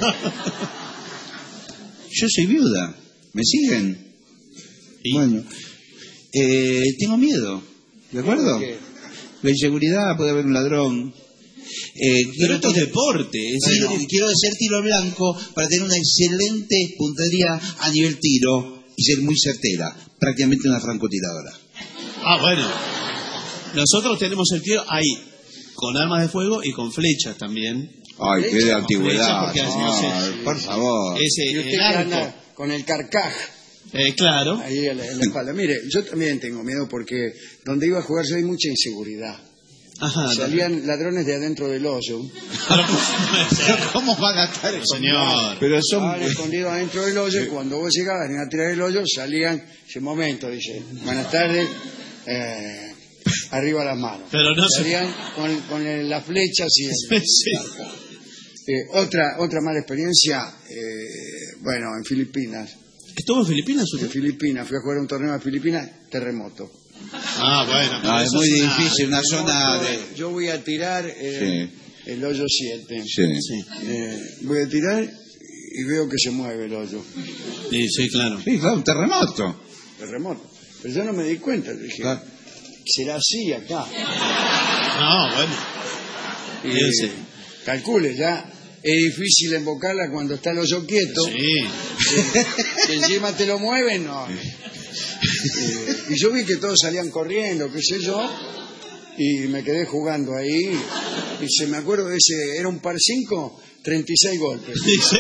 Speaker 4: Yo soy viuda, ¿me siguen?
Speaker 5: ¿Y?
Speaker 4: Bueno, eh, tengo miedo, ¿de acuerdo?
Speaker 3: ¿Qué?
Speaker 4: La inseguridad, puede haber un ladrón. Eh,
Speaker 5: Pero
Speaker 4: quiero,
Speaker 5: esto es deporte. Es
Speaker 4: quiero,
Speaker 5: algo-
Speaker 4: quiero hacer tiro al blanco para tener una excelente puntería a nivel tiro y ser muy certera, prácticamente una francotiradora.
Speaker 5: Ah, bueno. Nosotros tenemos el tiro ahí, con armas de fuego y con flechas también.
Speaker 4: Ay, qué de
Speaker 5: Flecha,
Speaker 4: antigüedad.
Speaker 5: porque así no sé.
Speaker 4: Ay, por favor.
Speaker 5: Ese,
Speaker 3: Y usted
Speaker 5: el
Speaker 3: que
Speaker 5: arco.
Speaker 3: anda con el carcaj
Speaker 5: Eh, claro.
Speaker 3: ahí en la, en la espalda. Mire, yo también tengo miedo porque donde iba a jugar yo hay mucha inseguridad.
Speaker 5: Ajá.
Speaker 3: Salían ladrones de adentro del hoyo.
Speaker 4: ¿Cómo van a estar eso?
Speaker 5: Señor.
Speaker 4: Pero son...
Speaker 3: Estaban escondidos adentro del hoyo y cuando vos llegabas a tirar el hoyo salían, ese momento, dice, buenas tardes, eh, arriba las manos.
Speaker 5: Pero no se-
Speaker 3: salían con, con el- las flechas y el-
Speaker 5: Sí.
Speaker 3: Eh, otra otra mala experiencia, eh, bueno, en Filipinas.
Speaker 5: ¿Estuvo en Filipinas usted?
Speaker 3: En Filipinas, fui a jugar un torneo a Filipinas, terremoto.
Speaker 5: Ah, bueno. pero
Speaker 4: No, es
Speaker 5: eso
Speaker 4: muy
Speaker 5: una-
Speaker 4: difícil, una zona
Speaker 3: Terremoto,
Speaker 4: de...
Speaker 3: Yo voy a tirar eh, el hoyo siete.
Speaker 4: Sí.
Speaker 5: Sí.
Speaker 3: Eh, voy a tirar y veo que se mueve el hoyo.
Speaker 5: Sí, sí, claro.
Speaker 4: Sí, claro, un terremoto.
Speaker 3: Terremoto. Pero yo no me di cuenta, dije,
Speaker 4: Claro.
Speaker 3: será así acá.
Speaker 5: No, bueno.
Speaker 3: Y,
Speaker 5: Yo sé.
Speaker 3: calcule, ya es difícil invocarla cuando está el hoyo quieto.
Speaker 5: Sí.
Speaker 3: Que, que encima te lo mueven, no. Eh, y yo vi que todos salían corriendo, qué sé yo, y me quedé jugando ahí. Y se me acuerdo de ese, era un par cinco, treinta y seis golpes.
Speaker 5: Sí, sí.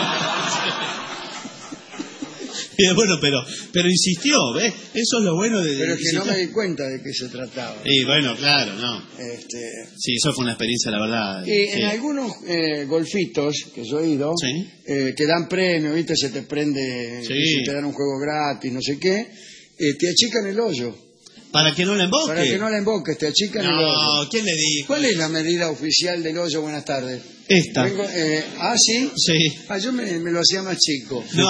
Speaker 5: Y bueno, pero pero insistió, ¿ves? Eso es lo bueno de...
Speaker 3: Pero es que
Speaker 5: insistió.
Speaker 3: no me di cuenta de qué se trataba.
Speaker 5: Y bueno, claro, no.
Speaker 3: Este,
Speaker 5: Sí, eso fue una experiencia, la verdad.
Speaker 3: y
Speaker 5: Sí.
Speaker 3: en algunos eh, golfitos que yo he ido,
Speaker 5: Sí.
Speaker 3: eh, que dan premio, ¿viste? Se te prende,
Speaker 5: Sí.
Speaker 3: se te dan un juego gratis, no sé qué, eh, te achican el hoyo.
Speaker 5: Para que no la emboque.
Speaker 3: Para que no la emboques, te achican
Speaker 5: No,
Speaker 3: el hoyo.
Speaker 5: ¿quién le dijo?
Speaker 3: ¿Cuál es la medida oficial del hoyo? Buenas tardes.
Speaker 5: Esta.
Speaker 3: Vengo, eh, ah, sí.
Speaker 5: Sí.
Speaker 3: Ah, yo me, me lo hacía más chico.
Speaker 5: No.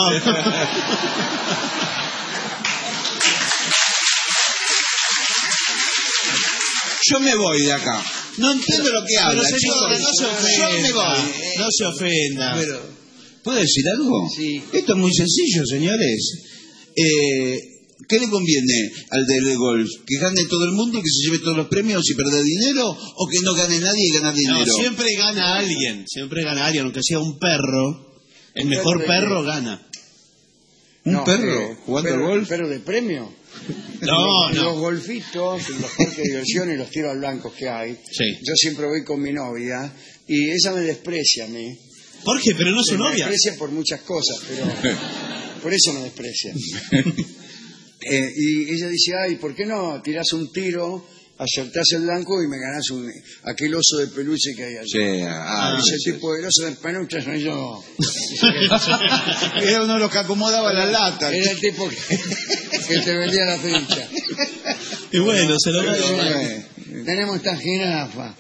Speaker 4: Yo me voy de acá. No entiendo lo que habla,
Speaker 5: Pero señora,
Speaker 4: chicos.
Speaker 5: no se ofenda.
Speaker 4: Yo me voy.
Speaker 5: No se ofenda.
Speaker 4: Pero, ¿puedo decir algo?
Speaker 3: Sí.
Speaker 4: Esto es muy sencillo, señores. Eh, ¿Qué le conviene al del golf? ¿Que gane todo el mundo y que se lleve todos los premios y perder dinero? ¿O que no gane nadie y ganar dinero?
Speaker 5: No, siempre gana alguien. Siempre gana alguien, aunque sea un perro. El
Speaker 3: ¿Un
Speaker 5: mejor
Speaker 3: perro de
Speaker 5: perro
Speaker 3: qué?
Speaker 5: gana.
Speaker 4: ¿Un
Speaker 3: No,
Speaker 4: perro
Speaker 3: eh,
Speaker 4: jugando
Speaker 3: pero,
Speaker 4: al golf?
Speaker 3: ¿Pero de premio?
Speaker 5: No,
Speaker 3: los,
Speaker 5: no.
Speaker 3: Los golfitos, los parques de diversión y los tiros al blanco que hay.
Speaker 5: Sí.
Speaker 3: Yo siempre voy con mi novia y ella me desprecia a mí.
Speaker 5: ¿Por qué? Pero no es su
Speaker 3: Me
Speaker 5: novia.
Speaker 3: desprecia por muchas cosas, pero por eso me desprecia. Eh, y ella dice, ay, ¿por qué no tirás un tiro, acertás el blanco y me ganás un, aquel oso de peluche que hay allí?
Speaker 4: Sí, ah,
Speaker 3: Ese
Speaker 4: sí.
Speaker 3: tipo de oso de peluche soy yo.
Speaker 4: Era uno de los que acomodaba la lata.
Speaker 3: Era el tipo que, que te vendía la ficha.
Speaker 5: Y bueno, se lo
Speaker 3: Pero,
Speaker 5: gana.
Speaker 3: eh, tenemos esta jirafa.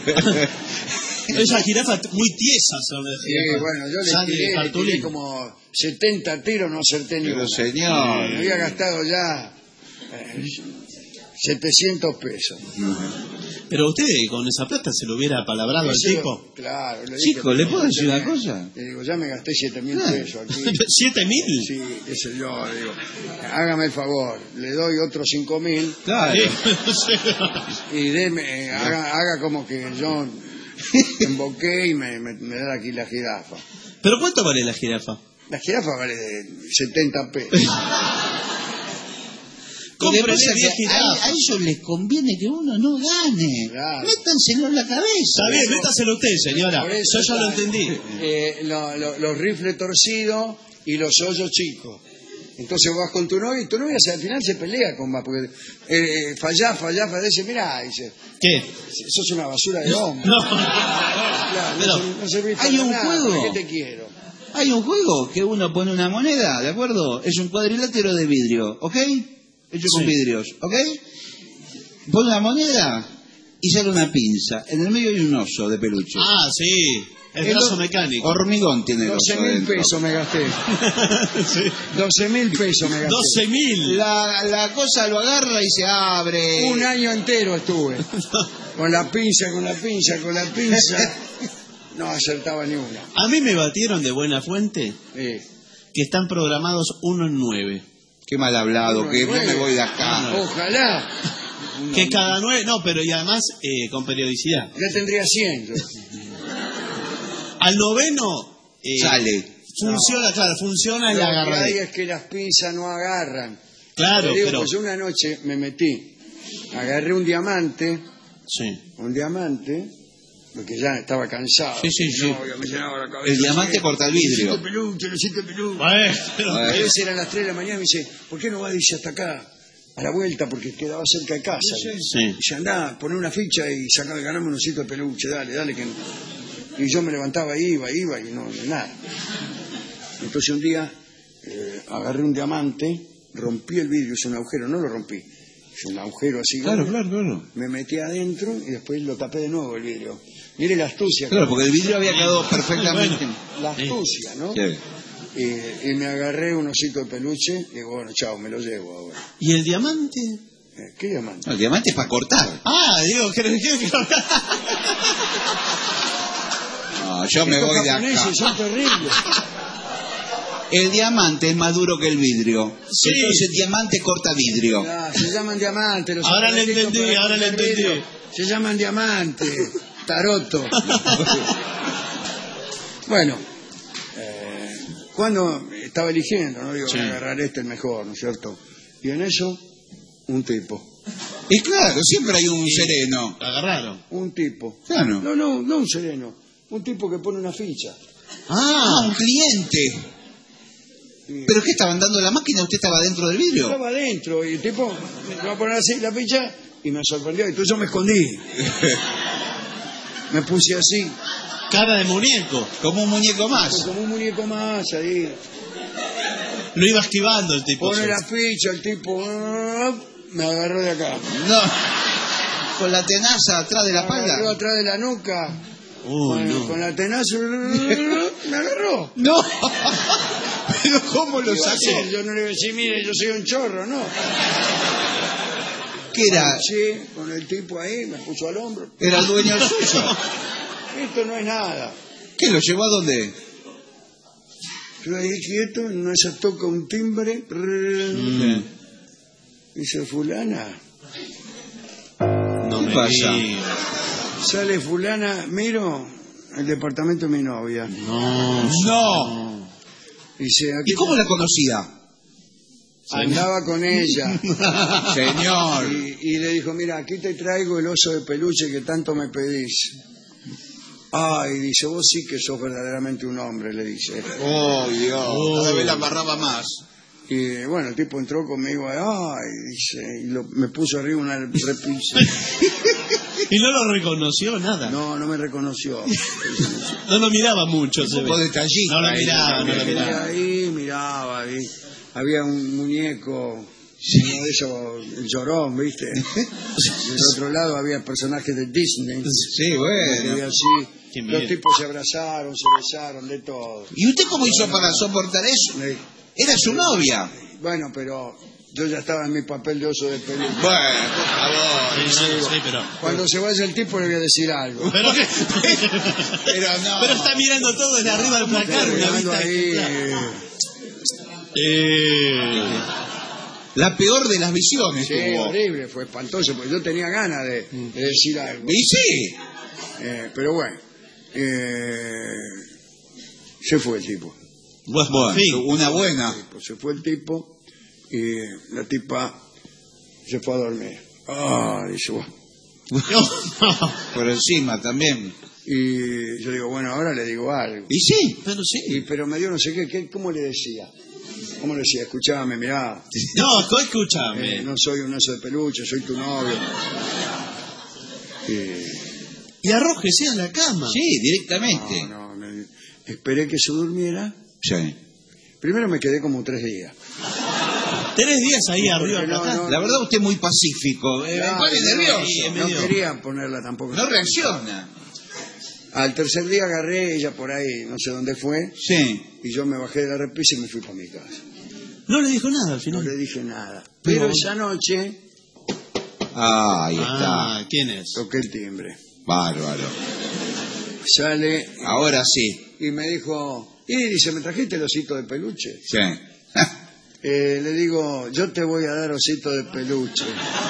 Speaker 5: Esas jirafas muy tiesas son las
Speaker 3: Sí,
Speaker 5: jirafas.
Speaker 3: bueno, yo le
Speaker 5: Sangre,
Speaker 3: tiré, le tiré
Speaker 5: cartulina.
Speaker 3: como setenta tiros, no acerté ni
Speaker 4: Pero
Speaker 3: uno.
Speaker 4: señor.
Speaker 3: Me había gastado ya eh, setecientos pesos.
Speaker 5: Pero usted con esa plata se lo hubiera palabrado al
Speaker 3: Ese-
Speaker 5: tipo.
Speaker 3: Claro. Le
Speaker 4: Chico,
Speaker 3: dije,
Speaker 4: ¿le puedo decir una
Speaker 3: "Ya
Speaker 4: cosa?
Speaker 3: me- Le digo, ya me gasté siete mil
Speaker 4: Claro.
Speaker 3: pesos aquí.
Speaker 5: ¿Siete mil?
Speaker 3: Sí, qué sé yo, le digo, hágame el favor, le doy otros cinco mil
Speaker 4: Claro.
Speaker 3: y deme, eh, haga, haga como que yo emboqué y me, me, me da aquí la jirafa.
Speaker 5: ¿Pero cuánto vale la jirafa?
Speaker 3: La jirafa vale de setenta pesos.
Speaker 4: Lo que
Speaker 5: Cómprele
Speaker 4: pasa es
Speaker 5: diez
Speaker 4: que a,
Speaker 5: jirafas.
Speaker 4: a ellos les conviene que uno no gane.
Speaker 3: Claro.
Speaker 4: Métanselo en la cabeza.
Speaker 5: Está bien, métaselo usted, señora.
Speaker 3: Por eso
Speaker 5: Yo ya lo
Speaker 3: está,
Speaker 5: entendí.
Speaker 3: eh, lo- lo- los rifles torcidos y los hoyos chicos. Entonces vas con tu novia y tu novia se- al final se pelea con vos, porque eh, fallás, fallás, fallás, dice, mirá, dice,
Speaker 5: ¿Qué?
Speaker 3: sos una basura de hombre.
Speaker 5: No.
Speaker 3: Claro, no,
Speaker 5: Pero,
Speaker 3: servís- no servís
Speaker 4: hay
Speaker 3: para
Speaker 4: un
Speaker 3: nada,
Speaker 4: juego.
Speaker 3: ¿para qué te quiero?
Speaker 4: Hay un juego que uno pone una moneda, ¿de acuerdo? Es un cuadrilátero de vidrio, ¿ok? Hecho con
Speaker 5: Sí.
Speaker 4: vidrios, ¿ok? Pone una moneda y sale una pinza. En el medio hay un oso de peluche.
Speaker 5: Ah, sí. El brazo mecánico.
Speaker 4: Hormigón tiene el
Speaker 3: doce
Speaker 4: oso
Speaker 3: mil
Speaker 4: dentro.
Speaker 3: pesos me gasté.
Speaker 5: Sí.
Speaker 3: doce mil pesos me gasté.
Speaker 5: doce mil.
Speaker 4: La, la cosa lo agarra y se abre.
Speaker 3: Un año entero estuve. Con la pinza, con la pinza, con la pinza. No acertaba ni una.
Speaker 5: A mí me batieron de buena fuente
Speaker 3: Sí.
Speaker 5: que están programados uno en nueve.
Speaker 4: Qué mal hablado,
Speaker 3: Uno
Speaker 4: que
Speaker 3: en
Speaker 4: yo me
Speaker 3: nueve.
Speaker 4: voy de acá.
Speaker 3: Ojalá.
Speaker 5: Que cada nueve, no, pero y además eh, con periodicidad.
Speaker 3: Ya tendría cien. yo.
Speaker 5: Al noveno eh,
Speaker 4: Sale.
Speaker 5: funciona, claro, funciona
Speaker 3: Lo
Speaker 5: la
Speaker 3: que hay
Speaker 5: agarradera.
Speaker 3: es que las pinzas no agarran.
Speaker 5: Claro,
Speaker 3: Te digo,
Speaker 5: pero
Speaker 3: pues yo una noche me metí, agarré un diamante,
Speaker 5: sí.
Speaker 3: un diamante, porque ya estaba cansado.
Speaker 4: Sí, sí, sí.
Speaker 3: No, ya me llenaba la cabeza.
Speaker 4: El diamante corta el vidrio.
Speaker 3: Necesito peluche, necesito peluche.
Speaker 5: Bueno, pero-
Speaker 3: A veces eran las tres de la mañana y me dice, ¿por qué no va? Dice, hasta acá, a la vuelta, porque quedaba cerca de casa.
Speaker 5: Sí.
Speaker 3: Dice, andá, poné una ficha y sacá, ganame un osito de peluche, dale, dale. Que... Y yo me levantaba, iba, iba, y no, nada. Entonces un día eh, agarré un diamante, rompí el vidrio, hice un agujero, no lo rompí, hice un agujero así.
Speaker 4: Claro,
Speaker 3: grande,
Speaker 4: claro, claro.
Speaker 3: Me metí adentro y después lo tapé de nuevo el vidrio. Mire la astucia.
Speaker 4: Claro, porque el vidrio había quedado perfectamente.
Speaker 3: La astucia, ¿no?
Speaker 4: Sí.
Speaker 3: Y, y me agarré un osito de peluche y digo, bueno, chao, me lo llevo ahora.
Speaker 5: ¿Y el diamante?
Speaker 3: Eh, ¿Qué diamante?
Speaker 4: No, el diamante es para cortar.
Speaker 5: Ah, digo, que que-
Speaker 4: No, yo me
Speaker 3: Estos
Speaker 4: voy de acá.
Speaker 3: japoneses son terribles.
Speaker 4: El diamante es más duro que el vidrio.
Speaker 5: Sí.
Speaker 4: Entonces el diamante corta vidrio.
Speaker 3: Ah, se llaman diamantes. Los
Speaker 5: Ahora le
Speaker 3: aparatitos
Speaker 5: entendí,
Speaker 3: para
Speaker 5: ahora le
Speaker 3: cortar
Speaker 5: entendí.
Speaker 3: vidrio. Se llaman diamantes, taroto. Bueno, eh, cuando estaba eligiendo, no digo,
Speaker 5: Sí.
Speaker 3: voy a agarrar este el mejor, ¿no es cierto? Y en eso, un tipo.
Speaker 4: Y claro, siempre hay un sereno.
Speaker 5: Agarraron.
Speaker 3: Un tipo.
Speaker 4: Claro.
Speaker 3: No, no, no un sereno. Un tipo que pone una ficha.
Speaker 4: Ah, un cliente.
Speaker 3: Y-
Speaker 4: ¿Pero qué estaban dando la máquina? ¿Usted estaba dentro del vidrio?
Speaker 3: Estaba adentro y el tipo me va a poner así la ficha y me sorprendió. Entonces yo me escondí. Me puse así.
Speaker 5: Cara de muñeco.
Speaker 4: Como un muñeco más.
Speaker 3: Como un muñeco más ahí.
Speaker 5: Lo iba esquivando el tipo.
Speaker 3: Pone la ficha, el tipo ah, me agarró de acá.
Speaker 4: No. Con la tenaza atrás de la
Speaker 3: Me agarró
Speaker 4: espalda.
Speaker 3: atrás de la nuca.
Speaker 5: Uy,
Speaker 3: con,
Speaker 5: no.
Speaker 3: con la tenaza me agarró.
Speaker 4: No. Pero ¿cómo lo
Speaker 3: ¿Qué iba a
Speaker 4: sacó?
Speaker 3: hacer? Yo no le iba a decir, mire, yo soy un chorro, ¿no?
Speaker 4: ¿Qué era?
Speaker 3: Sí, con el tipo ahí, me puso al hombro.
Speaker 4: Era el dueño suyo.
Speaker 3: Esto no es nada.
Speaker 4: ¿Qué lo llevó a dónde?
Speaker 3: Yo ahí quieto, en una se toca un timbre.
Speaker 5: Mm.
Speaker 3: Dice, fulana.
Speaker 5: No
Speaker 4: ¿Qué
Speaker 5: me
Speaker 4: pasa?
Speaker 5: digas.
Speaker 3: Sale fulana, miro el departamento de mi novia.
Speaker 5: No.
Speaker 4: No.
Speaker 3: Dice, aquí
Speaker 4: ¿Y cómo la conocía?
Speaker 3: andaba con ella.
Speaker 4: Señor.
Speaker 3: Y, y le dijo, mira, aquí te traigo el oso de peluche que tanto me pedís. Ay, dice, vos sí que sos verdaderamente un hombre, le dice.
Speaker 4: Oh, Dios. Cada vez la amarraba más.
Speaker 3: Y bueno, el tipo entró conmigo, ay, dice, y lo- me puso arriba una repisa.
Speaker 5: Y no lo reconoció nada.
Speaker 3: No, no me reconoció.
Speaker 5: No lo miraba mucho.
Speaker 4: Un
Speaker 5: se
Speaker 4: poco
Speaker 5: ve.
Speaker 4: detallista.
Speaker 5: No lo
Speaker 4: ahí,
Speaker 5: miraba, no lo
Speaker 3: Y
Speaker 5: miraba.
Speaker 3: ahí miraba, ahí. Había un muñeco, uno de esos, el llorón, ¿viste? Y del otro lado había personajes de Disney.
Speaker 4: Sí, bueno.
Speaker 3: Y así,
Speaker 5: Qué miedo.
Speaker 3: los tipos se abrazaron, se besaron, de todo.
Speaker 4: ¿Y usted cómo hizo para soportar eso?
Speaker 3: Sí.
Speaker 4: Era su novia.
Speaker 3: Bueno, pero yo ya estaba en mi papel de oso de peluche.
Speaker 4: Bueno, por favor.
Speaker 5: Sí, sí, sí, pero...
Speaker 3: Cuando se vaya el tipo le voy a decir algo.
Speaker 5: Pero, qué-
Speaker 4: Pero no.
Speaker 5: pero está mirando todo desde arriba del placar. Una
Speaker 3: Mirando
Speaker 5: vista
Speaker 3: ahí,
Speaker 5: de-
Speaker 3: eh,
Speaker 5: Eh,
Speaker 4: La peor de las visiones
Speaker 3: sí,
Speaker 4: tuvo.
Speaker 3: horrible, fue espantoso, porque yo tenía ganas de, de decir algo.
Speaker 4: Y sí.
Speaker 3: Eh, pero bueno, eh, se fue el tipo.
Speaker 4: Bueno,
Speaker 5: fin.
Speaker 4: una buena.
Speaker 3: Pues se fue el tipo y la tipa se fue a dormir. Ah, dice, bueno.
Speaker 4: Por encima también.
Speaker 3: Y yo digo, bueno, ahora le digo algo.
Speaker 4: Y sí.
Speaker 5: pero sí.
Speaker 3: Y, pero me dio no sé qué, qué, ¿cómo le decía? ¿Cómo le decía? Escuchame, mirá,
Speaker 5: No, tú escúchame.
Speaker 3: eh, no soy un oso de peluche, soy tu novio. Y,
Speaker 5: Y arrójese en la cama.
Speaker 4: Sí, directamente.
Speaker 3: no, no, me- esperé que se durmiera.
Speaker 4: Sí.
Speaker 3: Primero me quedé como tres días.
Speaker 5: Tres días ahí arriba del
Speaker 3: no,
Speaker 5: placar.
Speaker 3: no,
Speaker 4: La verdad usted es muy pacífico. Eh,
Speaker 3: Claro,
Speaker 4: me pone
Speaker 3: no,
Speaker 4: nervioso.
Speaker 5: sí, es
Speaker 3: No
Speaker 5: medio-
Speaker 3: quería ponerla tampoco.
Speaker 4: No reacciona.
Speaker 3: Al tercer día agarré, ella por ahí, no sé dónde fue,
Speaker 4: Sí.
Speaker 3: y yo me bajé de la repisa y me fui para mi casa.
Speaker 5: No le dijo nada al
Speaker 3: No
Speaker 5: final.
Speaker 3: le dije nada.
Speaker 5: Pero-
Speaker 3: Pero esa noche
Speaker 4: Ah, ahí
Speaker 5: Ah,
Speaker 4: está.
Speaker 5: ¿quién es?
Speaker 3: toqué el timbre.
Speaker 4: Bárbaro.
Speaker 3: Sale
Speaker 4: Ahora sí.
Speaker 3: y me dijo, y dice, ¿me trajiste el osito de peluche?
Speaker 4: Sí.
Speaker 3: Eh, le digo, yo te voy a dar osito de peluche.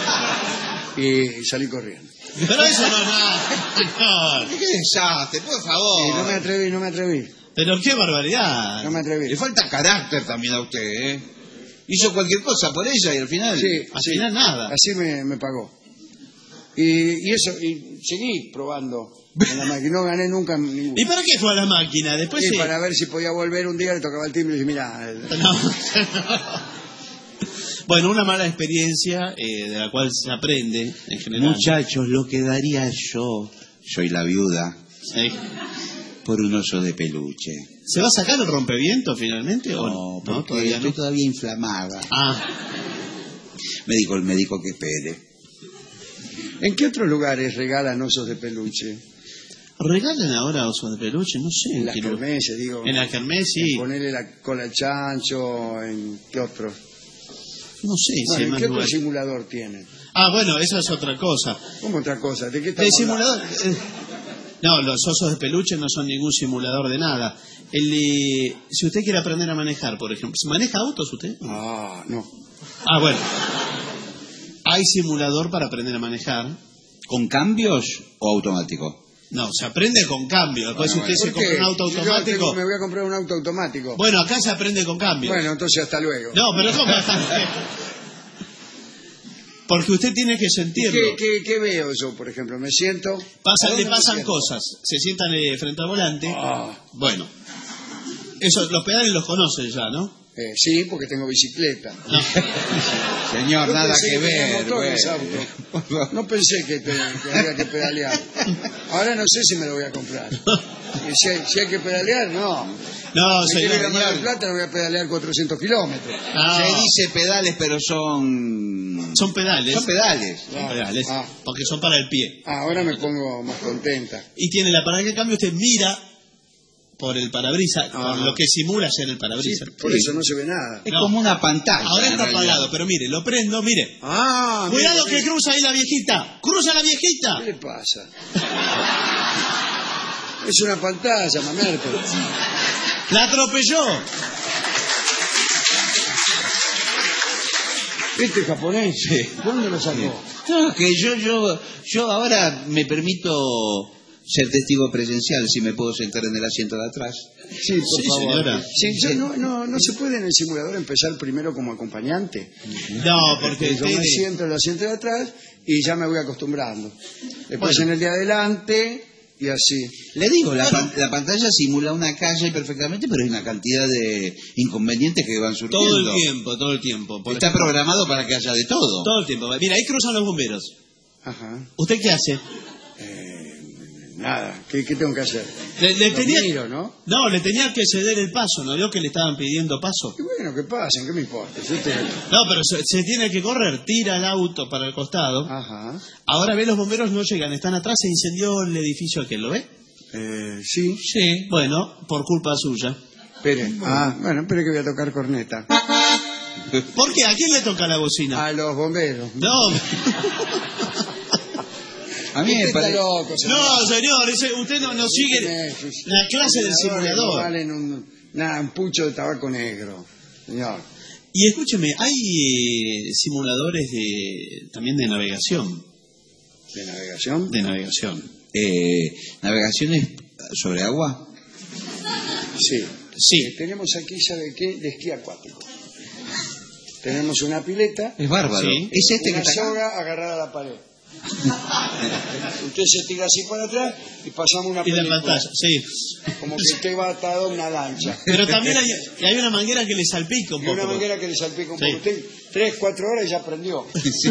Speaker 3: Y salí corriendo.
Speaker 5: Pero eso no es nada.
Speaker 4: Qué desastre, por favor.
Speaker 3: Y no me atreví, no me atreví.
Speaker 5: Pero qué barbaridad.
Speaker 3: No me atreví.
Speaker 4: Le falta carácter también a usted, ¿eh? Hizo cualquier cosa por ella y al final...
Speaker 3: Sí,
Speaker 5: Al
Speaker 3: sí.
Speaker 5: final nada.
Speaker 3: Así me, me pagó. Y, y eso, y seguí probando en la máquina. No gané nunca ninguno.
Speaker 5: ¿Y para qué fue a la máquina? Después
Speaker 3: Sí,
Speaker 5: sí.
Speaker 3: para ver si podía volver un día, le tocaba el timbre y dije, mira,
Speaker 5: No. Bueno, una mala experiencia eh, de la cual se aprende en general.
Speaker 4: Muchachos, lo que daría yo, soy la viuda,
Speaker 5: Sí.
Speaker 4: por un oso de peluche.
Speaker 5: ¿Se va a sacar el rompeviento finalmente o
Speaker 4: No,
Speaker 5: no?
Speaker 4: porque
Speaker 5: No, todavía
Speaker 4: estoy
Speaker 5: no.
Speaker 4: todavía inflamada.
Speaker 5: Ah,
Speaker 4: Me dijo el médico que espere.
Speaker 3: ¿en qué otros lugares regalan osos de peluche?
Speaker 5: regalan ahora osos de peluche, no sé.
Speaker 3: En las
Speaker 5: qué lugar.
Speaker 3: kermeses, digo.
Speaker 5: En la kermés, sí.
Speaker 3: Ponerle la cola al chancho, ¿en qué otros?
Speaker 5: No sé si
Speaker 3: Bueno,
Speaker 5: hay
Speaker 3: ¿en
Speaker 5: más
Speaker 3: qué otro
Speaker 5: lugares.
Speaker 3: simulador tienen?
Speaker 5: Ah, bueno, esa es otra cosa.
Speaker 3: ¿Cómo otra cosa? ¿De qué
Speaker 5: El
Speaker 3: estamos
Speaker 5: simulador...
Speaker 3: hablando?
Speaker 5: eh, no, los osos de peluche no son ningún simulador de nada. El, eh, si usted quiere aprender a manejar, por ejemplo. ¿Maneja autos usted?
Speaker 3: Ah, no.
Speaker 5: Ah, bueno. Hay simulador para aprender a manejar.
Speaker 4: ¿Con cambios o automático?
Speaker 5: No, se aprende con cambio. Después, si
Speaker 3: Bueno,
Speaker 5: usted se
Speaker 3: ¿por qué?
Speaker 5: compra un auto
Speaker 3: Si yo
Speaker 5: automático...
Speaker 3: tengo- me voy a comprar un auto automático.
Speaker 5: Bueno, acá se aprende con cambio.
Speaker 3: Bueno, entonces hasta luego.
Speaker 5: No, pero ¿cómo? Porque usted tiene que sentirlo.
Speaker 3: ¿Qué, qué, qué veo yo, por ejemplo? Me siento...
Speaker 5: Pasa, le pasan cosas. Se sientan eh, frente al volante.
Speaker 3: Ah.
Speaker 5: Bueno. Eso, los pedales los conocen ya, ¿no?
Speaker 3: Eh, sí, porque tengo bicicleta.
Speaker 5: No.
Speaker 4: Señor,
Speaker 3: Yo
Speaker 4: nada
Speaker 3: pensé
Speaker 4: que
Speaker 3: tenía
Speaker 4: ver.
Speaker 3: motores,
Speaker 4: Bueno.
Speaker 3: auto. No pensé que, te- que había que pedalear. Ahora no sé si me lo voy a comprar. Y si, hay, si hay que pedalear, no.
Speaker 5: No,
Speaker 3: Si quiero ir a
Speaker 5: señor.
Speaker 3: Mar del Plata, no voy a pedalear cuatrocientos kilómetros.
Speaker 5: No.
Speaker 4: Se dice pedales, pero son...
Speaker 5: Son pedales.
Speaker 4: Son pedales.
Speaker 5: Son pedales.
Speaker 3: Ah.
Speaker 5: Porque son para el pie.
Speaker 3: Ah, ahora me pongo más contenta.
Speaker 5: Y tiene la palanca de cambio, usted mira por el parabrisas,
Speaker 3: Ah.
Speaker 5: por lo que simula ser el
Speaker 3: Sí,
Speaker 5: parabrisas.
Speaker 3: por eso no se ve nada.
Speaker 4: Es
Speaker 5: No.
Speaker 4: como una pantalla.
Speaker 5: Ahora
Speaker 4: en
Speaker 5: está
Speaker 4: realidad.
Speaker 5: apagado, pero mire, lo prendo, mire.
Speaker 3: Ah,
Speaker 5: Cuidado
Speaker 3: mire,
Speaker 5: que cruza ahí la viejita. ¡Cruza la viejita!
Speaker 3: ¿qué le pasa? Es una pantalla, mamerto.
Speaker 5: ¡La atropelló!
Speaker 3: ¿Este japonés? ¿Dónde lo sacó?
Speaker 4: No, que yo, yo, yo ahora me permito ser testigo presencial, si me puedo sentar en el asiento de atrás.
Speaker 3: Sí, por
Speaker 5: Sí,
Speaker 3: favor.
Speaker 5: señora.
Speaker 3: Sí, yo no, no, no se puede en el simulador empezar primero como acompañante.
Speaker 5: No, porque
Speaker 3: Yo me
Speaker 5: usted...
Speaker 3: siento en el asiento de atrás y ya me voy acostumbrando. Después
Speaker 5: Bueno.
Speaker 3: en el de adelante y así.
Speaker 4: Le digo, la, pan- la pantalla simula una calle perfectamente, pero hay una cantidad de inconvenientes que van surgiendo.
Speaker 5: Todo el tiempo, todo el tiempo. Por
Speaker 4: Está
Speaker 5: ejemplo,
Speaker 4: programado para que haya de todo.
Speaker 5: todo el tiempo. Mira, ahí cruzan los bomberos.
Speaker 3: Ajá.
Speaker 5: ¿Usted qué hace?
Speaker 3: Nada. ¿Qué, qué tengo que hacer?
Speaker 5: Le, le
Speaker 3: Los
Speaker 5: tenía...
Speaker 3: miro, ¿no?
Speaker 5: No, le tenía que ceder el paso, ¿no vio que le estaban pidiendo paso?
Speaker 3: Y bueno, que pasen, ¿qué me importa? Yo estoy aquí.
Speaker 5: No, pero se, se tiene que correr, tira el auto para el costado.
Speaker 3: Ajá.
Speaker 5: Ahora ve, los bomberos no llegan, están atrás, se incendió el edificio aquel, ¿lo ve?
Speaker 3: Eh, sí.
Speaker 5: Sí. Bueno, por culpa suya.
Speaker 3: Espere. Ah, bueno, espere que voy a tocar corneta.
Speaker 5: ¿Por qué? ¿A quién le toca la bocina?
Speaker 3: A los bomberos.
Speaker 5: No,
Speaker 4: A mí me
Speaker 3: Usted está
Speaker 4: parece...
Speaker 3: loco, señor.
Speaker 5: no, señor, ese- usted no, no sigue la clase del
Speaker 3: No
Speaker 5: simulador.
Speaker 3: valen un, nada, un pucho de tabaco negro, señor.
Speaker 5: Y escúcheme, hay eh, simuladores de también de navegación.
Speaker 3: ¿De navegación?
Speaker 5: De navegación.
Speaker 4: Eh, ¿Navegaciones sobre agua?
Speaker 3: Sí.
Speaker 5: Sí.
Speaker 3: Eh, tenemos aquí, ¿sabe qué? De esquí acuático. Tenemos una pileta.
Speaker 4: Es bárbaro.
Speaker 5: Sí.
Speaker 4: ¿Es este que
Speaker 3: Una
Speaker 4: está acá?
Speaker 3: soga agarrada a la pared. Usted se tira así para atrás y pasamos una
Speaker 5: Y la
Speaker 3: película.
Speaker 5: pantalla, sí.
Speaker 3: Como que usted va atado a una lancha.
Speaker 5: Pero también hay, y hay una manguera que le salpica un
Speaker 3: Y
Speaker 5: poco.
Speaker 3: una manguera que le salpica un
Speaker 5: Sí.
Speaker 3: poco. Usted, tres, cuatro horas y ya aprendió.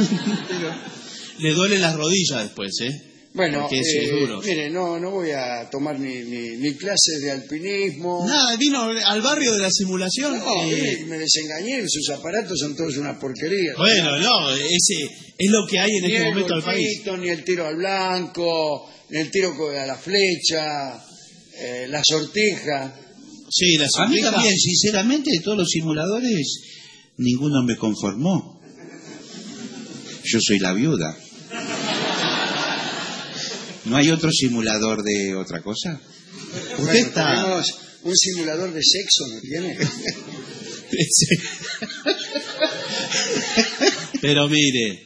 Speaker 5: Le duelen las rodillas después, ¿eh?
Speaker 3: Bueno,
Speaker 5: Porque sí, es
Speaker 3: eh,
Speaker 5: duro.
Speaker 3: mire, no, no voy a tomar ni, ni, ni clases de alpinismo.
Speaker 5: Nada, vino al barrio de la simulación.
Speaker 3: No,
Speaker 5: y-
Speaker 3: mire, me desengañé, sus aparatos son todos una porquería.
Speaker 5: Bueno, no, ese es lo que hay en
Speaker 3: Ni
Speaker 5: este
Speaker 3: el
Speaker 5: momento al país.
Speaker 3: golfito, ni el tiro al blanco, ni el tiro co- a la flecha, eh, la sortija.
Speaker 5: Sí, la
Speaker 4: A mí
Speaker 5: sortija.
Speaker 4: también, sinceramente, de todos los simuladores, ninguno me conformó. Yo soy la viuda. ¿No hay otro simulador de otra cosa?
Speaker 5: Usted
Speaker 3: Bueno,
Speaker 5: está...
Speaker 3: tenemos un simulador de sexo, ¿no tiene?
Speaker 5: Sí. Pero mire,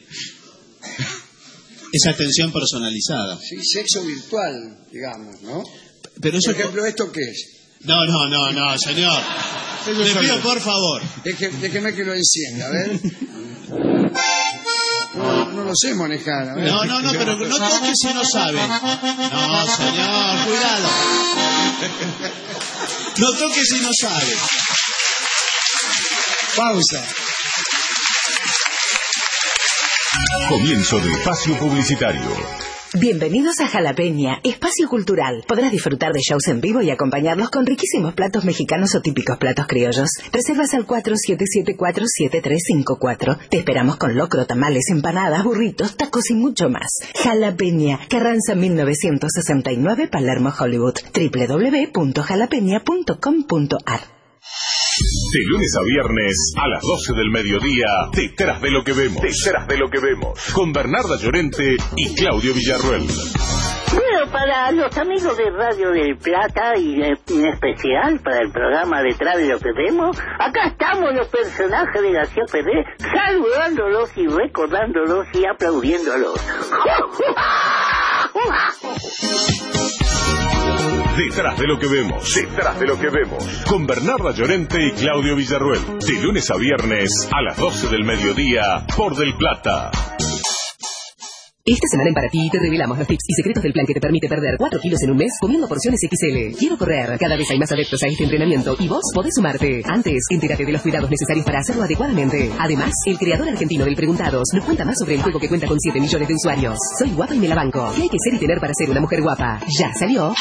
Speaker 5: esa atención personalizada.
Speaker 3: Sí, sexo virtual, digamos, ¿no?
Speaker 5: Pero eso...
Speaker 3: Por ejemplo, ¿esto qué es?
Speaker 5: No, no, no, no, señor.
Speaker 3: Eso
Speaker 5: Le
Speaker 3: soy
Speaker 5: pido
Speaker 3: yo.
Speaker 5: por favor.
Speaker 3: Deje- Déjeme que lo encienda, a ver. No, no lo sé manejar, a ver.
Speaker 5: No, no, no, pero no toque si no sabe. No, señor, cuidado. No toque si no sabe.
Speaker 3: Pausa.
Speaker 1: Comienzo de espacio publicitario.
Speaker 19: Bienvenidos a Jalapeña, espacio cultural. Podrás disfrutar de shows en vivo y acompañarlos con riquísimos platos mexicanos o típicos platos criollos. Reservas al cuatro siete siete cuatro siete tres cinco cuatro. Te esperamos con locro, tamales, empanadas, burritos, tacos y mucho más. Jalapeña, Carranza mil novecientos sesenta y nueve, Palermo, Hollywood. doble u doble u doble u punto jalapeña punto com punto a r.
Speaker 1: De lunes a viernes a las doce del mediodía, detrás de lo que vemos. Detrás de lo que vemos. Con Bernarda Llorente y Claudio Villarruel.
Speaker 11: Bueno, para los amigos de Radio del Plata y eh, en especial para el programa Detrás de lo que vemos, acá estamos los personajes de García Ferrer saludándolos y recordándolos y aplaudiéndolos.
Speaker 1: Detrás de lo que vemos. Detrás de lo que vemos. Con Bernarda Llorente y Claudio Villarruel. De lunes a viernes a las doce del mediodía por Del Plata.
Speaker 20: Esta semana en Para Ti te revelamos los tips y secretos del plan que te permite perder cuatro kilos en un mes comiendo porciones equis ele. Quiero correr. Cada vez hay más adeptos a este entrenamiento y vos podés sumarte. Antes, entérate de los cuidados necesarios para hacerlo adecuadamente. Además, el creador argentino del Preguntados nos cuenta más sobre el juego que cuenta con siete millones de usuarios. Soy guapa y me la banco. ¿Qué hay que ser y tener para ser una mujer guapa? Ya salió.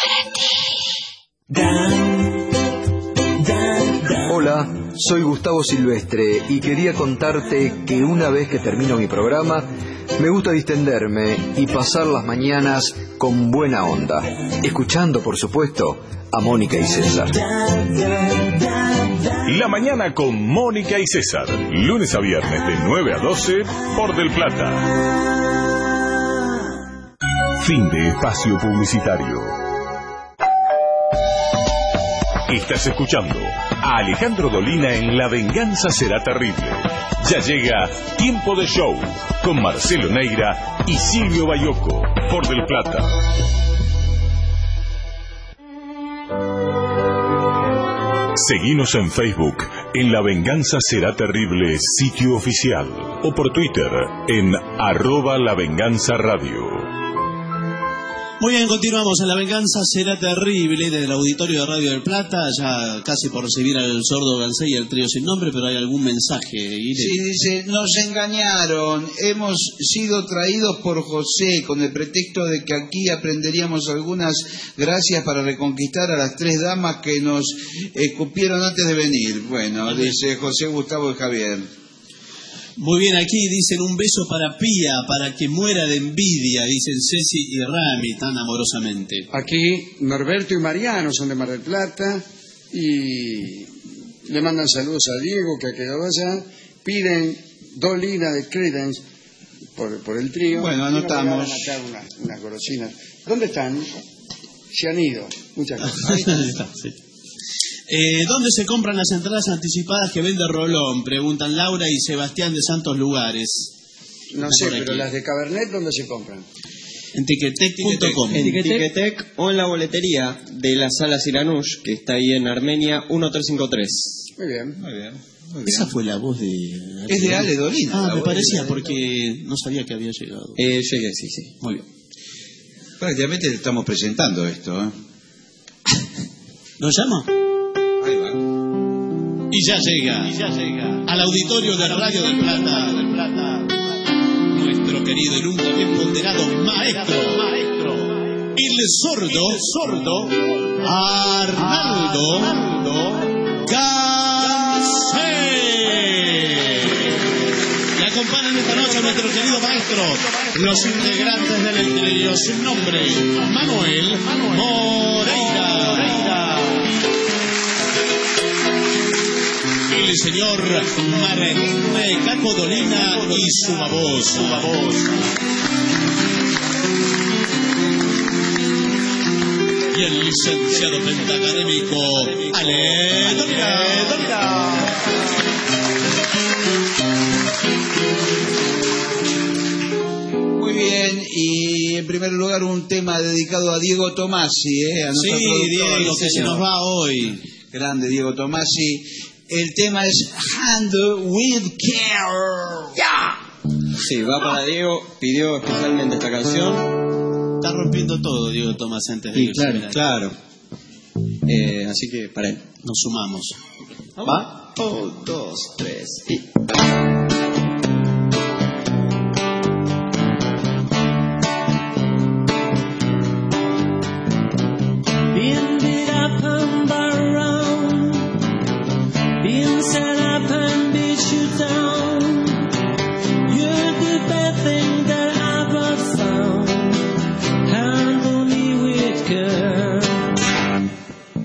Speaker 6: Hola, soy Gustavo Silvestre y quería contarte que una vez que termino mi programa, me gusta distenderme y pasar las mañanas con buena onda, escuchando, por supuesto, a Mónica y César.
Speaker 1: La mañana con Mónica y César, lunes a viernes de nueve a doce por Del Plata. Fin de espacio publicitario. Estás escuchando a Alejandro Dolina en La Venganza Será Terrible. Ya llega Tiempo de Show con Marcelo Neira y Silvio Bayoco por Del Plata. Seguinos en Facebook en La Venganza Será Terrible sitio oficial o por Twitter en arroba La Venganza Radio.
Speaker 5: Muy bien, continuamos en La Venganza Será Terrible desde el auditorio de Radio del Plata, ya casi por recibir al sordo Gansé y al trío sin nombre, pero hay algún mensaje, Irene.
Speaker 4: Sí, dice, nos engañaron, hemos sido traídos por José con el pretexto de que aquí aprenderíamos algunas gracias para reconquistar a las tres damas que nos escupieron antes de venir. Bueno, dice José, Gustavo y Javier.
Speaker 5: Muy bien, aquí dicen un beso para Pía, para que muera de envidia, dicen Ceci y Rami tan amorosamente.
Speaker 3: Aquí Norberto y Mariano son de Mar del Plata y le mandan saludos a Diego que ha quedado allá, piden dos linas de Creedence por, por el trío.
Speaker 4: Bueno, anotamos.
Speaker 3: Y nos acá unas, unas golosinas. ¿Dónde están? Se han ido. Muchas gracias.
Speaker 5: Ahí está, sí. Eh, ¿Dónde se compran las entradas anticipadas que vende Rolón? Preguntan Laura y Sebastián de Santos Lugares.
Speaker 3: No sé, pero las de Cabernet, ¿dónde se compran?
Speaker 5: En tiquetec punto com.
Speaker 21: En Tiquetec o en la boletería de la Sala Siranush, que está ahí en Armenia, uno tres cinco tres.
Speaker 3: Muy bien.
Speaker 4: Muy bien. Muy bien.
Speaker 5: Esa fue la voz de...
Speaker 4: Es de Ale Dolina.
Speaker 5: Ah, me parecía porque no sabía que había llegado.
Speaker 21: Eh, llegué, sí, sí.
Speaker 5: Muy bien.
Speaker 4: Prácticamente le estamos presentando esto, ¿eh?
Speaker 5: ¿Nos llama?
Speaker 4: Ahí va.
Speaker 5: Y ya llega, y ya llega al auditorio de Radio del Plata, del Plata, nuestro querido y nunca bien ponderado maestro, maestro, el sordo, sordo, Arnaldo, Arnaldo Gansé. Le acompañan esta noche nuestro querido maestro, los integrantes del trío sin nombre, Manuel Moreira. El señor Martín Caco Dolina y su voz, su voz. Y el licenciado pentacadémico Ale Dolina.
Speaker 4: Muy bien, y en primer lugar un tema dedicado a Diego Tomasi, ¿eh? A
Speaker 5: sí, Diego, que se nos va hoy.
Speaker 4: Grande Diego Tomasi. El tema es Handle with Care.
Speaker 21: Yeah. Sí, va para Diego, pidió especialmente esta canción.
Speaker 5: Está rompiendo todo Diego Tomás antes de
Speaker 21: sí,
Speaker 5: que
Speaker 21: claro,
Speaker 5: se
Speaker 21: claro. Eh, así que para él.
Speaker 5: Nos sumamos.
Speaker 21: Va. Un, dos, tres y...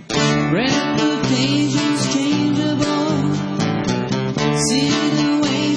Speaker 22: Reputations changeable. See the way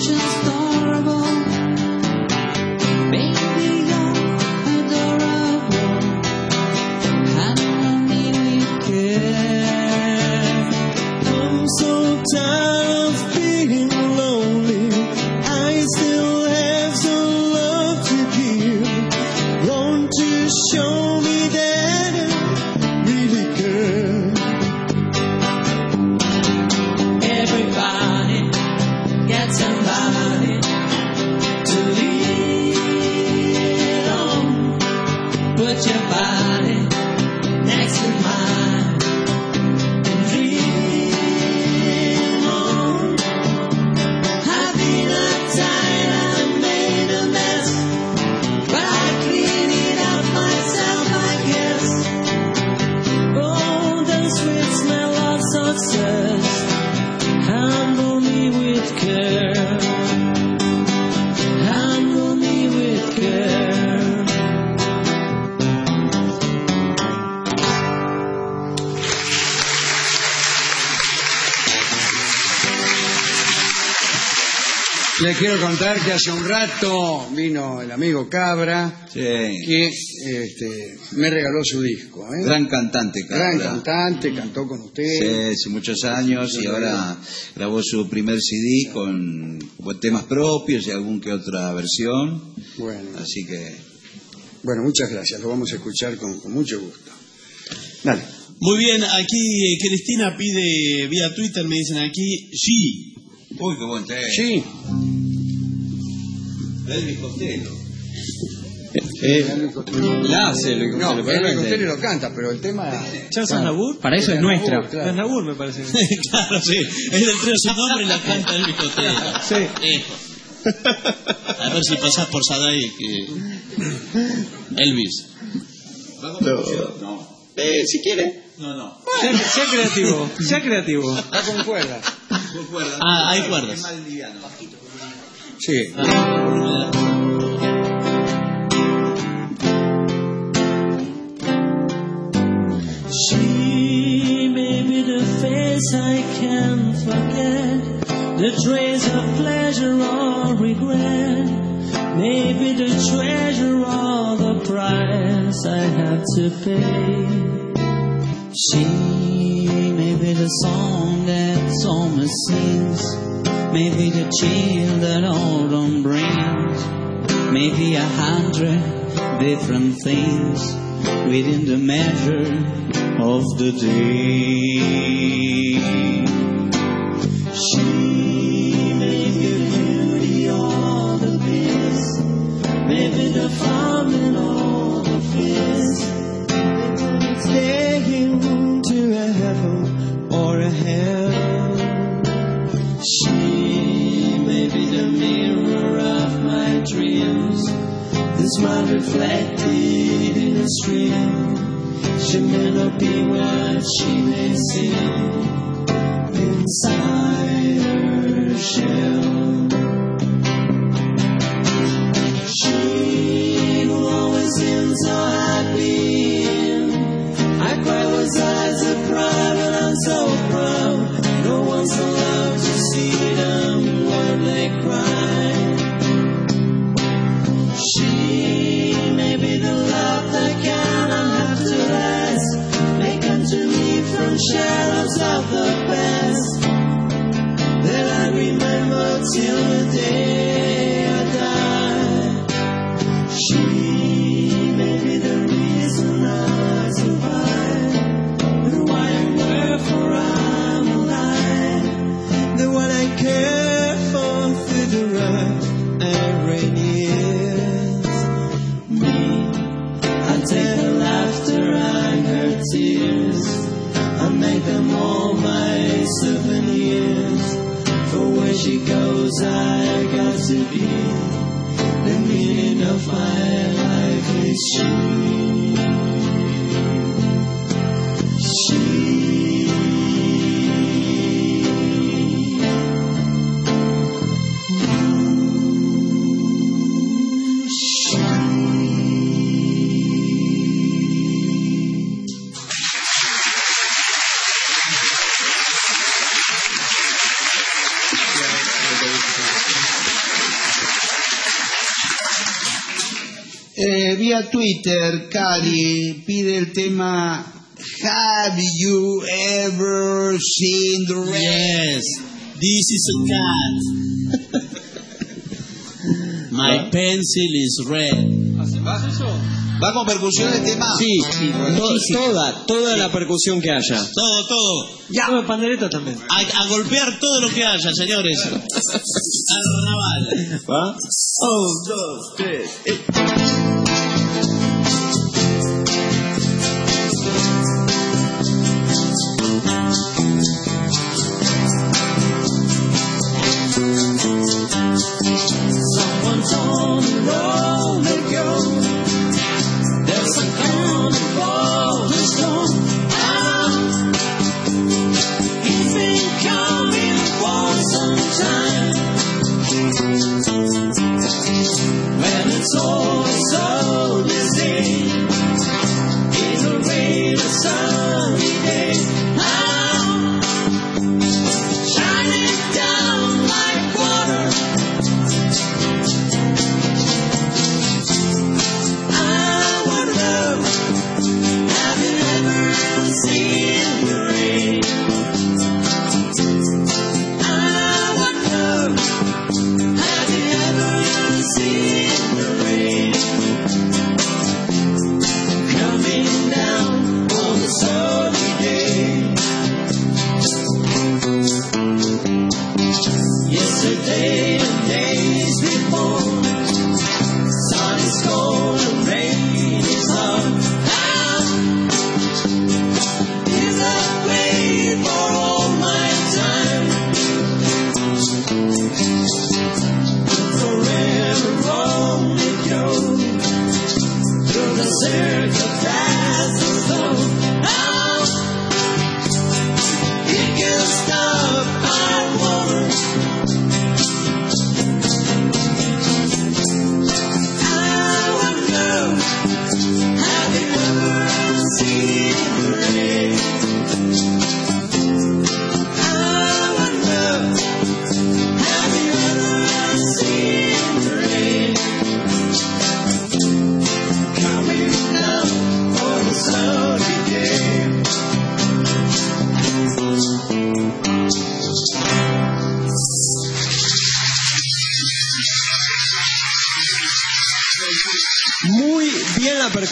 Speaker 2: success. Handle me with care. Handle me with care.
Speaker 3: Les quiero contar que hace un rato vino el amigo Cabra,
Speaker 4: sí,
Speaker 3: que este, me regaló su disco. ¿eh?
Speaker 4: Gran cantante, Cabra.
Speaker 3: Gran cantante, cantó con usted.
Speaker 4: Sí, hace muchos años y ahora grabó su primer C D con, con temas propios y algún que otra versión.
Speaker 3: Bueno.
Speaker 4: Así que...
Speaker 3: Bueno, muchas gracias, lo vamos a escuchar con, con mucho gusto. Dale.
Speaker 5: Muy bien, aquí eh, Cristina pide vía Twitter, me dicen aquí, sí.
Speaker 4: Uy, qué buen tema.
Speaker 3: Sí.
Speaker 4: Elvis Costello.
Speaker 21: Eh, la hace Elvis
Speaker 3: No,
Speaker 21: Costello,
Speaker 3: Elvis
Speaker 21: pero
Speaker 3: Costello lo canta, pero el tema...
Speaker 21: ¿Charles Aznavour?
Speaker 22: Para eso es nuestra.
Speaker 3: Claro.
Speaker 22: Aznavour me parece.
Speaker 5: Claro, sí. Es del trío Sin Nombre y la canta Elvis Costello.
Speaker 22: Sí.
Speaker 5: Hijo. A ver si pasás por Sadai que... Elvis.
Speaker 21: No. no. Eh, si quiere.
Speaker 4: No, no.
Speaker 22: Sea, sea creativo, sea creativo.
Speaker 3: Está con cuerdas.
Speaker 4: Con cuerdas.
Speaker 5: Ah, hay cuerdas.
Speaker 4: Es más liviano.
Speaker 3: Sí.
Speaker 5: Ah,
Speaker 2: She may be the face I can't forget, the trace of pleasure or regret, maybe the treasure or the price I have to pay. She may be the song that summer sings, maybe the chill that autumn brings, maybe a hundred different things within the measure of the day. She may be the beauty or the beast, maybe the farming or the feast, maybe it's taking to a heaven or a hell. She may be the mirror of my dreams, the smile reflected in a stream. She may not be what she may seem inside her shell. She will always seem so happy. I cry with eyes of pride, but I'm so proud. No one's allowed to see them when they cry. She may be the love that cannot have to last, may come to me from shadows of the past, that I remember till the day I die. She may be the reason I survive, the why and wherefore I'm alive, the one I care for through the rough and rainy years. Me, I take her laughter and her tears, I make them all my souvenirs. For where she goes, I got to be. The meaning of my life is she. She.
Speaker 4: Eh, vía Twitter, Cari pide el tema Have You Ever Seen the Rain?
Speaker 5: Yes, this is a cat. My pencil is red.
Speaker 21: ¿Vas eso?
Speaker 4: ¿Va con percusión el tema?
Speaker 21: Sí, to- toda, toda la percusión que haya.
Speaker 5: Todo, todo.
Speaker 22: Ya. Todo el pandereta también.
Speaker 5: A, a golpear todo lo que haya, señores. Carnaval.
Speaker 21: ¿Va? Un, dos, tres. eh.
Speaker 2: Someone's on the road they go. There's a carnival that's gone. Ah,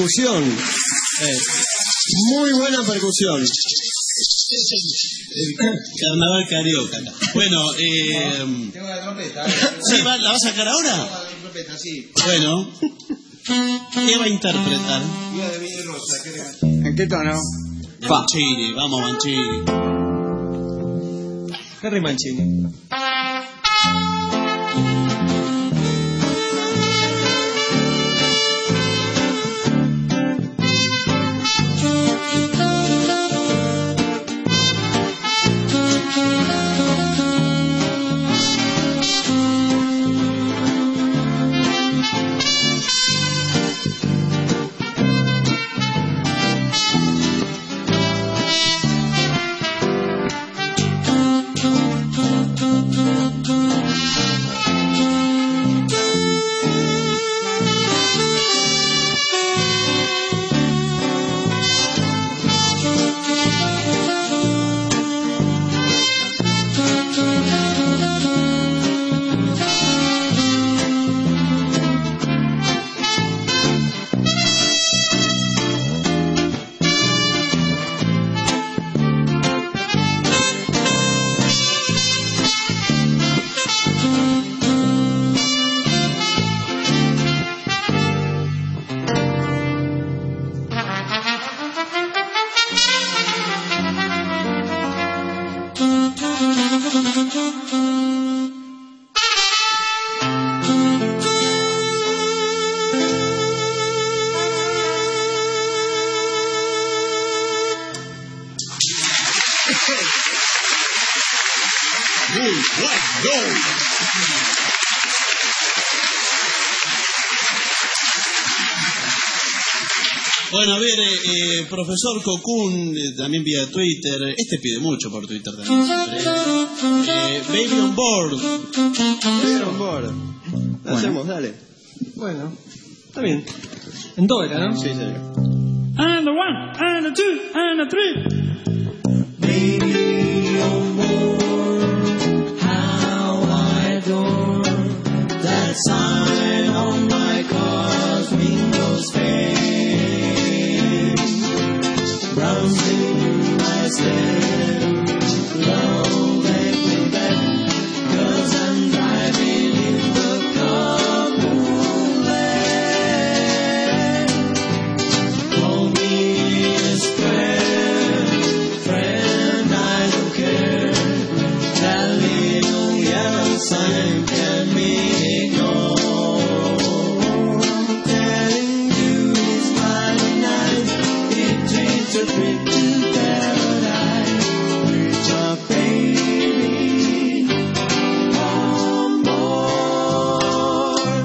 Speaker 21: percusión. Eh, muy buena percusión.
Speaker 5: El carnaval carioca. Bueno, eh...
Speaker 4: Tengo la trompeta.
Speaker 5: ¿Sí, va, ¿la va a sacar ahora?
Speaker 4: La trompeta, sí.
Speaker 5: Bueno. ¿Qué va a interpretar?
Speaker 4: Día de Villa Rosa, ¿qué le...
Speaker 3: ¿En qué tono?
Speaker 5: Mancini, vamos Mancini.
Speaker 21: Harry Mancini.
Speaker 5: Bueno, a ver, eh, eh, profesor Cocún, eh, también vía Twitter. Este pide mucho por Twitter también. Siempre. Eh, Baby on Board.
Speaker 21: Baby on Board. La hacemos, dale. Bueno, está bien. En do era, ¿no? Sí, sí.
Speaker 13: And the one, and the two, and the three.
Speaker 2: Baby on board, how I adore that sign on my car's windows pane. Browsing through my step, long leg back, 'cause I'm driving in the car moonlight. Call me a square friend, I don't care. That little yellow sign can be ignored. Telling you it's Friday night, it takes a trip to paradise with your baby on board.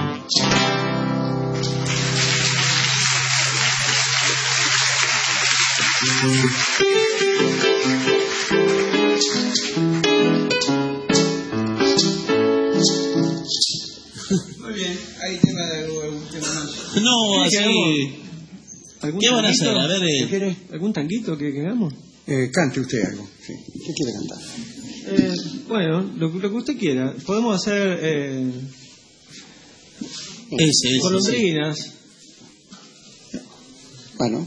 Speaker 4: Muy bien, ahí tema de algún tema más.
Speaker 5: No,
Speaker 21: ¿Qué
Speaker 5: así.
Speaker 21: ¿Algún
Speaker 5: ¿Qué van a
Speaker 21: tanguito?
Speaker 5: hacer? A ver, eh.
Speaker 21: ¿Qué quiere? ¿Algún tanguito que queramos?
Speaker 3: Eh, cante usted algo. Sí. ¿Qué quiere cantar?
Speaker 21: Eh, bueno, lo, lo que usted quiera. Podemos hacer eh,
Speaker 5: Ese, ese,
Speaker 21: golondrinas.
Speaker 3: Bueno.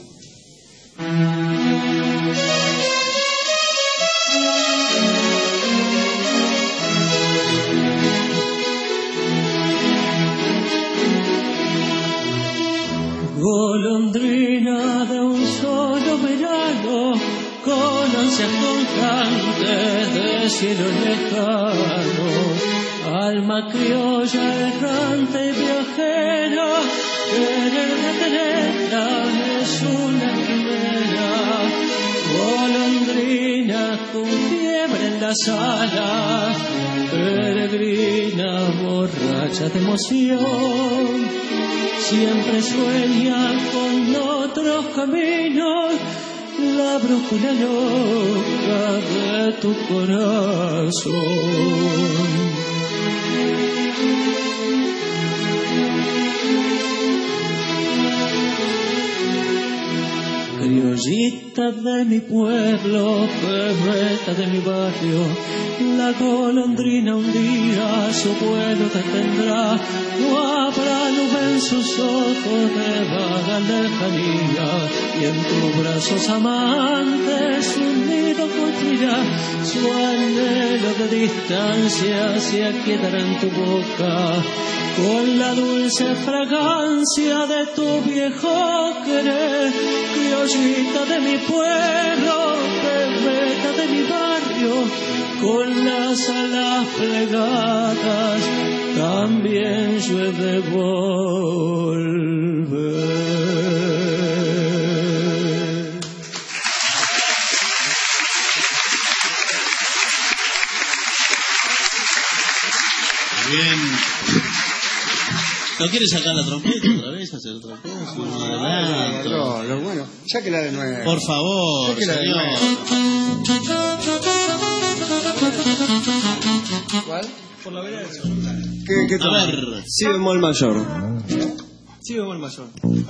Speaker 2: Golondrina de un solo verano, con ansias constantes de cielo lejano, alma criolla errante y viajera, querer detenerla es una quimera. Golondrina con fiebre en las alas, peregrina borracha de emoción, siempre sueña con otros caminos, la brújula loca de tu corazón.
Speaker 22: criollita de mi pueblo, perreta de mi barrio, la golondrina un día su vuelo detendrá, no habrá nube en sus ojos de vaga lejanía, y en tus brazos amantes un nido construirá, su anhelo de distancia se aquietará en tu boca, con la dulce fragancia de tu viejo querer, criollita de mi pueblo, perreta de mi barrio, con las alas plegadas también yo he de volver.
Speaker 5: Bien. ¿No quieres sacar la trompeta otra vez? Hacer otra cosa. Un adelanto.
Speaker 3: No, no, bueno, sáquela de nuevo.
Speaker 5: Por favor,
Speaker 3: Sáquela de
Speaker 5: señor.
Speaker 3: nuevo. ¿Cuál?
Speaker 22: Por la vereda del sur.
Speaker 3: ¿Qué, qué
Speaker 5: A
Speaker 3: tono?
Speaker 5: ver.
Speaker 22: Si bemol mayor. Si bemol mayor.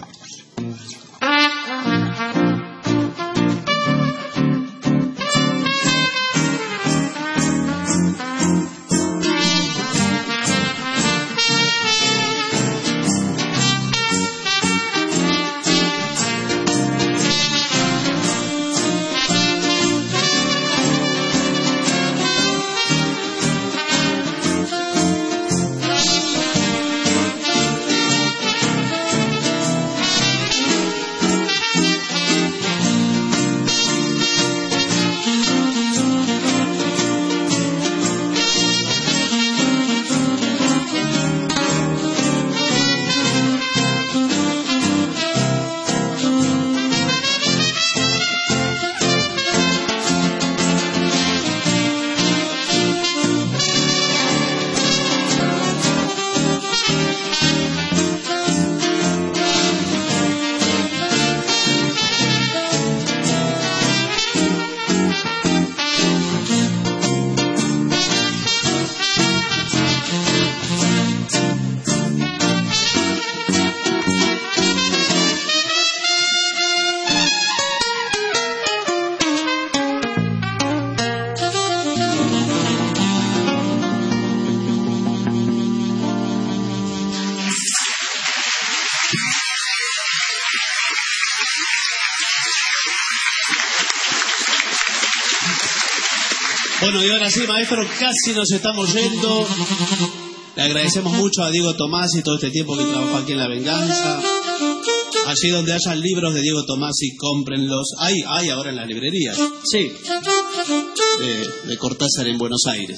Speaker 5: Bueno, y ahora sí, maestro, casi nos estamos yendo. Le agradecemos mucho a Diego Tomasi todo este tiempo que trabajó aquí en La Venganza. Allí donde hayan libros de Diego Tomasi, cómprenlos. Hay, hay ahora en las librerías.
Speaker 22: Sí.
Speaker 5: De, de Cortázar en Buenos Aires.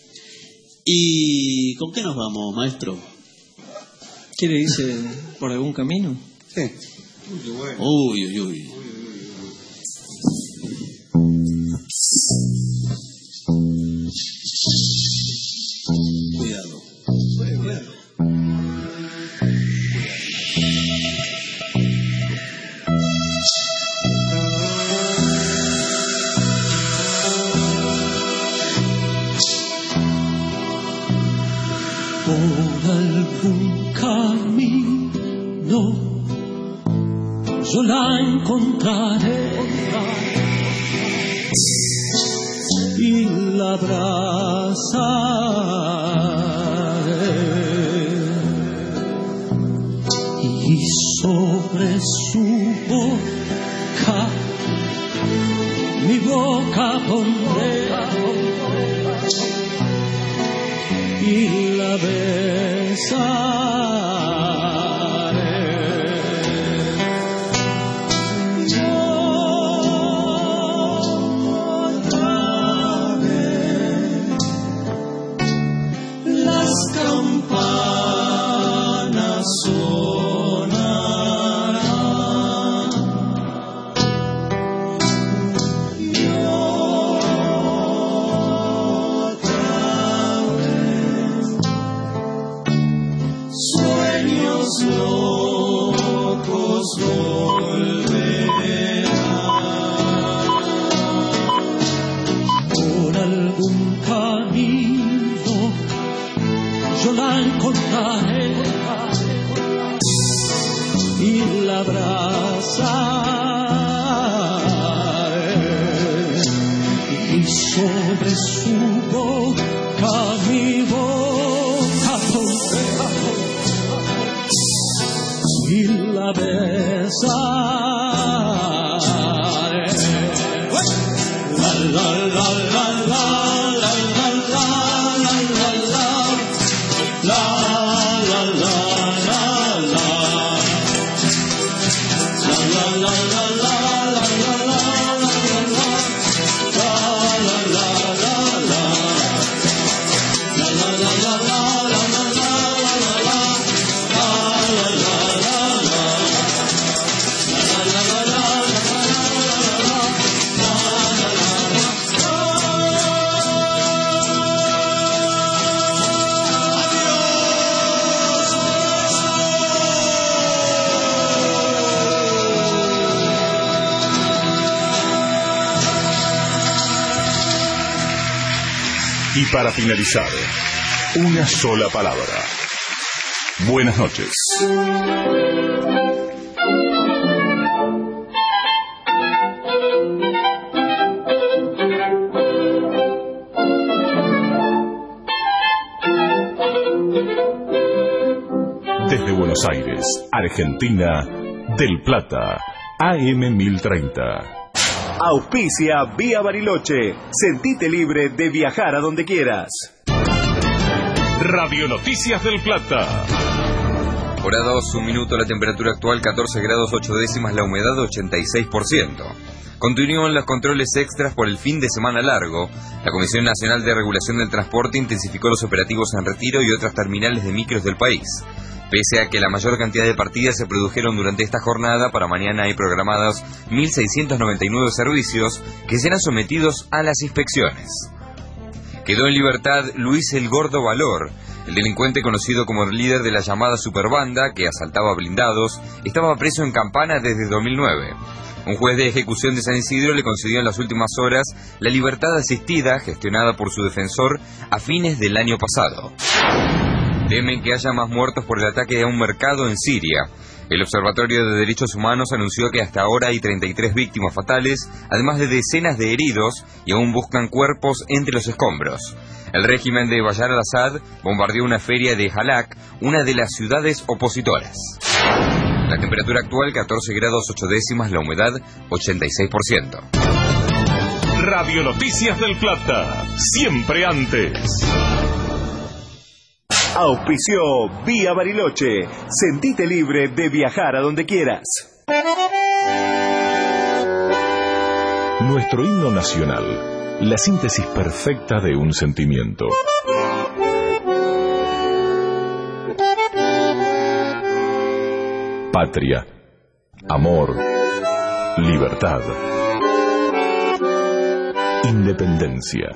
Speaker 5: ¿Y con qué nos vamos, maestro?
Speaker 22: ¿Quiere irse por algún camino?
Speaker 3: Sí.
Speaker 5: Uy, uy, uy. Cuidado.
Speaker 22: Por algún camino yo la encontraré y la abrazaré, y sobre su boca mi boca pondré y la besaré. Otra vez las campanas sonarán y otra vez sueños locos volverán. Por algún camino yo la encontraré y la abrazaré. sobre su boca mi boca pondré y la besaré. La la la la la la la la la la la la la la
Speaker 1: Y para finalizar, una sola palabra. Buenas noches. Desde Buenos Aires, Argentina, Del Plata, A M mil treinta.
Speaker 15: Auspicia Vía Bariloche. Sentite libre de viajar a donde quieras.
Speaker 1: Radio Noticias del Plata.
Speaker 14: Hora dos, un minuto, la temperatura actual catorce grados ocho décimas, la humedad ochenta y seis por ciento. Continúan los controles extras por el fin de semana largo. La Comisión Nacional de Regulación del Transporte intensificó los operativos en Retiro y otras terminales de micros del país. Pese a que la mayor cantidad de partidas se produjeron durante esta jornada, para mañana hay programados mil seiscientos noventa y nueve servicios que serán sometidos a las inspecciones. Quedó en libertad Luis el Gordo Valor, el delincuente conocido como el líder de la llamada Superbanda, que asaltaba blindados. Estaba preso en Campana desde dos mil nueve. Un juez de ejecución de San Isidro le concedió en las últimas horas la libertad asistida, gestionada por su defensor, a fines del año pasado. Temen que haya más muertos por el ataque a un mercado en Siria. El Observatorio de Derechos Humanos anunció que hasta ahora hay treinta y tres víctimas fatales, además de decenas de heridos, y aún buscan cuerpos entre los escombros. El régimen de Bashar al-Assad bombardeó una feria de Halak, una de las ciudades opositoras. La temperatura actual catorce grados ocho décimas, la humedad ochenta y seis por ciento.
Speaker 1: Radio Noticias del Plata, siempre antes.
Speaker 15: Auspició Vía Bariloche. Sentite libre de viajar a donde quieras.
Speaker 1: Nuestro himno nacional, la síntesis perfecta de un sentimiento. Patria, amor, libertad, independencia.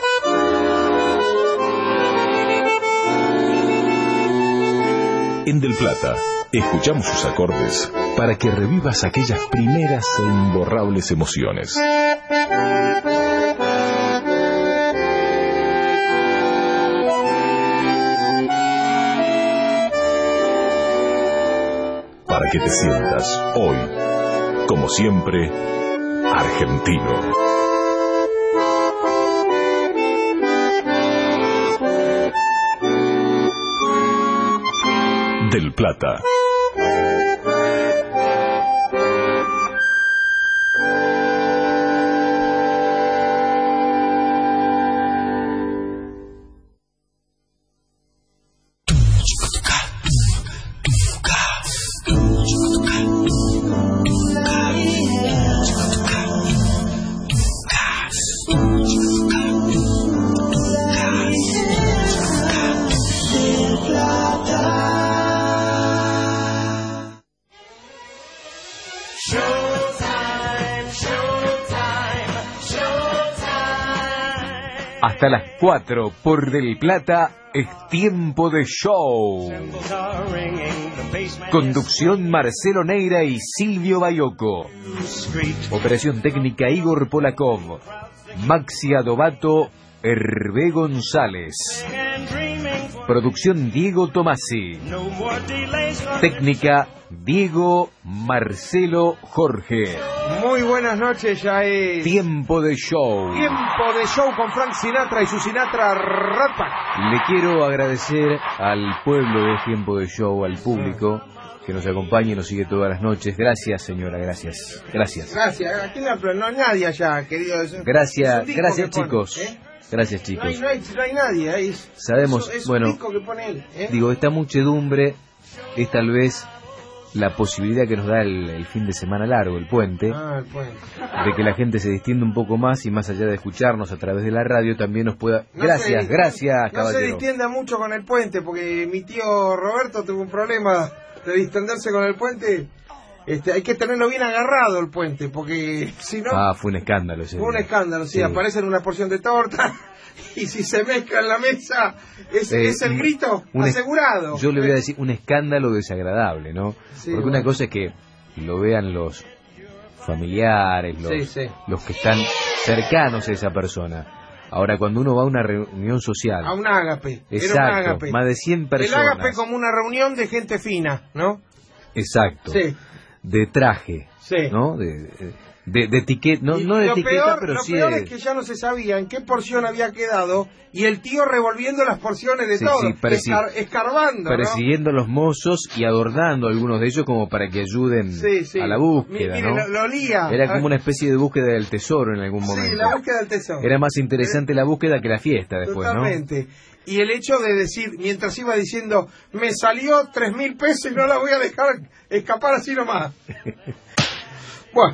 Speaker 1: En Del Plata, escuchamos sus acordes para que revivas aquellas primeras e imborrables emociones. Para que te sientas hoy, como siempre, argentino. Del Plata.
Speaker 6: Hasta las cuatro por Del Plata es tiempo de show. Conducción Marcelo Neira y Silvio Bayoco. Operación técnica Igor Polakov. Maxi Adobato, Hervé González. Producción Diego Tomasi. Técnica Diego, Marcelo, Jorge.
Speaker 7: Muy buenas noches, ya es
Speaker 6: Tiempo de show.
Speaker 7: tiempo de show con Frank Sinatra y su Sinatra Rat Pack.
Speaker 6: Le quiero agradecer al pueblo de Tiempo de Show, al público que nos acompaña y nos sigue todas las noches. Gracias, señora, gracias. Gracias.
Speaker 7: Gracias. Aquí no, no hay nadie allá, querido. Es-
Speaker 6: Gracias,
Speaker 7: es un disco
Speaker 6: gracias,
Speaker 7: que pone,
Speaker 6: chicos.
Speaker 7: ¿eh?
Speaker 6: Gracias,
Speaker 7: No
Speaker 6: chicos.
Speaker 7: hay, no hay- no hay nadie ahí. Es-
Speaker 6: Sabemos,
Speaker 7: es un
Speaker 6: bueno,
Speaker 7: disco que pone él, ¿eh?
Speaker 6: digo, esta muchedumbre es tal vez la posibilidad que nos da el, el fin de semana largo, el puente,
Speaker 7: Ah, el puente.
Speaker 6: de que la gente se distienda un poco más y más allá de escucharnos a través de la radio también nos pueda...
Speaker 7: No
Speaker 6: Gracias,
Speaker 7: se-
Speaker 6: gracias,
Speaker 7: No se
Speaker 6: caballero.
Speaker 7: distienda mucho con el puente, porque mi tío Roberto tuvo un problema de distenderse con el puente. Este, hay que tenerlo bien agarrado el puente, porque si no,
Speaker 6: Ah, fue un escándalo ese
Speaker 7: fue un
Speaker 6: día.
Speaker 7: escándalo. Si
Speaker 6: Sí.
Speaker 7: aparece en una porción de torta y si se mezcla en la mesa, es,
Speaker 6: Eh,
Speaker 7: es el grito
Speaker 6: un es-
Speaker 7: asegurado.
Speaker 6: Yo le voy a decir un escándalo desagradable, ¿no?
Speaker 7: Sí,
Speaker 6: Porque
Speaker 7: bueno.
Speaker 6: una cosa es que lo vean los familiares, los,
Speaker 7: Sí, sí.
Speaker 6: los que están cercanos a esa persona. Ahora, cuando uno va a una reunión social...
Speaker 7: A un ágape. Era un
Speaker 6: Exacto,
Speaker 7: ágape.
Speaker 6: más de cien
Speaker 7: El
Speaker 6: personas.
Speaker 7: ágape como una reunión de gente fina, ¿no?
Speaker 6: Exacto.
Speaker 7: Sí.
Speaker 6: De traje,
Speaker 7: Sí.
Speaker 6: ¿no? De, de, de etiqueta, no,
Speaker 7: Y
Speaker 6: no de
Speaker 7: lo
Speaker 6: etiqueta,
Speaker 7: peor,
Speaker 6: pero
Speaker 7: lo
Speaker 6: sí
Speaker 7: peor
Speaker 6: de...
Speaker 7: es que ya no se sabía en qué porción había quedado y el tío revolviendo las porciones de
Speaker 6: Sí,
Speaker 7: todo,
Speaker 6: sí, pareci-
Speaker 7: escar- escarbando, ¿no?
Speaker 6: persiguiendo a los mozos y adornando a algunos de ellos como para que ayuden
Speaker 7: Sí, sí.
Speaker 6: a la búsqueda,
Speaker 7: Mi- mire,
Speaker 6: ¿no?
Speaker 7: lo- lo olía.
Speaker 6: Era como una especie de búsqueda del tesoro en algún momento.
Speaker 7: Sí, la búsqueda del tesoro.
Speaker 6: Era más interesante la búsqueda que la fiesta después,
Speaker 7: Totalmente. Y el hecho de decir, mientras iba diciendo, me salió tres mil pesos y no la voy a dejar escapar así nomás. Bueno,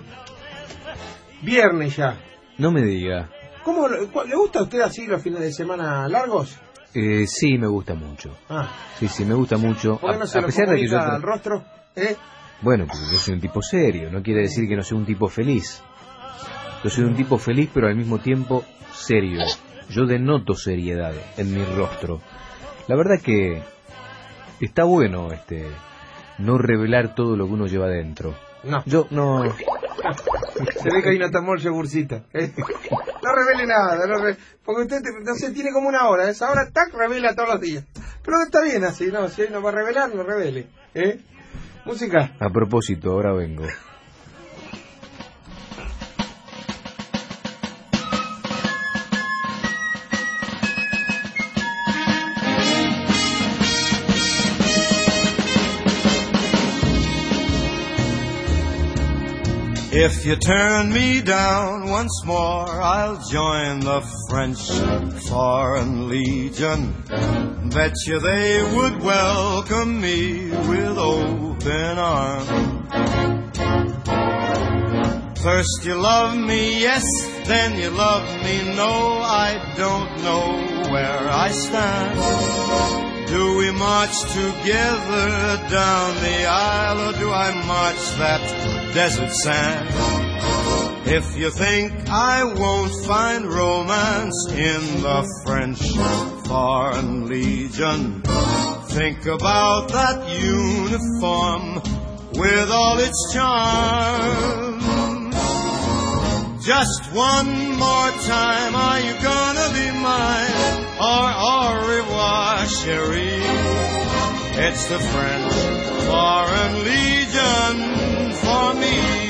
Speaker 7: viernes ya.
Speaker 6: ¿no? No me diga.
Speaker 7: ¿Cómo, lo- cu- ¿Le gusta a usted así los fines de semana largos?
Speaker 6: Eh, sí, me gusta mucho.
Speaker 7: Ah,
Speaker 6: Sí, sí, me gusta mucho.
Speaker 7: ¿por qué
Speaker 6: A,
Speaker 7: no se
Speaker 6: a
Speaker 7: lo
Speaker 6: pesar de que yo...
Speaker 7: comunica
Speaker 6: tra-
Speaker 7: al rostro? ¿Eh?
Speaker 6: Bueno, porque yo soy un tipo serio, no quiere decir que no soy un tipo feliz. Yo soy un tipo feliz, pero al mismo tiempo serio. Yo denoto seriedad en mi rostro. La verdad que está bueno este no revelar todo lo que uno lleva adentro.
Speaker 7: No.
Speaker 6: Yo no...
Speaker 7: Se ve que ahí no tomó el yogurcito. ¿eh? No revele nada, no re- porque usted te- no sé, tiene como una hora. Esa hora, tac, revela todos los días. Pero está bien así, ¿no? Si él no va a revelar, no revele. ¿eh? Música.
Speaker 6: A propósito, ahora vengo.
Speaker 2: If you turn me down once more, I'll join the French Foreign Legion. Bet you they would welcome me with open arms. First you love me, yes, then you love me, no, I don't know where I stand. Do we march together down the aisle, or do I march that desert sand? If you think I won't find romance in the French Foreign Legion, think about that uniform with all its charm. Just one more time, are you gonna be mine? Or au revoir, chérie? It's the French Foreign Legion for me.